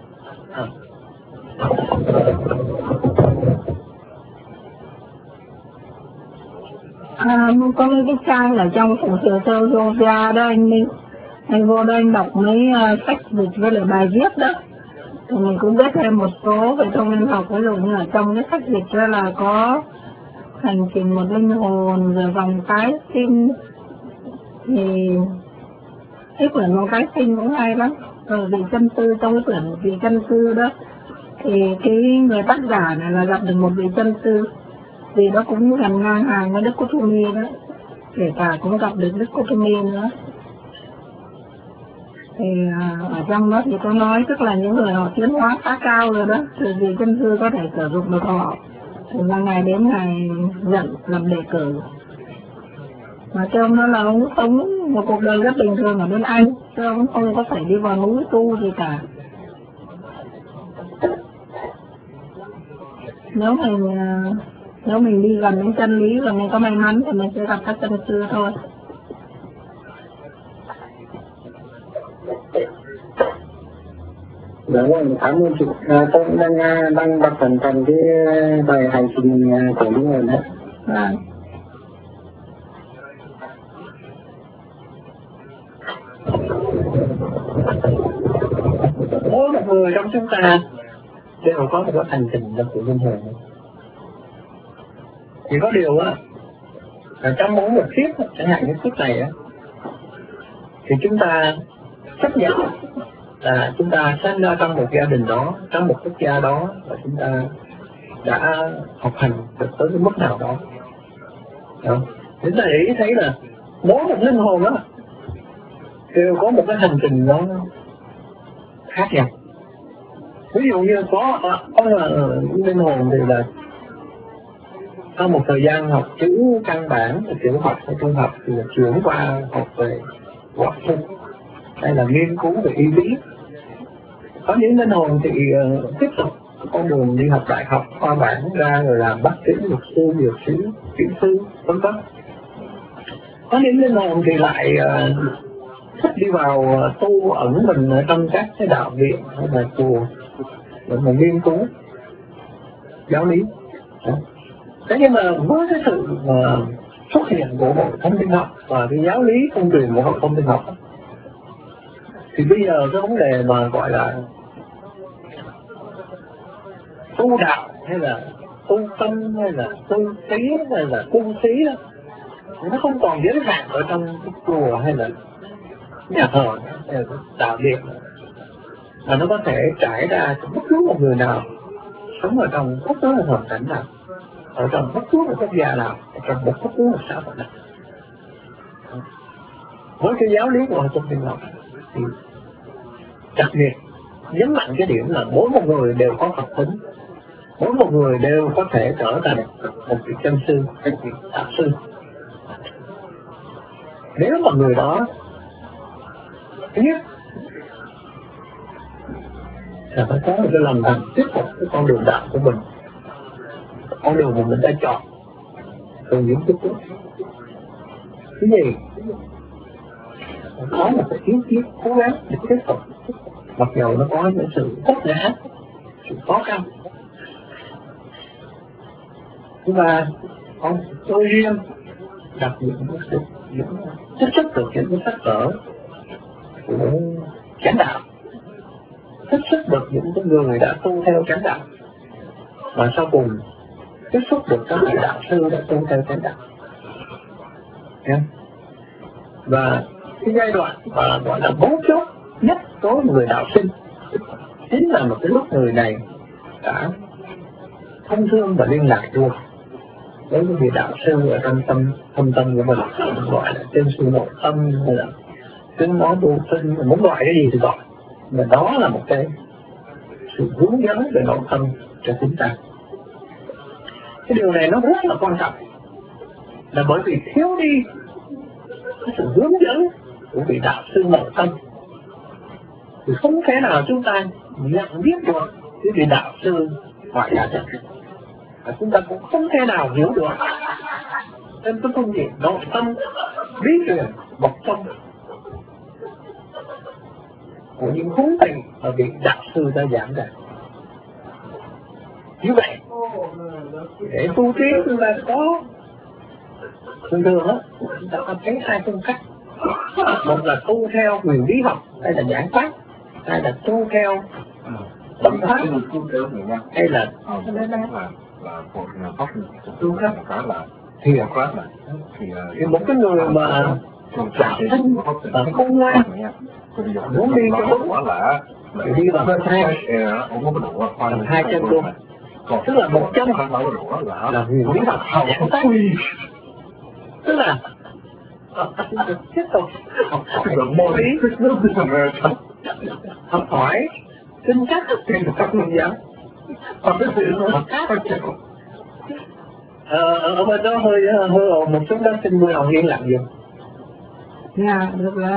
Speaker 1: Có mấy cái trang ở trong Phụng Sự Sơ Yoga đó anh vô đây anh đọc mấy sách dịch với lại bài viết đó, thì mình cũng biết thêm một số về thông linh học. Ví dụ như ở trong cái sách dịch đó là có hành trình một linh hồn, rồi vòng tái sinh, thì cái quyển vòng tái sinh cũng hay lắm. Rồi vị chân sư, trong cái quyển vị chân sư đó thì cái người tác giả này là gặp được một vị chân sư, vì đó cũng gần ngang hàng với Đức Kuthumi đó, kể cả cũng gặp được Đức Kuthumi nữa. Thì ở trong đó thì có nói tức là những người họ tiến hóa khá cao rồi đó, thì vị chân sư có thể sử dụng được họ, thì là ngày đến ngày nhận làm đề cử. Mà cho ông đó là ông sống một cuộc đời rất bình thường ở bên Anh, chứ ông không có phải đi vào núi tu gì cả. Nếu mình đi gần đến chân lý và mình có may mắn thì mình sẽ gặp các chân sư thôi.
Speaker 2: Dạ vâng, cảm ơn chị. Tôi đang đọc phần cái bài hành trình của những người đó.
Speaker 1: Vâng.
Speaker 3: Mỗi một người trong chúng ta đều có một cái hành trình trong sự linh hồn. Chỉ có điều là trong mỗi một kiếp, chẳng hạn như kiếp này thì chúng ta chấp nhận là chúng ta sinh ra trong một gia đình đó, trong một quốc gia đó, và chúng ta đã học hành được tới cái mức nào đó. Chúng ta để ý thấy là mỗi một linh hồn đó đều có một cái hành trình nó khác nhau. Ví dụ như có là linh hồn thì là sau một thời gian học chữ căn bản, tiểu học hay trung học thì là chuyển qua học về học sinh hay là nghiên cứu về y lý. Có những linh hồn thì tiếp tục con đường đi học đại học, khoa bảng ra rồi làm bác sĩ, luật sư, dược sĩ, kỹ sư, vân vân. Có những linh hồn thì lại thích đi vào tu ẩn mình ở trong các cái đạo viện hay là chùa để mà nghiên cứu giáo lý. Thế nhưng mà với cái sự xuất hiện của hội thông tin học và cái giáo lý thông truyền của hội thông tin học, thì bây giờ cái vấn đề mà gọi là tu đạo hay là tu tâm hay là tu sĩ hay là tu sĩ đó, nó không còn giới hạn ở trong cái chùa hay là nhà thờ hay là đạo điện, mà nó có thể trải ra cho bất cứ một người nào sống ở trong bất cứ một hoàn cảnh nào, ở trong bất cứ một quốc gia nào, ở trong bất cứ một xã hội nào. Với cái giáo lý của trong kinh học thì đặc biệt nhấn mạnh cái điểm là mỗi một người đều có Phật tính, mỗi một người đều có thể trở thành một vị chân sư, một vị đạo sư. Nếu mà người đó thứ nhất là phải có một cái lòng thành tiếp tục cái con đường đạo của mình, con đường mà mình đã chọn từ những kiếp trước. Cái gì có một cái ý chí cố gắng để tiếp tục, mặc dù nó có những sự vất vả, sự khó khăn, và có tôi riêng đặt những trích xuất được những cái sách vở của chánh đạo, trích xuất được những cái người đã tu theo chánh đạo, và sau cùng trích xuất được các vị đạo sư đã tu theo chánh đạo. Và cái giai đoạn mà gọi là mấu chốt nhất đối với người đạo sinh chính là một cái lúc người này đã thông thương và liên lạc được với cái vị đạo sư ở trong thâm tâm của mình, gọi là chân sư nội tâm hay là tiếng nói tu sinh, muốn gọi cái gì thì gọi, mà đó là một cái sự hướng dẫn về nội tâm cho chúng ta. Cái điều này nó rất là quan trọng, là bởi vì thiếu đi cái sự hướng dẫn của vị đạo sư nội tâm thì không thể nào chúng ta nhận biết được cái vị đạo sư ngoại đạo. chúng ta cũng không thể nào hiểu được. Nên cái phương diện nội tâm bí truyền bậc trong của những huống tình mà vị đạo sư đã giảng ra. Như vậy để tu trí chúng ta có thường thường đó, chúng ta có thấy hai phương cách. Một là tu theo quyền lý học hay là giảng pháp, hay là tu theo tâm pháp, hay là tu pháp thiền pháp. Thì một cái người mà thân và không ngoan muốn đi cho đúng thì đi vào hơi thang hai chân luôn, tức là một chân là huyền lý học giảng pháp, tức là tiếp tục học hỏi môn lý, học hỏi kinh cách thì các tôn giáo. Ở bên đó hơi ồn một chút đó, xin mời Hồng Yên làm gì?
Speaker 1: Dạ, được rồi.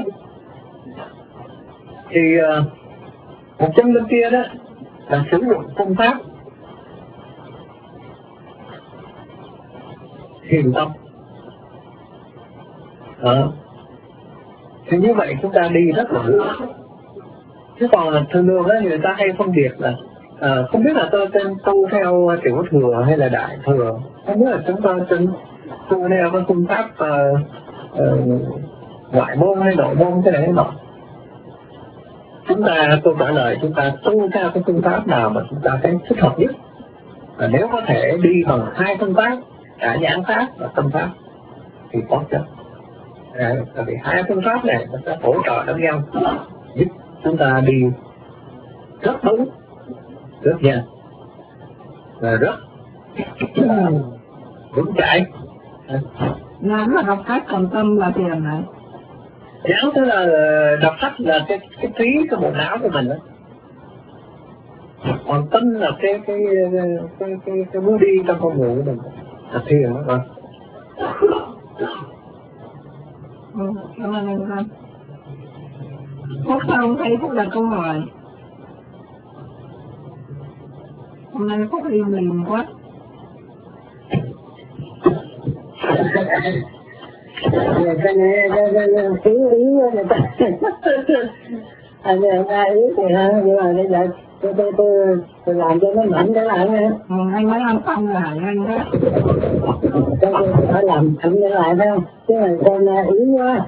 Speaker 3: Thì một chân bên kia đó là sử dụng phương pháp thiền tâm. Thì như vậy chúng ta đi rất là đúng. Chứ còn là thường thường đó người ta hay phân biệt là không biết là tôi tên tu theo tiểu thừa hay là đại thừa, không biết là chúng ta tên tu theo cái phương pháp ngoại môn hay nội môn thế này thế nọ. Tôi trả lời chúng ta tu theo cái phương pháp nào mà chúng ta thấy thích hợp nhất. Nếu có thể đi bằng hai phương pháp, cả giảng pháp và tâm pháp thì tốt nhất. Tại vì hai phương pháp này nó sẽ hỗ trợ lẫn nhau, giúp chúng ta đi rất đúng, rất nhanh và rất vững chãi.
Speaker 1: Giảng là đọc sách, còn tâm là thiền này.
Speaker 3: Giảng tức là đọc sách là cái trí, cái bộ não của mình đó. Còn tâm là cái bước đi trong con người của mình, là thiền đó rồi.
Speaker 1: Cảm ơn anh Văn. Phúc không thấy Phúc đặt câu hỏi. Hôm nay Phúc im lìm quá.
Speaker 2: Cái này thiếu ý người ta. Người ta ý thì nhưng mà bây giờ tôi làm cho nó mạnh trở lại nha.
Speaker 1: Anh mới ăn xong rồi hả anh đó.
Speaker 2: Tôi phải làm mạnh trở lại phải không? Chứ mà con ý quá.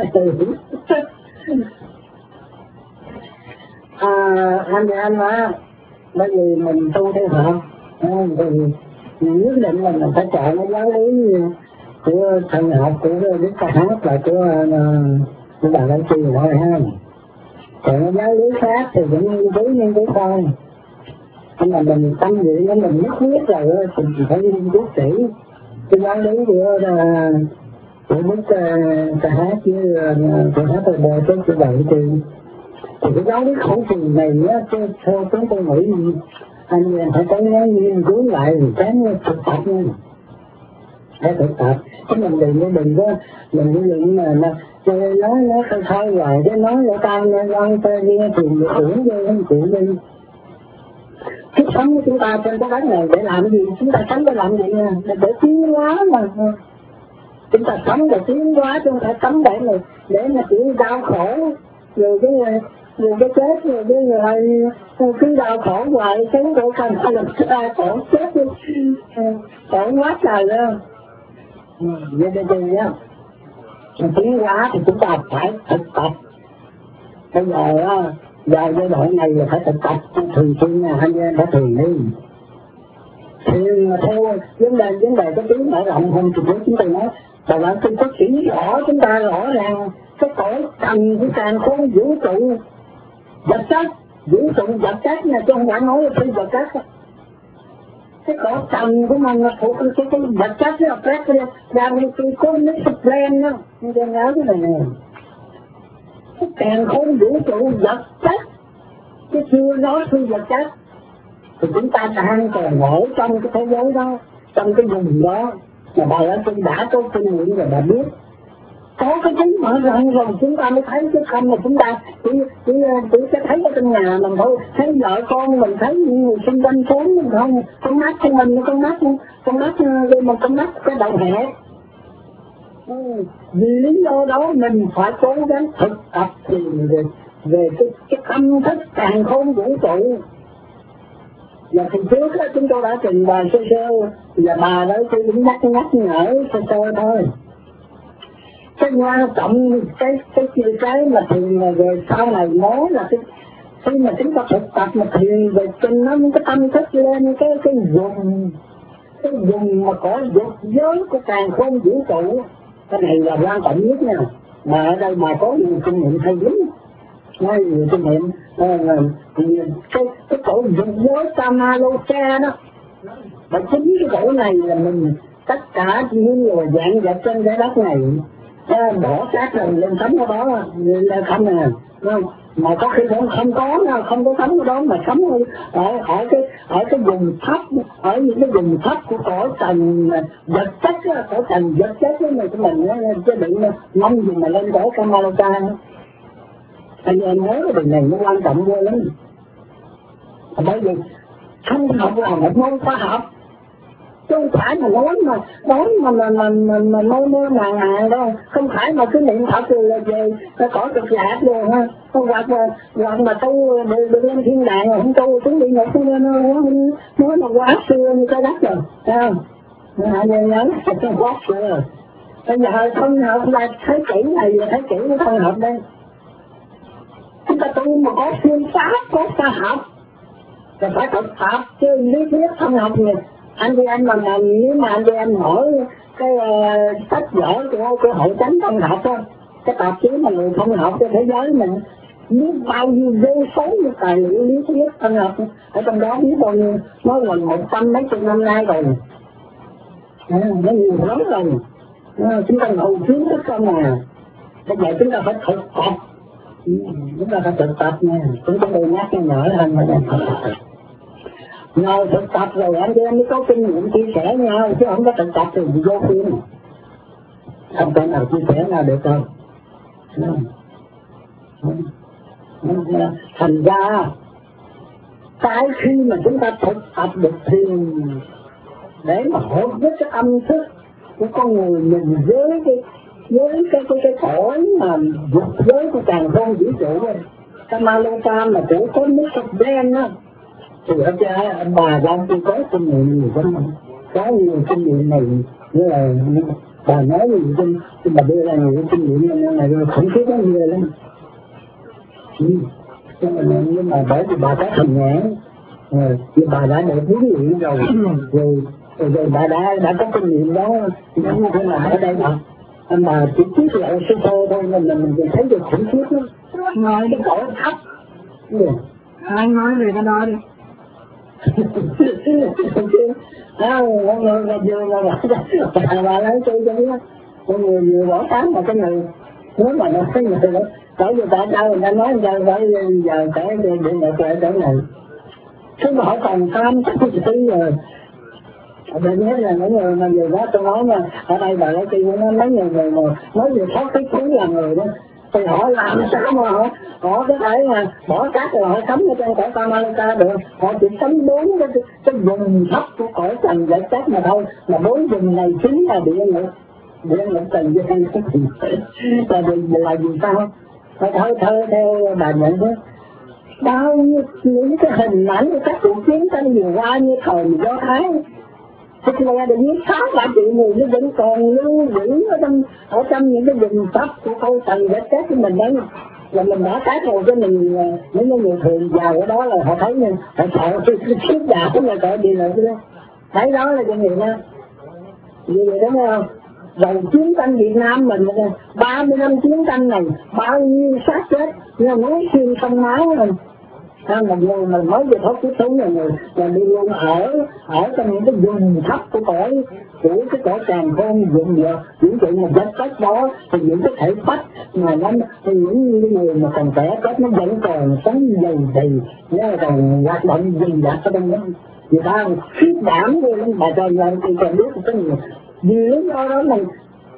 Speaker 2: Anh mà bởi vì mình tu theo Phật thì nhất định là mình phải chọn cái giáo lý của thần học của Đức Phật và của Bà La Chi rồi ha. Còn cái giáo lý khác thì cũng nghiên cứu thôi. Nhưng mà mình tâm niệm của mình nhất quyết rồi thì mình phải nghiên cứu kỹ cái giáo lý của Đức Ca Hát với Ca Hát Bồ Tát của Bà La Chi. Thì cái giáo lý khẩu truyền này á, theo chúng tôi nghĩ anh em phải cố gắng nghiên cứu lại thì tránh thực tập nha. Để thực tập, chứ mình đừng có mình đừng mà nói thôi rồi chứ nói lỗ tai nghe con tơ nghe thì mình tưởng vô không chịu đi. Cái sống của chúng ta trên cái đất này để làm gì? Chúng ta sống để làm gì nha? Để tiến hóa mà. Chúng ta sống để tiến hóa, chúng ta sống để mà chịu đau khổ rồi cái chết rồi cái đau khổ hoài sống của cần phải là đau khổ chết đi khổ quá trời luôn. Vậy đây á, tiến hóa thì chúng ta phải thực tập. Bây giờ vào giai đoạn này là phải thực tập thường xuyên nha, anh em phải thường đi. Thì theo vấn đề cái tiếng mở rộng hơn thì chúng tôi nói là bạn tôi có chỉ rõ chúng ta rõ ràng cái cõi trần của càng khôn vũ trụ vật chất, vũ trụ vật chất nha, chứ không phải nói là phi vật chất. Cái cõi trần của mình là thuộc cái vật chất đó, cái đang có nước plan đó, nhưng tôi nhớ cái này nè. Cái càng khôn vũ trụ vật chất, chứ chưa nói phi vật chất. Thì chúng ta đang còn ở trong cái thế giới đó, trong cái vùng đó, mà bà đã có kinh nghiệm rồi bà biết. có cái trí mở rộng rồi chúng ta mới thấy, chứ không là chúng ta chỉ sẽ thấy ở trong nhà mình thôi, thấy vợ con mình, thấy người xung quanh xuống mình không, con mắt của mình, con mắt cái đầu hẹp. Vì lý do đó mình phải cố gắng thực tập về cái tâm thức càn khôn vũ trụ. Và thì trước đó chúng tôi đã trình bày sơ sơ, và bà đó tôi cũng nhắc nhở sơ sơ thôi. Cái quan trọng cái mà thiền là về sau này nói là khi mà chúng ta thực tập mà thiền về trình nó cái tâm thức lên cái vùng mà có dục giới của càn khôn vũ trụ. Cái này là quan trọng nhất nha. Mà ở đây mà có nhiều kinh nghiệm hay lắm, nói nhiều kinh nghiệm. Cái cổ dục giới Kamaloka đó, và chính cái cổ này là mình tất cả những người dạng vật trên cái đất này bỏ xác rồi lên sống ở đó là không nè, mà có khi cũng không có sống ở đó, mà sống ở cái vùng thấp, ở những cái vùng thấp của cõi trần vật chất á, cõi trần vật chất này của mình chứ đừng mong gì mà lên cõi Kamaloka. Anh em nhớ cái điều này nó quan trọng vô lắm. Bởi vì không học là một môn khoa học, chứ không phải mà nói mơ màng đâu, không phải mà cứ niệm Phật rồi là về cõi cực lạc rồi ha, hoặc mà tu được lên thiên đàng rồi không tu xuống địa ngục nó mà quá xưa như cái đất rồi, thấy không? Nhớ cái quá xưa. Bây giờ không học là thấy kỹ này, thấy kỹ nó không học đây. Chúng ta tu mà có phương pháp, có khoa học, rồi phải thực tập chứ lý thuyết không học gì. Anh chị em mà nếu mà anh chị em hỏi cái sách vở của Hội Chánh Tâm Học á, cái tạp chí mà người không học trên thế giới mình biết bao nhiêu vô số những tài liệu lý thuyết tâm học ở trong đó, biết bao nhiêu, nó gần 100 mấy chục năm nay rồi, nó nhiều lắm rồi. Chúng ta ngồi kiến thức không à, bây giờ chúng ta phải thực tập, chúng ta phải thực tập nha, chúng ta đều nhắc cho nhỏ hơn mà thực tập. Nhờ thực tập rồi anh chị em mới có kinh nghiệm chia sẻ nhau, chứ không có thực tập thì vô phim, không thể nào chia sẻ nào được đâu. Thành ra cái khi mà chúng ta thực tập được thiền để mà hợp với cái âm thức của con người mình với cái cõi mà dục giới của càn khôn vũ trụ, Kamaloka mà của có nước sạch đen á, thì ở cha bà đang tôi có kinh nghiệm nhiều lắm, có nhiều kinh nghiệm này, như là bà nói nhiều kinh, bà đưa ra nhiều kinh nghiệm này rồi khủng khiếp lắm, ghê lắm. Nhưng mà bởi vì bà có thành nhãn, thì bà đã được huấn luyện rồi bà đã có kinh nghiệm đó, giống như thế nào ở đây mà anh bà chỉ biết là sơ sơ thôi, mình thấy được khủng khiếp lắm.
Speaker 1: Nói
Speaker 2: cái cõi thấp.
Speaker 1: Anh nói về cái đó đi.
Speaker 2: Mọi người là vừa là bà lấy tôi cho biết, mọi người vừa bỏ sáng mà cái người nếu mà nó thấy người đó bởi vì tại sao người ta nói giờ phải giờ phải điện ngược lại chỗ này, chứ mà họ còn tham tí rồi. Tôi nhớ là những người mà người đó tôi nói mà ở đây bà lấy tôi nó mấy người mà nói về thoát cái cứu là người đó, thì họ làm sao mà họ có thể là bỏ cát rồi họ sống ở trên cõi Kamaloka được, họ chỉ sống 4 cái vùng thấp của cõi trần vật chất mà thôi, mà 4 vùng này chính là địa ngục trần gian. Là vì sao? Thôi theo bà nhận đó, bao nhiêu những cái hình ảnh của các cuộc chiến tranh vừa qua như thời Do Thái, Hitler đã giết 6-3 triệu người, nó vẫn còn lưu giữ ở trong những cái vùng thấp của câu trần vật chất của mình đấy. Và mình đã cái rồi cho mình, những người thường vào ở đó là họ thấy như họ sợ cái giả cũng là sợ đi lại chứ đó. Thấy đó là chuyện gì đó. Vì vậy đúng không? Rồi chiến tranh Việt Nam mình 30 năm chiến tranh này, bao nhiêu xác chết, nhưng nói xuyên không máu rồi. Một người mà mới về thoát kiếp sống là đi luôn ở trong những cái vùng thấp của cái cõi càn khôn những chuyện mà vật chất đó, thì những cái thể phách mà nó thì những người mà còn trẻ chết nó vẫn còn sống dày thì nó còn hoạt động dày dặt ở trong đó, người ta khiếp đảm như bà trời thì còn biết cái gì vì lý do đó mình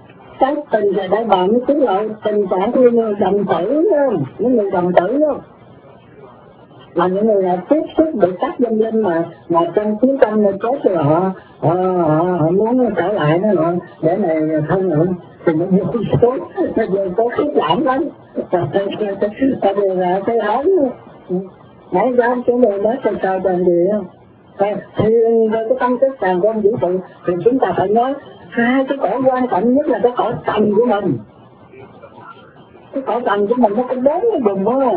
Speaker 2: cái tình là đại bàng nó tiết lộ tình trạng của người đồng tử không, những người đồng tử không, là những người là tiếp xúc bị các dân linh mà trong chiến tranh này chết rồi họ muốn trở lại nó rồi để này không nữa thì nó vô số khiết đảm lắm, tại vì là cái hóng nãy ra cái người đó trên trời đàn gì không. Thì cái tâm thức càng quan vũ trụ thì chúng ta phải nói hai cái cõi quan trọng nhất là cái cõi trần của mình. Cái cõi trần của mình nó có 4 cái vùng đó,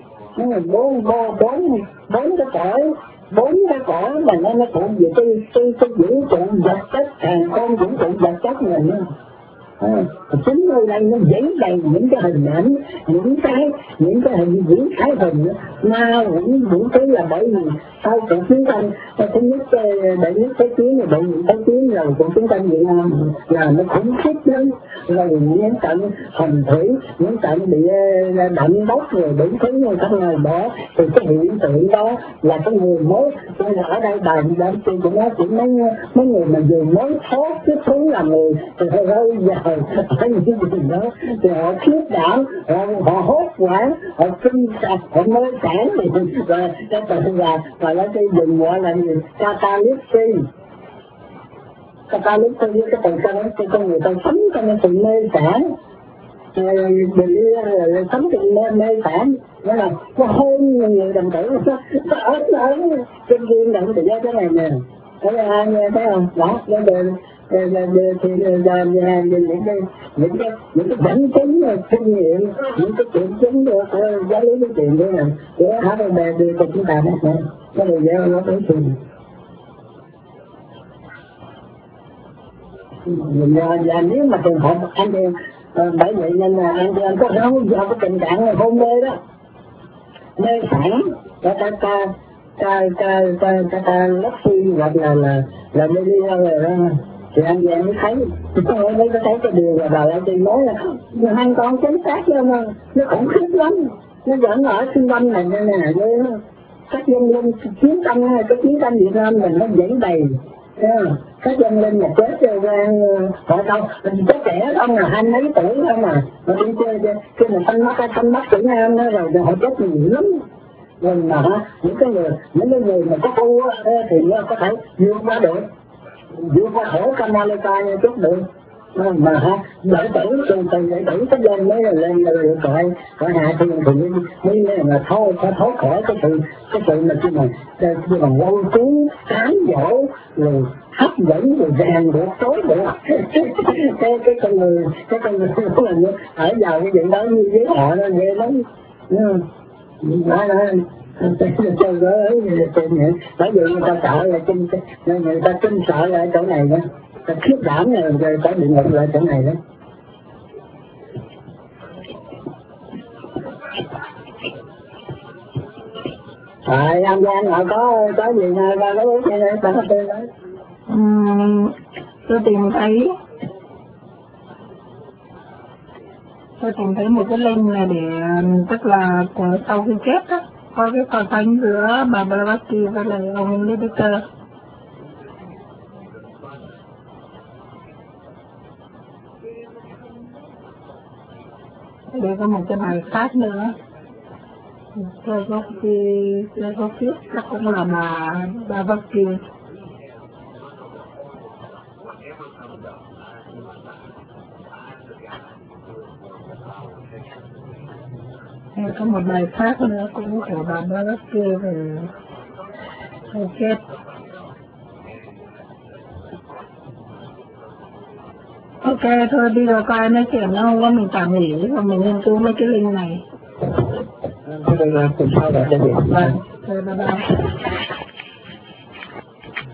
Speaker 2: bốn cái cõi mà nó thuộc về cái vũ trụ vật chất, càng con vũ trụ vật chất này nữa. Chính nơi đây nó dấy đầy những cái hình ảnh, những cái hình diễn thái hình ma những thứ là bởi vì sau cuộc chiến tranh thứ nhất đệ nhất thế chiến rồi đệ nhị thế chiến rồi cuộc chiến tranh Việt Nam là nó khủng khiếp lắm, rồi những trận hồng thủy, những trận bị đậm đốc rồi đủ thứ rồi các người đó thì cái hiện tượng đó là cái người mới ở đây bàn đám tiên của nó chỉ mấy người mà vừa mới thoát cái thứ là người thì hơi rơi vào ở những cái gì đó thì họ khiếp đảm, họ hốt hoảng, họ kinh sạch, họ mê sản thì và cái tự và nó cái dùng gọi là gì catalysis với cái từ cho con người ta sống trong cái sự mê sản, sống trong mê sản đó là nó hôn người đồng tử nó ở trên viên động tự do thế này nè. Thấy ai nghe thấy không? Đó, nó đều thì những cái dẫn chứng kinh nghiệm, những cái triệu chứng của giáo lý cái chuyện thế này của HRB đưa cho chúng ta đó, nó đều dễ nó tới chuyện. Và nếu mà trường hợp anh em bởi vậy nên là anh em có không do cái tình trạng hôn mê đó, mê sản, ta lắc suy hoặc là mê đi rồi đó. Thì anh em mới thấy, mới có thấy cái điều mà bà Lại Tiên nói là hoàn toàn chính xác luôn, nó khủng khiếp lắm, nó vẫn ở xung quanh này nè, các dân linh chiến tranh, cái chiến tranh Việt Nam mình nó dãy đầy, các dân linh mà chết rồi họ đâu, có trẻ không là 20 mấy tuổi không mà đi chơi khi mà thanh mắt Việt Nam đó rồi họ chết nhiều lắm. Rồi mà những cái người mà có tu thì có thể vượt qua được, vượt qua khổ Kamalika như chút được, mà đệ tử từ đệ tử cái dân mới lên rồi gọi hạ thì mới là thôi khỏi cái sự mà khi mà lâu cuốn cám dỗ rồi hấp dẫn rồi ràng buộc tối được cái con người ở vào cái chuyện đó như với họ nó ghê lắm. Bởi vì người ta sợ là người ta kinh sợ là ở chỗ này đó, ta khiếp đảm rồi ta bị ngục lại chỗ này đó. Rồi An Giang họ có gì nào ba có biết gì ba có tên đó?
Speaker 1: Tôi tìm thấy một cái link này để tức là sau khi chết đó có cái so sánh giữa bà Blavatsky với lại ông Lineker. Đây có một cái bài khác nữa. Tôi có viết chắc cũng là bà Blavatsky. Có một bài khác nữa cũng của bà Blavatsky về chết. Ok, thôi bây giờ coi nói chuyện nó không có mình tạm nghỉ và mình nghiên cứu mấy cái link này.
Speaker 3: Thôi, cùng sau đã được.
Speaker 1: Vâng, bye bye.